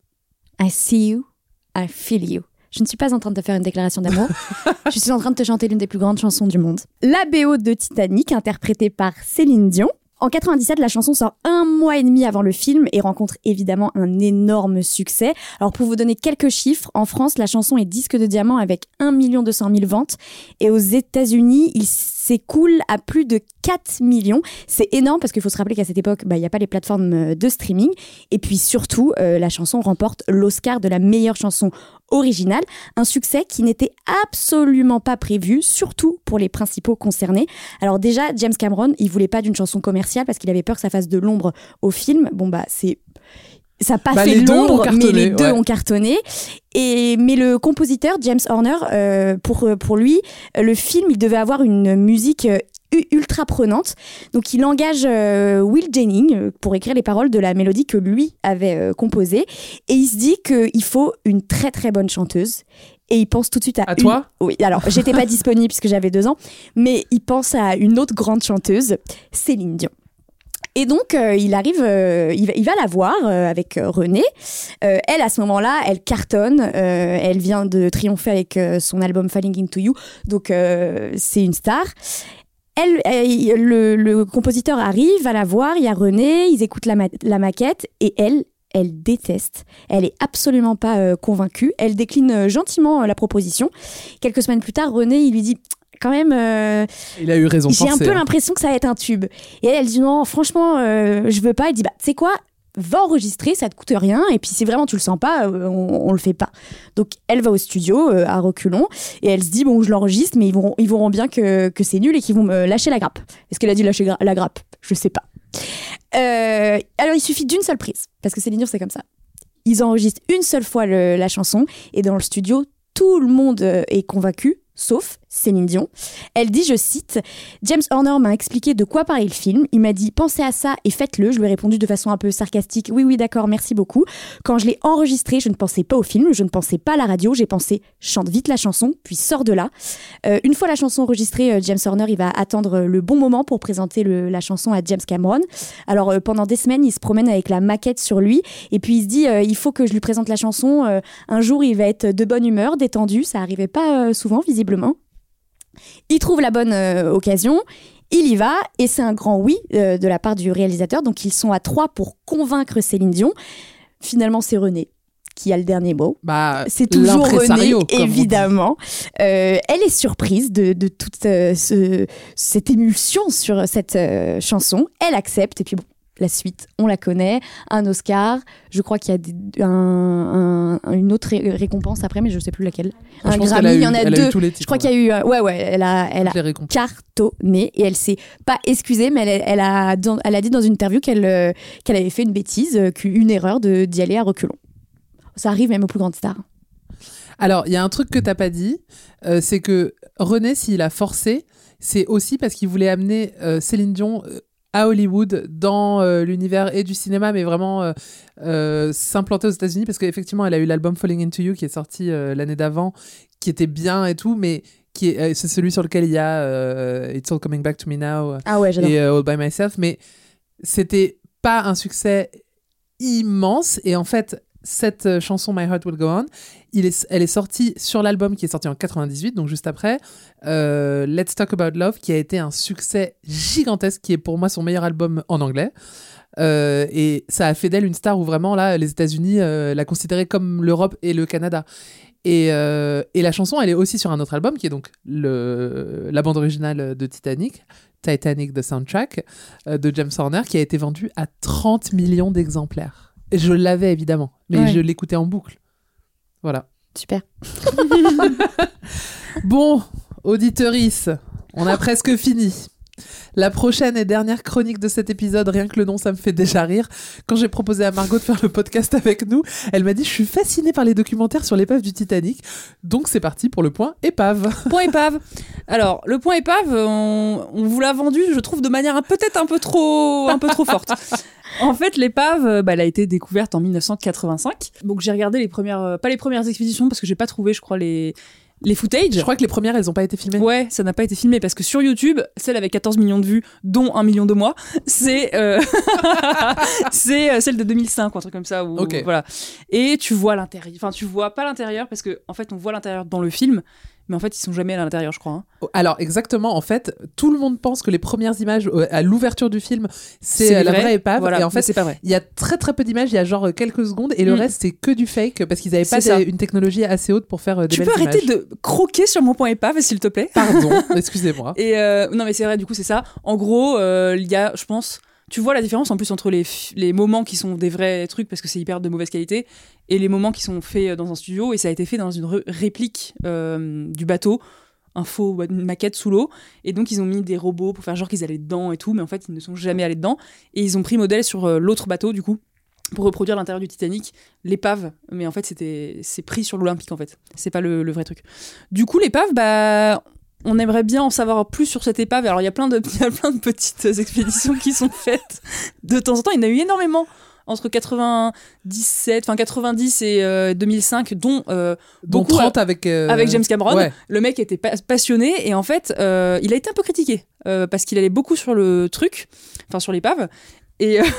H: I see you, I feel you. Je ne suis pas en train de te faire une déclaration d'amour. Je suis en train de te chanter l'une des plus grandes chansons du monde. La B O de Titanic, interprétée par Céline Dion. En quatre-vingt-dix-sept, la chanson sort un mois et demi avant le film et rencontre évidemment un énorme succès. Alors pour vous donner quelques chiffres, en France, la chanson est disque de diamant avec un million deux cent mille ventes et aux États-Unis, il s'écoule à plus de quatre millions. C'est énorme parce qu'il faut se rappeler qu'à cette époque, bah, il n'y a pas les plateformes de streaming. Et puis surtout, euh, la chanson remporte l'Oscar de la meilleure chanson originale, un succès qui n'était absolument pas prévu, surtout pour les principaux concernés. Alors déjà, James Cameron, il voulait pas d'une chanson commerciale parce qu'il avait peur que ça fasse de l'ombre au film. Bon bah c'est ça n'a pas
G: bah,
H: fait de l'ombre, mais les deux
G: ouais.
H: ont cartonné. Et mais le compositeur James Horner, euh, pour pour lui, le film, il devait avoir une musique euh, ultra prenante. Donc il engage euh, Will Jennings pour écrire les paroles de la mélodie que lui avait euh, composée. Et il se dit qu'il faut une très très bonne chanteuse. Et il pense tout de suite à...
G: À
H: une...
G: toi ?
H: Oui, alors j'étais pas disponible puisque j'avais deux ans, mais il pense à une autre grande chanteuse, Céline Dion. Et donc, euh, il arrive, euh, il, va, il va la voir euh, avec euh, René. Euh, elle, à ce moment-là, elle cartonne. Euh, elle vient de triompher avec euh, son album Falling Into You. Donc, euh, c'est une star. Elle, elle, le, le compositeur arrive, va la voir, il y a René, ils écoutent la, ma- la maquette et elle, elle déteste. Elle est absolument pas euh, convaincue. Elle décline euh, gentiment euh, la proposition. Quelques semaines plus tard, René, il lui dit... quand même euh,
G: il a eu raison
H: j'ai
G: penser,
H: un peu
G: hein.
H: l'impression que ça va être un tube et elle, elle dit non franchement euh, je veux pas. Elle dit bah tu sais quoi, va enregistrer, ça te coûte rien et puis si vraiment tu le sens pas euh, on, on le fait pas. Donc elle va au studio euh, à reculons et elle se dit bon je l'enregistre mais ils verront, ils verront bien que, que c'est nul et qu'ils vont me lâcher la grappe. Est-ce qu'elle a dit lâcher gra- la grappe? Je sais pas. Euh, alors il suffit d'une seule prise parce que Céline Dion c'est comme ça. Ils enregistrent une seule fois le, la chanson et dans le studio tout le monde est convaincu sauf Céline Dion. Elle dit, je cite, « James Horner m'a expliqué de quoi parlait le film. Il m'a dit, pensez à ça et faites-le. » Je lui ai répondu de façon un peu sarcastique, « Oui, oui, d'accord, merci beaucoup. » Quand je l'ai enregistré, je ne pensais pas au film, je ne pensais pas à la radio, j'ai pensé, chante vite la chanson, puis sors de là. Euh, une fois la chanson enregistrée, James Horner, il va attendre le bon moment pour présenter le, la chanson à James Cameron. Alors, euh, pendant des semaines, il se promène avec la maquette sur lui, et puis il se dit, euh, il faut que je lui présente la chanson. Euh, un jour, il va être de bonne humeur, détendu. Ça arrivait pas euh, souvent, visiblement. Il trouve la bonne euh, occasion, il y va et c'est un grand oui euh, de la part du réalisateur. Donc ils sont à trois pour convaincre Céline Dion. Finalement c'est René qui a le dernier mot.
G: Bah,
H: c'est toujours René,
G: comme
H: évidemment. Euh, elle est surprise de, de toute euh, ce, cette émulsion sur cette euh, chanson. Elle accepte et puis bon, la suite, on la connaît. Un Oscar, je crois qu'il y a des, un, un, une autre ré- récompense après, mais je ne sais plus laquelle.
G: Moi,
H: un Grammy, il y en a deux.
G: Titres,
H: je crois qu'il y a eu, euh, ouais, ouais, elle a, elle a cartonné et elle s'est pas excusée, mais elle, elle a, dans, elle a dit dans une interview qu'elle, euh, qu'elle avait fait une bêtise, euh, qu'une erreur de, d'y aller à reculons. Ça arrive même aux plus grandes stars.
G: Alors, il y a un truc que t'as pas dit, euh, c'est que René, s'il a forcé, c'est aussi parce qu'il voulait amener euh, Céline Dion euh, à Hollywood, dans euh, l'univers et du cinéma, mais vraiment euh, euh, s'implanter aux États-Unis, parce qu'effectivement, elle a eu l'album Falling Into You qui est sorti euh, l'année d'avant, qui était bien et tout, mais qui est, euh, c'est celui sur lequel il y a euh, It's All Coming Back to Me Now
H: ah ouais,
G: et euh, All By Myself, mais c'était pas un succès immense, et en fait, cette chanson My Heart Will Go On, il est, elle est sortie sur l'album qui est sorti en quatre-vingt-dix-huit, donc juste après, euh, Let's Talk About Love, qui a été un succès gigantesque, qui est pour moi son meilleur album en anglais. Euh, et ça a fait d'elle une star où vraiment là, les États-Unis euh, la considéraient comme l'Europe et le Canada. Et, euh, et la chanson, elle est aussi sur un autre album qui est donc le, la bande originale de Titanic, Titanic, the soundtrack, euh, de James Horner, qui a été vendu à trente millions d'exemplaires. Et je l'avais évidemment, mais ouais. je l'écoutais en boucle. Voilà.
H: Super.
G: Bon, auditeurice, on a presque fini. La prochaine et dernière chronique de cet épisode, rien que le nom, ça me fait déjà rire. Quand j'ai proposé à Margot de faire le podcast avec nous, elle m'a dit « Je suis fascinée par les documentaires sur l'épave du Titanic. » Donc c'est parti pour le point épave.
I: Point épave. Alors, le point épave, on, on vous l'a vendu, je trouve, de manière peut-être un peu trop, un peu trop forte. En fait, l'épave, bah, elle a été découverte en dix-neuf cent quatre-vingt-cinq. Donc j'ai regardé les premières, pas les premières expéditions, parce que j'ai pas trouvé, je crois, les... les footage.
G: Je crois que les premières, elles ont pas été filmées.
I: Ouais, ça n'a pas été filmé parce que sur YouTube, celle avec quatorze millions de vues, dont un million de moi, c'est euh... c'est celle de deux mille cinq ou un truc comme ça. Où,
G: okay.
I: Voilà. Et tu vois l'intérieur. Enfin, tu vois pas l'intérieur parce que en fait, on voit l'intérieur dans le film. Mais en fait, ils sont jamais à l'intérieur, je crois. Hein.
G: Alors, exactement. En fait, tout le monde pense que les premières images à l'ouverture du film, c'est, c'est la vraie, vraie épave.
I: Voilà,
G: et en fait,
I: c'est pas vrai.
G: Il y a très très peu d'images. Il y a genre quelques secondes. Et le mm. reste, c'est que du fake parce qu'ils n'avaient pas des, une technologie assez haute pour faire des
I: tu
G: belles images.
I: Tu peux arrêter de croquer sur mon point épave, s'il te plaît?
G: Pardon, excusez-moi.
I: Et euh, non, mais c'est vrai, du coup, c'est ça. En gros, euh, il y a, je pense... Tu vois la différence en plus entre les, les moments qui sont des vrais trucs parce que c'est hyper de mauvaise qualité et les moments qui sont faits dans un studio et ça a été fait dans une re- réplique euh, du bateau, un faux, une maquette sous l'eau, et donc ils ont mis des robots pour faire genre qu'ils allaient dedans et tout, mais en fait ils ne sont jamais allés dedans, et ils ont pris modèle sur euh, l'autre bateau du coup pour reproduire l'intérieur du Titanic, l'épave, mais en fait c'était c'est pris sur l'Olympique en fait, c'est pas le, le vrai truc. Du coup l'épave, bah on aimerait bien en savoir plus sur cette épave. Alors il y a plein de il y a plein de petites expéditions qui sont faites de temps en temps, il y en a eu énormément entre quatre-vingt-dix-sept, enfin quatre-vingt-dix et euh, deux mille cinq, dont euh,
G: dont
I: beaucoup
G: trente avec euh...
I: avec James Cameron.
G: Ouais.
I: Le mec était pa- passionné et en fait, euh, il a été un peu critiqué euh, parce qu'il allait beaucoup sur le truc, enfin sur l'épave et euh...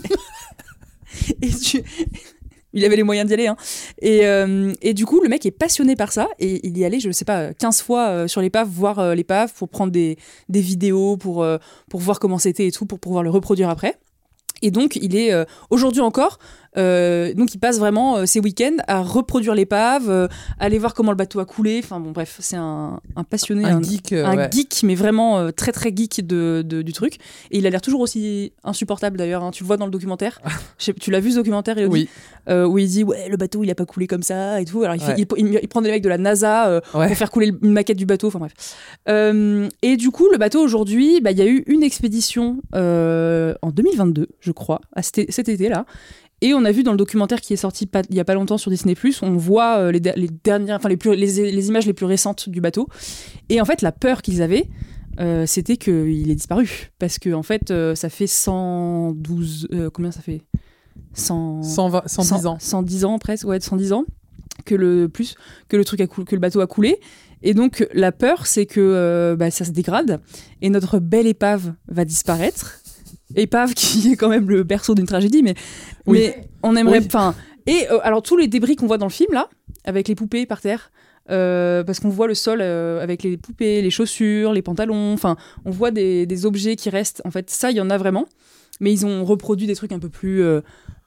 I: et tu... il avait les moyens d'y aller hein. et euh, et du coup, le mec est passionné par ça et il y allait, je sais pas, quinze fois euh, sur l'épave, voir euh, l'épave pour prendre des des vidéos pour euh, pour voir comment c'était et tout pour pouvoir le reproduire après. Et donc, il est euh, aujourd'hui encore, euh, donc il passe vraiment euh, ses week-ends à reproduire l'épave, euh, aller voir comment le bateau a coulé. Enfin bon, bref, c'est un, un passionné,
G: un,
I: un
G: geek, euh,
I: un
G: ouais.
I: geek, mais vraiment euh, très très geek de, de, du truc. Et il a l'air toujours aussi insupportable d'ailleurs. Hein. Tu le vois dans le documentaire. Je sais, tu l'as vu ce documentaire, Elodie,
G: oui.
I: euh, où il dit ouais, le bateau il a pas coulé comme ça et tout. Alors il, fait, ouais. il, il, il prend des mecs de la NASA euh, ouais. pour faire couler une maquette du bateau. Enfin bref. Euh, et du coup, le bateau aujourd'hui, bah il y a eu une expédition euh, en deux mille vingt-deux, je crois, à cet, cet été là. Et on a vu dans le documentaire qui est sorti pas, il y a pas longtemps sur Disney plus, on voit euh, les, les dernières, enfin les, plus, les, les images les plus récentes du bateau. Et en fait, la peur qu'ils avaient, euh, c'était qu'il ait disparu, parce que en fait, euh, ça fait cent douze, euh, combien ça fait cent,
G: cent vingt, cent dix ans,
I: cent dix ans presque, ouais, cent dix ans que le plus que le truc a coulé, que le bateau a coulé. Et donc la peur, c'est que euh, bah, ça se dégrade et notre belle épave va disparaître. Épave qui est quand même le berceau d'une tragédie, mais, oui. mais on aimerait... Enfin, oui. Et euh, alors tous les débris qu'on voit dans le film, là, avec les poupées par terre, euh, parce qu'on voit le sol euh, avec les poupées, les chaussures, les pantalons, enfin, on voit des, des objets qui restent. En fait, ça, il y en a vraiment, mais ils ont reproduit des trucs un peu plus... Euh,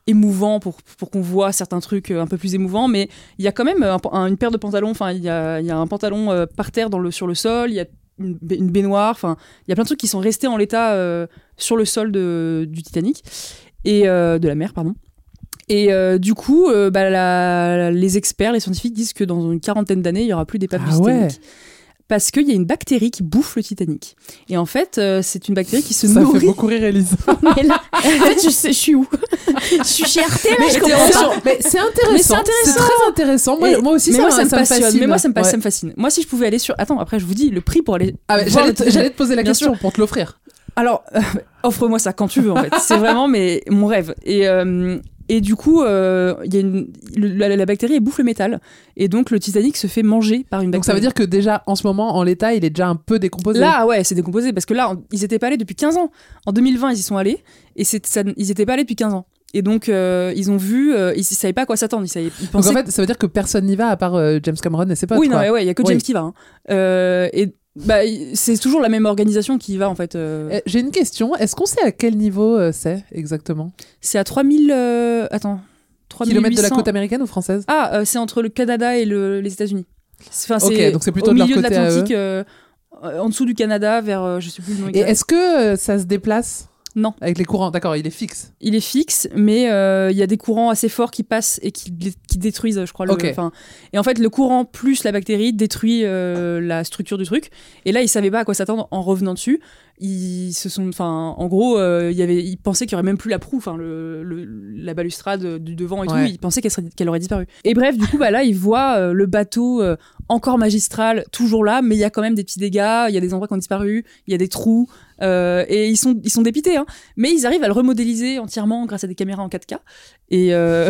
I: émouvant pour, pour qu'on voit certains trucs un peu plus émouvants, mais il y a quand même un, un, une paire de pantalons, enfin il y a, y a un pantalon euh, par terre dans le, sur le sol, il y a une, une baignoire, enfin il y a plein de trucs qui sont restés en l'état euh, sur le sol de, du Titanic, et euh, de la mer, pardon. Et euh, du coup, euh, bah, la, les experts, les scientifiques disent que dans une quarantaine d'années, il n'y aura plus d'épave
G: ah
I: du Titanic.
G: Ouais.
I: Parce qu'il y a une bactérie qui bouffe le Titanic. Et en fait, euh, c'est une bactérie qui se
G: Ça
I: nourrit...
G: Ça fait beaucoup rire, Elisa.
H: Mais là, en fait, je, sais, je suis où? Je suis chez R T, là,
G: mais
H: je comprends pas.
G: Mais c'est intéressant. Mais c'est intéressant. C'est très intéressant. Moi,
I: Et,
G: moi aussi,
I: mais
G: ça,
I: moi, ça, me
G: ça me
I: passionne.
G: fascine.
I: Mais moi, ça me, passe,
G: ouais.
I: ça me fascine. Moi, si je pouvais aller sur... Attends, après, je vous dis le prix pour aller...
G: Ah, bah, j'allais, te, j'allais te poser la
I: Bien
G: question
I: sûr.
G: pour te l'offrir.
I: Alors, euh, offre-moi ça quand tu veux, en fait. C'est vraiment mais, mon rêve. Et... Euh, Et du coup, euh, y a une, la, la bactérie elle bouffe le métal. Et donc, le Titanic se fait manger par une bactérie.
G: Donc, ça veut dire que déjà, en ce moment, en l'état, il est déjà un peu décomposé.
I: Là, ouais, c'est décomposé. Parce que là, on, ils n'étaient pas allés depuis quinze ans. En deux mille vingt, ils y sont allés. Et c'est, ça, ils n'étaient pas allés depuis quinze ans. Et donc, euh, ils ont vu... Euh, ils ne savaient pas à quoi s'attendre. Ils savaient, ils pensaient...
G: Donc, en fait, ça veut dire que personne n'y va à part euh, James Cameron et ses potes.
I: Oui, non,
G: quoi.
I: ouais, il n'y a que James
G: oui.
I: qui va. Hein. Euh, et... Bah, c'est toujours la même organisation qui y va en fait. Euh...
G: Euh, j'ai une question. Est-ce qu'on sait à quel niveau euh, c'est exactement?
I: C'est à trois mille. Euh... Attends. trois mille huit cents
G: kilomètres de la côte américaine ou française?
I: Ah, euh, c'est entre le Canada et le... les États-Unis. Enfin, c'est
G: ok, donc c'est plutôt
I: au
G: de leur
I: milieu de
G: côté
I: l'Atlantique,
G: à
I: euh, en dessous du Canada, vers euh, je sais plus le nom
G: exact. Et est-ce que euh, ça se déplace?
I: Non.
G: Avec les courants, d'accord, il est fixe.
I: Il est fixe, mais il euh, y a des courants assez forts qui passent et qui, qui détruisent, je crois. Le,
G: okay.
I: Et en fait, le courant plus la bactérie détruit euh, la structure du truc. Et là, ils savaient pas à quoi s'attendre en revenant dessus. Ils se sont, enfin, en gros, euh, y avait, ils pensaient qu'il y aurait même plus la proue, enfin, le, le, la balustrade du devant et
G: ouais.
I: tout. Ils pensaient qu'elle, serait, qu'elle aurait disparu. Et bref, du coup, bah là, ils voient euh, le bateau euh, encore magistral, toujours là, mais il y a quand même des petits dégâts. Il y a des endroits qui ont disparu. Il y a des trous. Euh, et ils sont, ils sont dépités, hein. Mais ils arrivent à le remodéliser entièrement grâce à des caméras en quatre K. Et euh...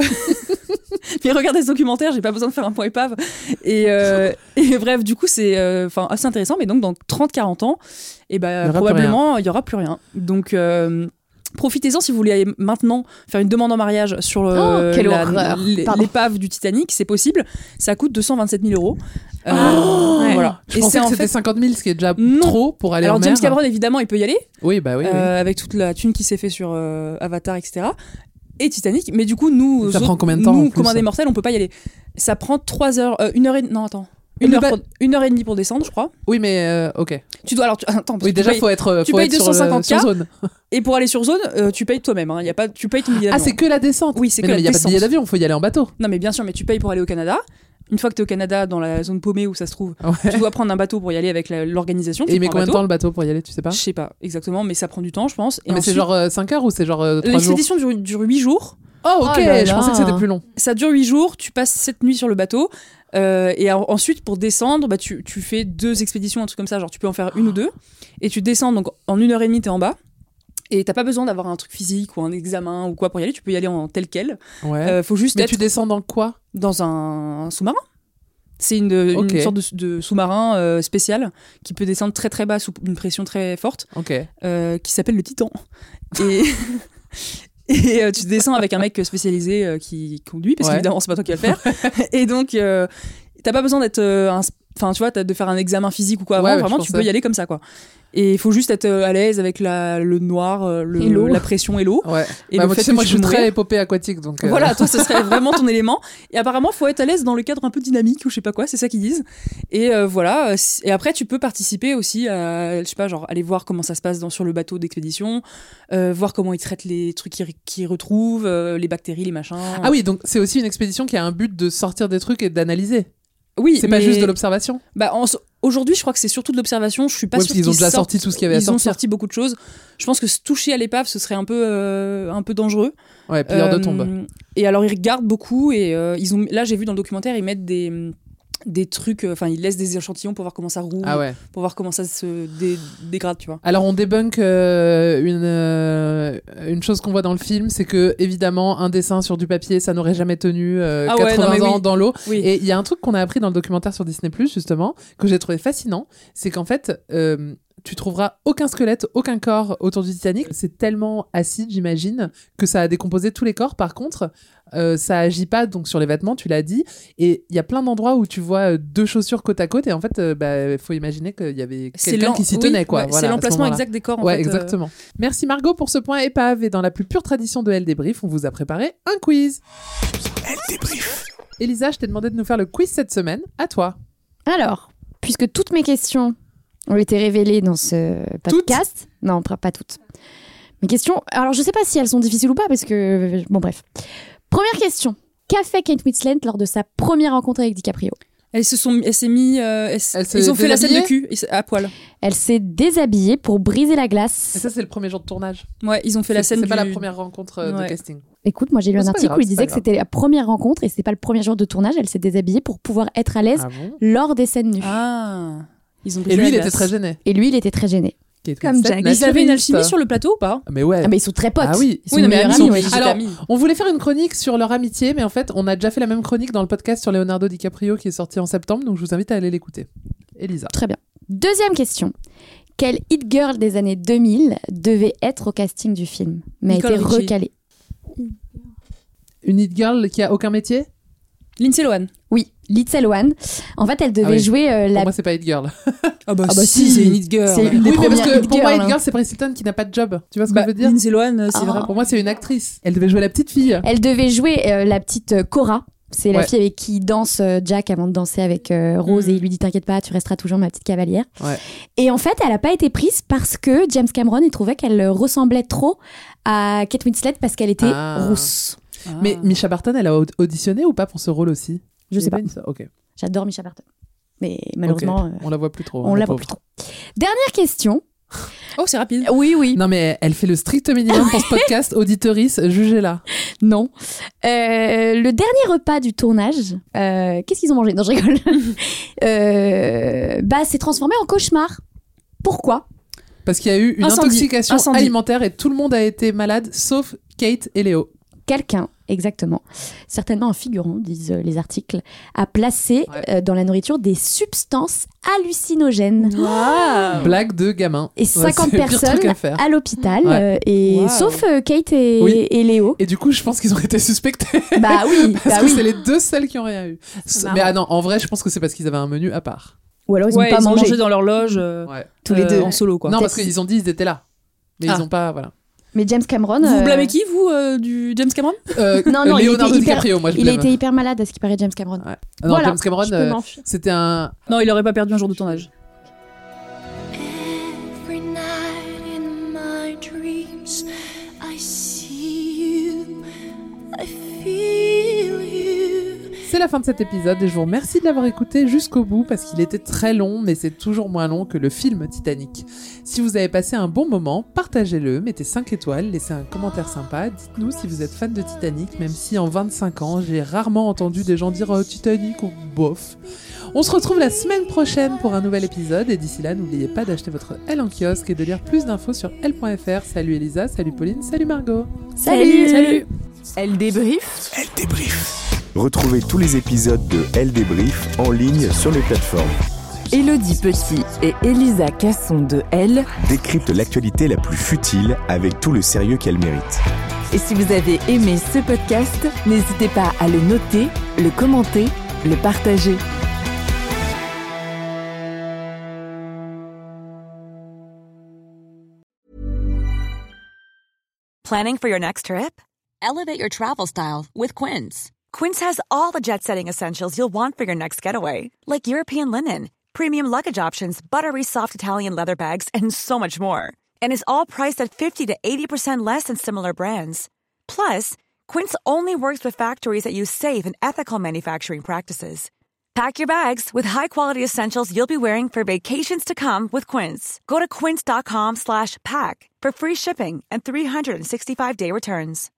I: puis regardez ce documentaire, j'ai pas besoin de faire un point épave. Et, euh... et bref, du coup, c'est euh... enfin, assez intéressant. Mais donc, dans trente à quarante ans, et bah, probablement, il n'y aura plus rien. Donc, euh... profitez-en si vous voulez aller maintenant faire une demande en mariage sur le,
H: oh, quelle
I: la,
H: horreur.
I: l'épave du Titanic, c'est possible. Ça coûte deux cent vingt-sept mille euros.
G: Euh, oh ouais. Voilà. Je
I: et
G: pensais
I: c'est
G: que
I: en
G: c'était
I: fait...
G: cinquante mille, ce qui est déjà
I: non.
G: trop pour aller
I: Alors,
G: en
I: James
G: mer.
I: Cameron, évidemment, il peut y aller.
G: Oui, bah oui.
I: Euh,
G: oui.
I: Avec toute la thune qui s'est fait sur euh, Avatar, et cetera. Et Titanic. Mais du coup, nous,
G: ça
I: autres,
G: prend combien de temps,
I: nous,
G: en plus,
I: comme un des
G: ça
I: mortels, on peut pas y aller. Ça prend trois heures, euh, une heure et non attends. Une heure,
G: ba...
I: pour, une heure et demie pour descendre, je crois.
G: Oui, mais euh, ok.
I: Tu dois alors tu, attends.
G: Oui, déjà, il faut être.
I: Tu
G: faut
I: payes
G: être
I: deux cent cinquante
G: sur, le, sur zone.
I: Et pour aller sur zone, euh, tu payes toi-même. Hein. Y a pas, tu payes ton billet d'avion.
G: Ah, c'est que la descente.
I: Oui, c'est
G: mais
I: que
G: non,
I: la
G: mais il y a
I: descente.
G: pas de billet d'avion, il faut y aller en bateau.
I: Non, mais bien sûr, mais tu payes pour aller au Canada. Une fois que tu es au Canada, dans la zone paumée où ça se trouve,
G: ouais.
I: tu dois prendre un bateau pour y aller avec la, l'organisation.
G: Et il met combien de temps le bateau pour y aller, tu sais pas?
I: Je sais pas exactement, mais ça prend du temps, je pense. Et
G: mais
I: ensuite,
G: c'est genre euh, cinq heures ou c'est genre euh, trois jours?
I: L'expédition dure, dure huit jours.
G: Oh, ok,
H: oh là
G: je
H: là.
G: pensais que c'était plus long.
I: Ça dure huit jours, tu passes sept nuits sur le bateau. Euh, et en, ensuite, pour descendre, bah, tu, tu fais deux expéditions, un truc comme ça. Genre, tu peux en faire une ou deux. Et tu descends, donc en une heure et demie, t'es en bas. Et t'as pas besoin d'avoir un truc physique ou un examen ou quoi pour y aller. Tu peux y aller en tel quel.
G: Ouais.
I: Euh, faut juste
G: Mais
I: être
G: tu descends dans quoi?
I: Dans un sous-marin. C'est une, une
G: okay. sorte
I: de, de sous-marin euh, spécial qui peut descendre très très bas sous une pression très forte.
G: Okay.
I: Euh, qui s'appelle le Titan. Et... Et euh, tu descends avec un mec spécialisé euh, qui conduit, parce ouais. qu'évidemment, c'est pas toi qui vas le faire. Et donc, euh, t'as pas besoin d'être. Enfin, euh, tu vois, de faire un examen physique ou quoi avant. Ouais, vraiment, tu peux y aller comme ça, quoi. Et il faut juste être à l'aise avec la, le noir, le, la pression et l'eau.
G: Ouais.
I: Et
G: bah,
I: le
G: moi,
I: fait
G: tu sais,
I: que
G: moi,
I: tu
G: je suis
I: mourir.
G: très épopée aquatique. Donc euh...
I: Voilà, toi, ce serait vraiment ton élément. Et apparemment, il faut être à l'aise dans le cadre un peu dynamique ou je sais pas quoi, c'est ça qu'ils disent. Et euh, voilà. Et après, tu peux participer aussi à, je sais pas, genre aller voir comment ça se passe dans, sur le bateau d'expédition, euh, voir comment ils traitent les trucs qu'ils, qu'ils retrouvent, euh, les bactéries, les machins.
G: Ah oui, donc c'est aussi une expédition qui a un but de sortir des trucs et d'analyser.
I: Oui,
G: c'est
I: mais...
G: pas juste de l'observation.
I: Bah, en... aujourd'hui, je crois que c'est surtout de l'observation. Je suis pas
G: ouais,
I: sûre
G: qu'ils
I: qu'ils
G: ont déjà
I: sortent...
G: sorti tout ce qu'il y avait à
I: ils
G: sortir.
I: Ils ont sorti beaucoup de choses. Je pense que se toucher à l'épave, ce serait un peu, euh, un peu dangereux.
G: Ouais, pilleur euh, de tombe.
I: Et alors, ils regardent beaucoup et euh, ils ont. Là, j'ai vu dans le documentaire, ils mettent des. des trucs, enfin euh, ils laissent des échantillons pour voir comment ça roule,
G: ah ouais.
I: pour voir comment ça se dé- dégrade, tu vois.
G: Alors on débunk euh, une, euh, une chose qu'on voit dans le film, c'est que évidemment un dessin sur du papier ça n'aurait jamais tenu euh, ah quatre-vingts ouais, non, ans oui. dans l'eau. Oui. Et il y a un truc qu'on a appris dans le documentaire sur Disney plus, justement, que j'ai trouvé fascinant, c'est qu'en fait euh, tu trouveras aucun squelette, aucun corps autour du Titanic. C'est tellement acide, j'imagine, que ça a décomposé tous les corps. Par contre, euh, ça agit pas donc sur les vêtements, tu l'as dit. Et il y a plein d'endroits où tu vois deux chaussures côte à côte. Et en fait, il bah, faut imaginer qu'il y avait quelqu'un qui s'y tenait.
I: Oui,
G: quoi,
I: ouais,
G: voilà,
I: c'est l'emplacement exact des corps. En
G: ouais,
I: fait,
G: exactement. Euh... Merci Margot pour ce point épave. Et dans la plus pure tradition de Elle Débrief, on vous a préparé un quiz.
F: Elle Débrief.
G: Elisa, je t'ai demandé de nous faire le quiz cette semaine. À toi.
H: Alors, puisque toutes mes questions ont été révélées dans ce podcast. Toutes non, pas toutes. Mes questions, alors je sais pas si elles sont difficiles ou pas, parce que... Bon, bref. Première question. Qu'a fait Kate Winslet lors de sa première rencontre avec DiCaprio ?
I: Elle se sont, elle s'est mis, euh, elle, elle ils ont fait la scène de cul à poil.
H: Elle s'est déshabillée pour briser la glace.
G: Et ça, c'est le premier jour de tournage.
I: Ouais, ils ont fait
G: c'est,
I: la scène.
G: C'est
I: du...
G: pas la première rencontre euh,
I: ouais.
G: de casting.
H: Écoute, moi j'ai lu
G: oh,
H: un article
G: grave,
H: où il disait que c'était la première rencontre et c'était pas le premier jour de tournage. Elle s'est déshabillée pour pouvoir être à l'aise
G: ah bon
H: lors des scènes nues.
I: Ah.
G: Ils ont et lui, il était très gêné.
H: Et lui, il était très gêné.
I: Comme Jack. Ils avaient une alchimie sur le plateau ou pas ?
G: Mais ouais.
H: Ah mais ils sont très potes.
G: Ah oui.
H: Ils sont oui, non, mais amis.
G: Sont...
H: Ouais,
G: Alors,
H: amis.
G: On voulait faire une chronique sur leur amitié, mais en fait, on a déjà fait la même chronique dans le podcast sur Leonardo DiCaprio qui est sorti en septembre, donc je vous invite à aller l'écouter. Elisa.
H: Très bien. Deuxième question. Quelle hit girl des années deux mille devait être au casting du film, mais Nicole a été Richie. recalée ?
G: Une hit girl qui a aucun métier ?
I: Lindsay Lohan.
H: Oui, Lindsay Lohan. En fait, elle devait
G: ah oui.
H: jouer euh, la...
G: Pour moi, c'est pas hit girl.
I: Ah bah, ah bah si, c'est une hit girl.
H: C'est une des
G: oui, mais parce que
H: hit
G: pour moi, hit
H: hein.
G: girl, c'est Paris Hilton qui n'a pas de job. Tu vois ce
I: bah,
G: que je veux dire ?
I: Lindsay Lohan, c'est ah.
G: vrai. Pour moi, c'est une actrice. Elle devait jouer la petite fille.
H: Elle devait jouer euh, la petite euh, Cora. C'est la
G: ouais.
H: fille avec qui danse euh, Jack avant de danser avec euh, Rose mmh. et il lui dit t'inquiète pas, tu resteras toujours ma petite cavalière.
G: Ouais.
H: Et en fait, elle a pas été prise parce que James Cameron il trouvait qu'elle ressemblait trop à Kate Winslet parce qu'elle était
G: ah.
H: rousse.
G: Ah. Mais Misha Barton, elle a auditionné ou pas pour ce rôle aussi ?
H: Je sais pas.
G: Ok.
H: J'adore Misha Barton. Mais malheureusement,
G: okay. on la voit plus trop.
H: On hein, la voit plus trop. Dernière question.
I: Oh, c'est rapide.
H: Oui, oui.
G: Non, mais elle fait le strict minimum pour ce podcast. Auditeurice, jugez-la.
H: Non. Euh, le dernier repas du tournage, euh, qu'est-ce qu'ils ont mangé ? Non, je rigole. euh, bah, c'est transformé en cauchemar. Pourquoi ?
G: Parce qu'il y a eu une
I: Incendie.
G: intoxication
I: Incendie.
G: alimentaire et tout le monde a été malade, sauf Kate et Léo.
H: Quelqu'un, exactement, certainement un figurant, disent les articles, a placé ouais. euh, dans la nourriture des substances hallucinogènes.
G: Wow. Blague de gamin.
H: Et cinquante ouais, personnes à, à l'hôpital, ouais. euh, et wow. sauf euh, Kate et, oui. et Léo.
G: Et du coup, je pense qu'ils ont été suspectés.
H: Bah oui,
G: parce
H: bah
G: que
H: oui.
G: c'est les deux seuls qui ont rien eu. Mais ah non, en vrai, je pense que c'est parce qu'ils avaient un menu à part.
H: Ou alors ils
I: ouais,
H: ont pas
I: ils
H: mangé.
I: Ont mangé dans leur loge, euh,
G: ouais.
H: tous les deux
I: en solo quoi.
G: Non, parce qu'ils ont dit ils étaient là, mais ah. ils ont pas, voilà.
H: Mais James Cameron.
I: Vous
H: euh...
I: blâmez qui, vous, euh, du James Cameron
G: euh,
H: Non, non,
G: Leonardo
H: il, était hyper,
G: DiCaprio, moi je
H: il
G: blâme.
H: a été hyper malade, à ce qui paraît, James Cameron.
G: Ouais. Non,
H: voilà,
G: James Cameron, euh, c'était un.
I: Non, il aurait pas perdu un jour de tournage.
K: Every night in my dreams, I see you, I feel you.
G: C'est la fin de cet épisode et je vous remercie de l'avoir écouté jusqu'au bout parce qu'il était très long, mais c'est toujours moins long que le film Titanic. Si vous avez passé un bon moment, partagez-le, mettez cinq étoiles, laissez un commentaire sympa, dites-nous si vous êtes fan de Titanic, même si en vingt-cinq ans, j'ai rarement entendu des gens dire oh, Titanic ou bof. On se retrouve la semaine prochaine pour un nouvel épisode et d'ici là, n'oubliez pas d'acheter votre Elle en kiosque et de lire plus d'infos sur elle point f r. Salut Elisa, salut Pauline, salut Margot.
H: Salut,
I: salut.
M: Elle débrief.
F: Elle débrief.
N: Retrouvez tous les épisodes de Elle débrief en ligne sur les plateformes.
M: Élodie Petit et Elisa Casson de Elle
N: décryptent l'actualité la plus futile avec tout le sérieux qu'elle mérite.
M: Et si vous avez aimé ce podcast, n'hésitez pas à le noter, le commenter, le partager.
O: Planning for your next trip? Elevate your travel style with Quince. Quince has all the jet-setting essentials you'll want for your next getaway, like European linen, premium luggage options, buttery soft Italian leather bags, and so much more. And is all priced at fifty to eighty percent less than similar brands. Plus, Quince only works with factories that use safe and ethical manufacturing practices. Pack your bags with high-quality essentials you'll be wearing for vacations to come with Quince. Go to quince dot com slash pack for free shipping and three sixty-five day returns.